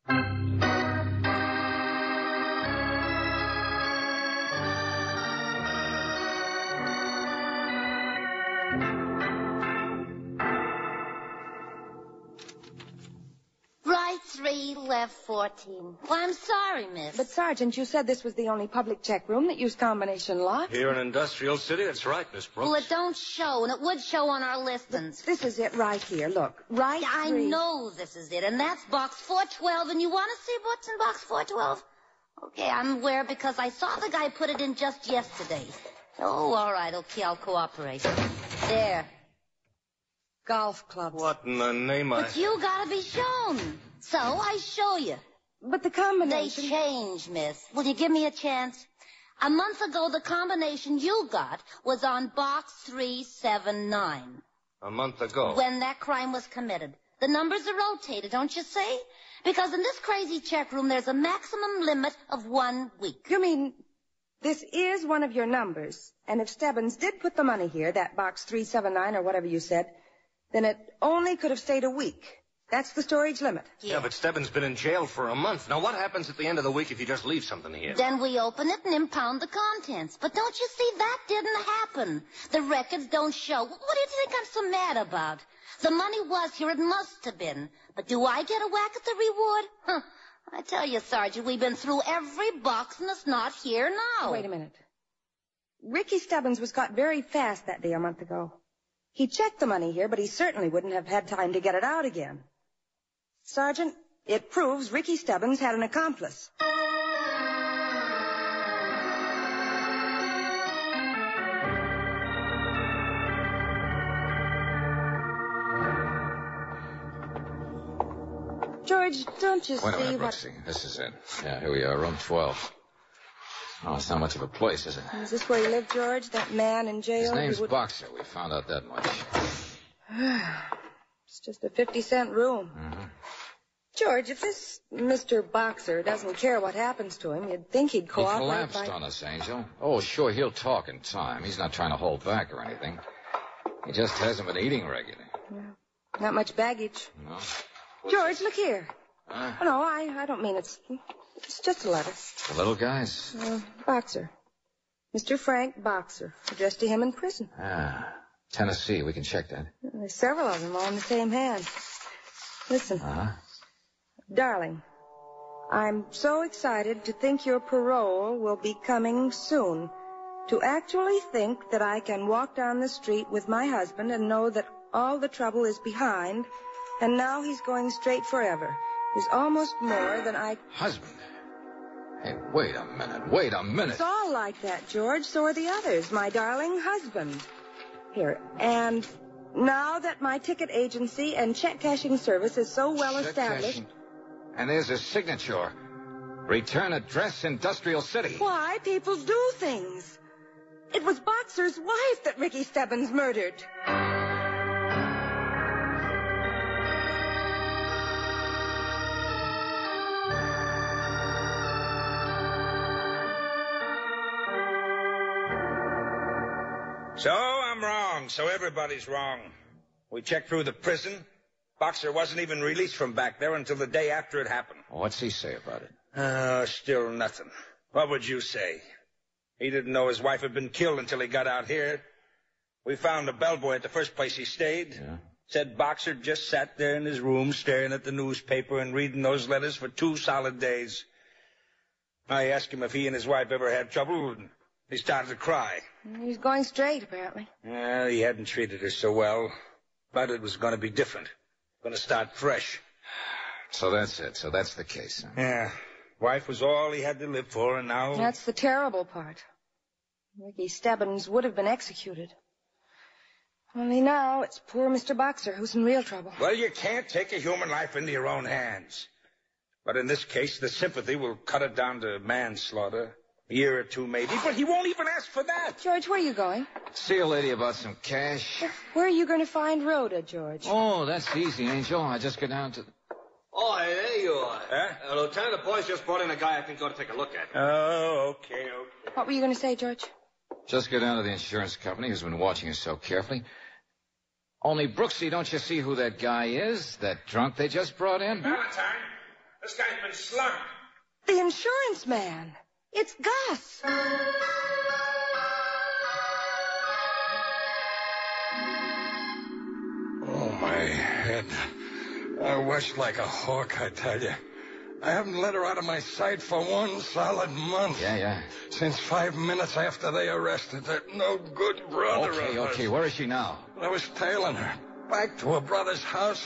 Right 3, left 14. Well, I'm sorry, miss. But, Sergeant, you said this was the only public check room that used combination lock. Here in Industrial City, that's right, Miss Brooks. Well, it don't show, and it would show on our listings. This is it right here. Look, right. Yeah, I know this is it, and that's box 412, and you want to see what's in box 412? Okay, I'm aware because I saw the guy put it in just yesterday. Oh, all right, okay, I'll cooperate. There. Golf clubs. What in the name of... But you gotta be shown. So I show you. But the combination... They change, miss. Will you give me a chance? A month ago, the combination you got was on box 379. A month ago? When that crime was committed. The numbers are rotated, don't you see? Because in this crazy check room, there's a maximum limit of 1 week. You mean this is one of your numbers, and if Stebbins did put the money here, that box 379 or whatever you said, then it only could have stayed a week. That's the storage limit. Yeah, but Stebbins been in jail for a month. Now, what happens at the end of the week if you just leave something here? Then we open it and impound the contents. But don't you see, that didn't happen. The records don't show. What do you think I'm so mad about? The money was here. It must have been. But do I get a whack at the reward? Huh. I tell you, Sergeant, we've been through every box and it's not here now. Wait a minute. Ricky Stebbins was caught very fast that day a month ago. He checked the money here, but he certainly wouldn't have had time to get it out again. Sergeant, it proves Ricky Stebbins had an accomplice. George, don't you Wait a see minute, what... Brooksy. This is it. Yeah, here we are, room 12. Oh, it's not much of a place, is it? Is this where you live, George? That man in jail? His name's who would- Boxer. We found out that much. It's just a 50-cent room. Mm-hmm. George, if this Mr. Boxer doesn't care what happens to him, you'd think he'd He cooperate collapsed on us, Angel. Oh, sure, he'll talk in time. He's not trying to hold back or anything. He just hasn't been eating regularly. Not much baggage. No? George, look here. Huh? Oh, no, I don't mean it's just a letter. The little guys? Boxer. Mr. Frank Boxer. Addressed to him in prison. Ah, Tennessee. We can check that. There's several of them all in the same hand. Listen. Uh-huh. Darling, I'm so excited to think your parole will be coming soon. To actually think that I can walk down the street with my husband and know that all the trouble is behind, and now he's going straight forever, is almost more than I... Husband? Hey, wait a minute. It's all like that, George. So are the others, my darling husband. Here, and now that my ticket agency and check cashing service is so well established... And there's his signature. Return address, Industrial City. Why people do things. It was Boxer's wife that Ricky Stebbins murdered. So I'm wrong. So everybody's wrong. We checked through the prison. Boxer wasn't even released from back there until the day after it happened. What's he say about it? Still nothing. What would you say? He didn't know his wife had been killed until he got out here. We found a bellboy at the first place he stayed. Yeah. Said Boxer just sat there in his room staring at the newspaper and reading those letters for 2 solid days. I asked him if he and his wife ever had trouble, and he started to cry. He's going straight, apparently. Well, he hadn't treated her so well, but it was going to be different. Going to start fresh. So that's it. So that's the case. Huh? Yeah. Wife was all he had to live for, and now... That's the terrible part. Ricky Stebbins would have been executed. Only now it's poor Mr. Boxer who's in real trouble. Well, you can't take a human life into your own hands. But in this case, the sympathy will cut it down to manslaughter. A year or 2, maybe. But he won't even ask for that. George, where are you going? See a lady about some cash. Where are you going to find Rhoda, George? Oh, that's easy, Angel. I just go down to... Oh, hey, there you are. Huh? Lieutenant, the boys just brought in a guy I think you ought to take a look at. Oh, okay. What were you going to say, George? Just go down to the insurance company who's been watching us so carefully. Only, Brooksy, don't you see who that guy is? That drunk they just brought in? Valentine, this guy's been slugged. The insurance man. It's Gus. Oh, my head. I wished like a hawk, I tell you. I haven't let her out of my sight for 1 solid month. Yeah. Since 5 minutes after they arrested that no good brother of hers. Okay. Where is she now? I was tailing her back to her brother's house.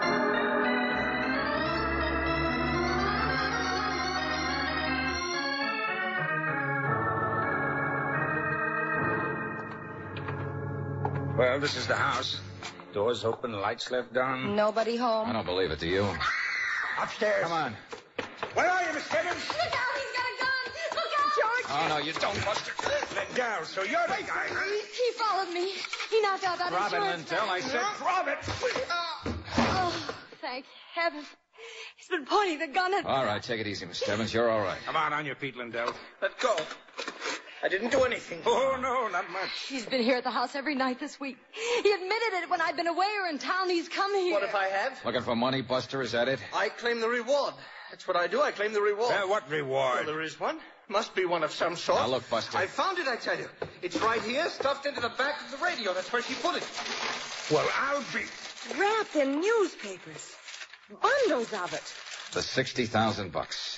Well, this is the house. Doors open, lights left on. Nobody home. I don't believe it, do you? Upstairs. Come on. Where are you, Miss Stebbins? Look out, he's got a gun! Look out! George! Oh, no, you don't, Buster. Lindell, so you're the guy, huh? He followed me. He knocked out that Drop it, insurance Lindell. man. I said Drop it. Oh, thank heaven. He's been pointing the gun at me. All right, take it easy, Miss Stebbins. You're all right. Come on your feet, Lindell. Let go. I didn't do anything. Oh, no, not much. He's been here at the house every night this week. He admitted it when I've been away or in town. He's come here. What if I have? Looking for money, Buster? Is that it? I claim the reward. That's what I do. I claim the reward. What reward? Well, there is one. Must be one of some sort. Now, look, Buster. I found it, I tell you. It's right here, stuffed into the back of the radio. That's where she put it. Well, I'll be... Wrapped in newspapers. Bundles of it. The $60,000.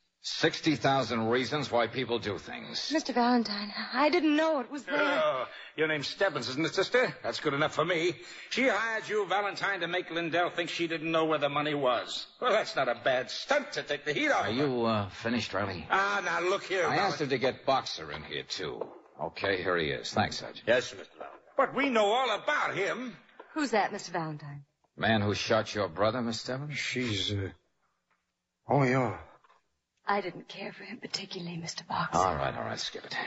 60,000 reasons why people do things. Mr. Valentine, I didn't know it was there. Oh, your name's Stebbins, isn't it, sister? That's good enough for me. She hired you, Valentine, to make Lindell think she didn't know where the money was. Well, that's not a bad stunt to take the heat off. Are you finished, Riley? Now look here, I asked him to get Boxer in here, too. Okay, here he is. Thanks, Sergeant. Yes, Mr. Valentine. But we know all about him. Who's that, Mr. Valentine? Man who shot your brother, Miss Stebbins? She's, Oh, yeah. I didn't care for him particularly, Mr. Boxer. All right, skip it.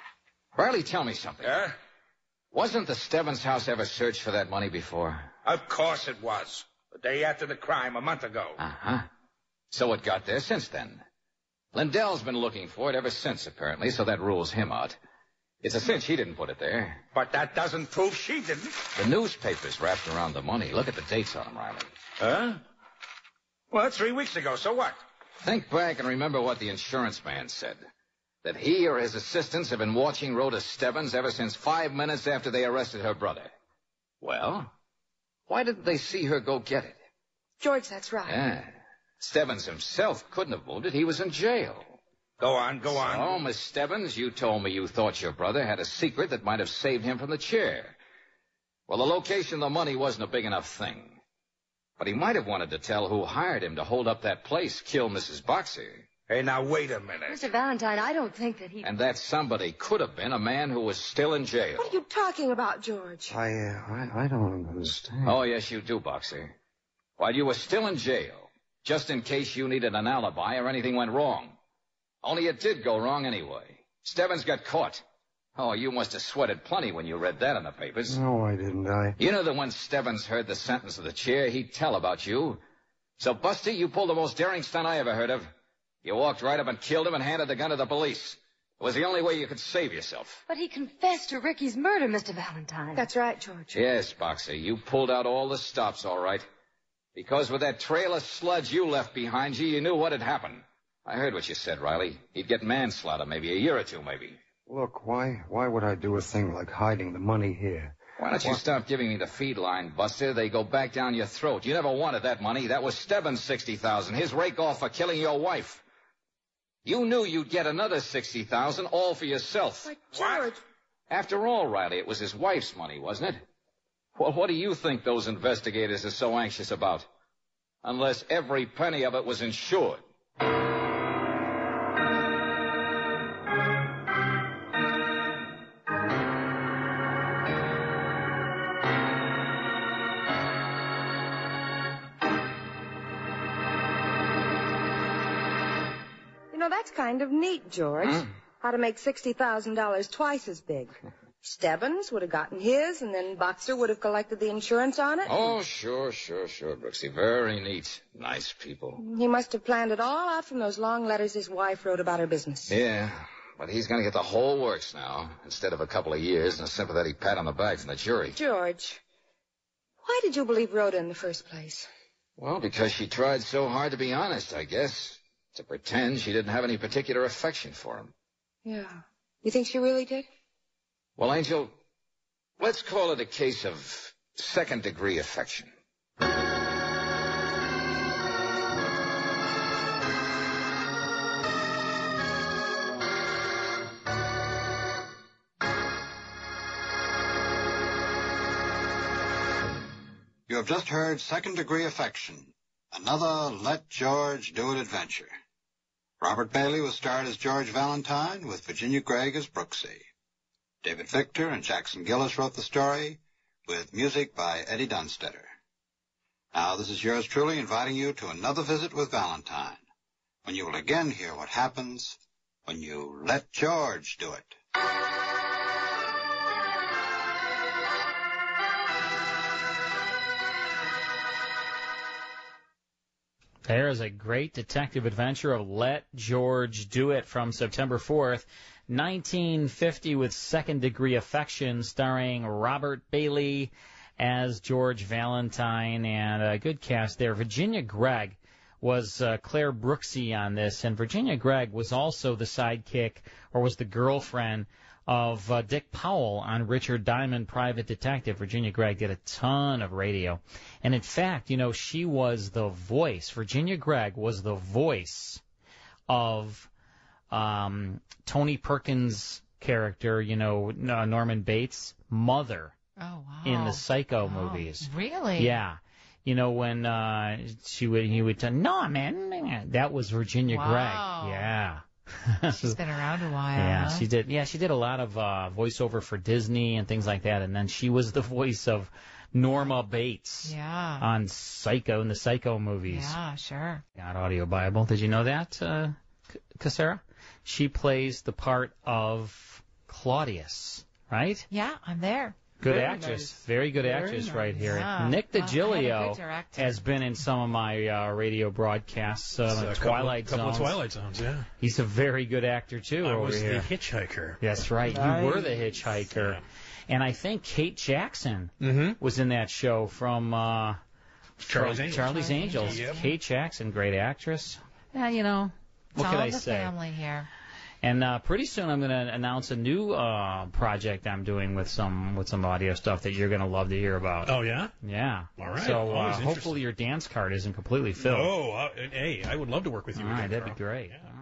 Riley, tell me something. Yeah? Wasn't the Stebbins house ever searched for that money before? Of course it was. The day after the crime, a month ago. Uh-huh. So it got there since then. Lindell's been looking for it ever since, apparently, so that rules him out. It's a cinch he didn't put it there. But that doesn't prove she didn't. The newspapers wrapped around the money. Look at the dates on them, Riley. Huh? Well, 3 weeks ago, so what? Think back and remember what the insurance man said. That he or his assistants have been watching Rhoda Stebbins ever since 5 minutes after they arrested her brother. Well, why didn't they see her go get it? George, that's right. Yeah. Stebbins himself couldn't have moved it. He was in jail. Go on. So, Miss Stebbins, you told me you thought your brother had a secret that might have saved him from the chair. Well, the location of the money wasn't a big enough thing. But he might have wanted to tell who hired him to hold up that place, kill Mrs. Boxer. Hey, now, wait a minute. Mr. Valentine, I don't think that he... And that somebody could have been a man who was still in jail. What are you talking about, George? I don't understand. Oh, yes, you do, Boxer. While you were still in jail, just in case you needed an alibi or anything went wrong. Only it did go wrong anyway. Stebbins got caught. Oh, you must have sweated plenty when you read that in the papers. No, I didn't. You know that when Stebbins heard the sentence of the chair, he'd tell about you. So, Buster, you pulled the most daring stunt I ever heard of. You walked right up and killed him and handed the gun to the police. It was the only way you could save yourself. But he confessed to Ricky's murder, Mr. Valentine. That's right, George. Yes, Boxer, you pulled out all the stops, all right. Because with that trail of sludge you left behind you, you knew what had happened. I heard what you said, Riley. He'd get manslaughter, maybe a year or two, maybe. Look, why would I do a thing like hiding the money here? Why don't you stop giving me the feed line, Buster? They go back down your throat. You never wanted that money. That was Stebbins' $60,000, his rake-off for killing your wife. You knew you'd get another $60,000 all for yourself. But, George... After all, Riley, it was his wife's money, wasn't it? Well, what do you think those investigators are so anxious about? Unless every penny of it was insured. That's kind of neat, George. How to make $60,000 twice as big. Stebbins would have gotten his, and then Boxer would have collected the insurance on it. Oh, sure, Brooksy. Very neat. Nice people. He must have planned it all out from those long letters his wife wrote about her business. Yeah, but he's going to get the whole works now, instead of a couple of years and a sympathetic pat on the back from the jury. George, why did you believe Rhoda in the first place? Well, because she tried so hard to be honest, I guess. To pretend she didn't have any particular affection for him. Yeah. You think she really did? Well, Angel, let's call it a case of second-degree affection. You have just heard Second Degree Affection, another Let George Do It adventure. Robert Bailey was starred as George Valentine, with Virginia Gregg as Brooksy. David Victor and Jackson Gillis wrote the story, with music by Eddie Dunstetter. Now, this is yours truly inviting you to another visit with Valentine, when you will again hear what happens when you let George do it. There is a great detective adventure of Let George Do It from September 4th, 1950, with Second Degree Affection, starring Robert Bailey as George Valentine, and a good cast there. Virginia Gregg was Claire Brooksy on this, and Virginia Gregg was also the sidekick, or was the girlfriend of Dick Powell on Richard Diamond, Private Detective. Virginia Gregg did a ton of radio. And in fact, you know, she was the voice. Virginia Gregg was the voice of Tony Perkins' character, you know, Norman Bates' mother in the Psycho movies. Really? Yeah. You know, when he would tell Norman, that was Virginia Gregg. Yeah. She's been around a while. Yeah, huh? she did. Yeah, she did a lot of voiceover for Disney and things like that. And then she was the voice of Norma Bates on Psycho, in the Psycho movies. Yeah, sure. Got Audio Bible. Did you know that, Cassara? She plays the part of Claudius, right? Yeah, I'm there. Good actress. Very good actress right here. Yeah. Nick Well, I had a DiGilio good director. has been in some of my radio broadcasts, Twilight couple of Zones. Twilight Zones, yeah. He's a very good actor, too, I over was here. the hitchhiker. That's right. Nice. You were the hitchhiker. And I think Kate Jackson was in that show from Charlie's Angels. Charlie's Angels. Yep. Kate Jackson, great actress. Yeah, you know, what It's could all I the say? family here. And pretty soon I'm going to announce a new project I'm doing with some audio stuff that you're going to love to hear about. Oh, yeah? Yeah. All right. So Always hopefully your dance card isn't completely filled. No, hey, I would love to work with you All right, again, that'd Carl. be great. Yeah.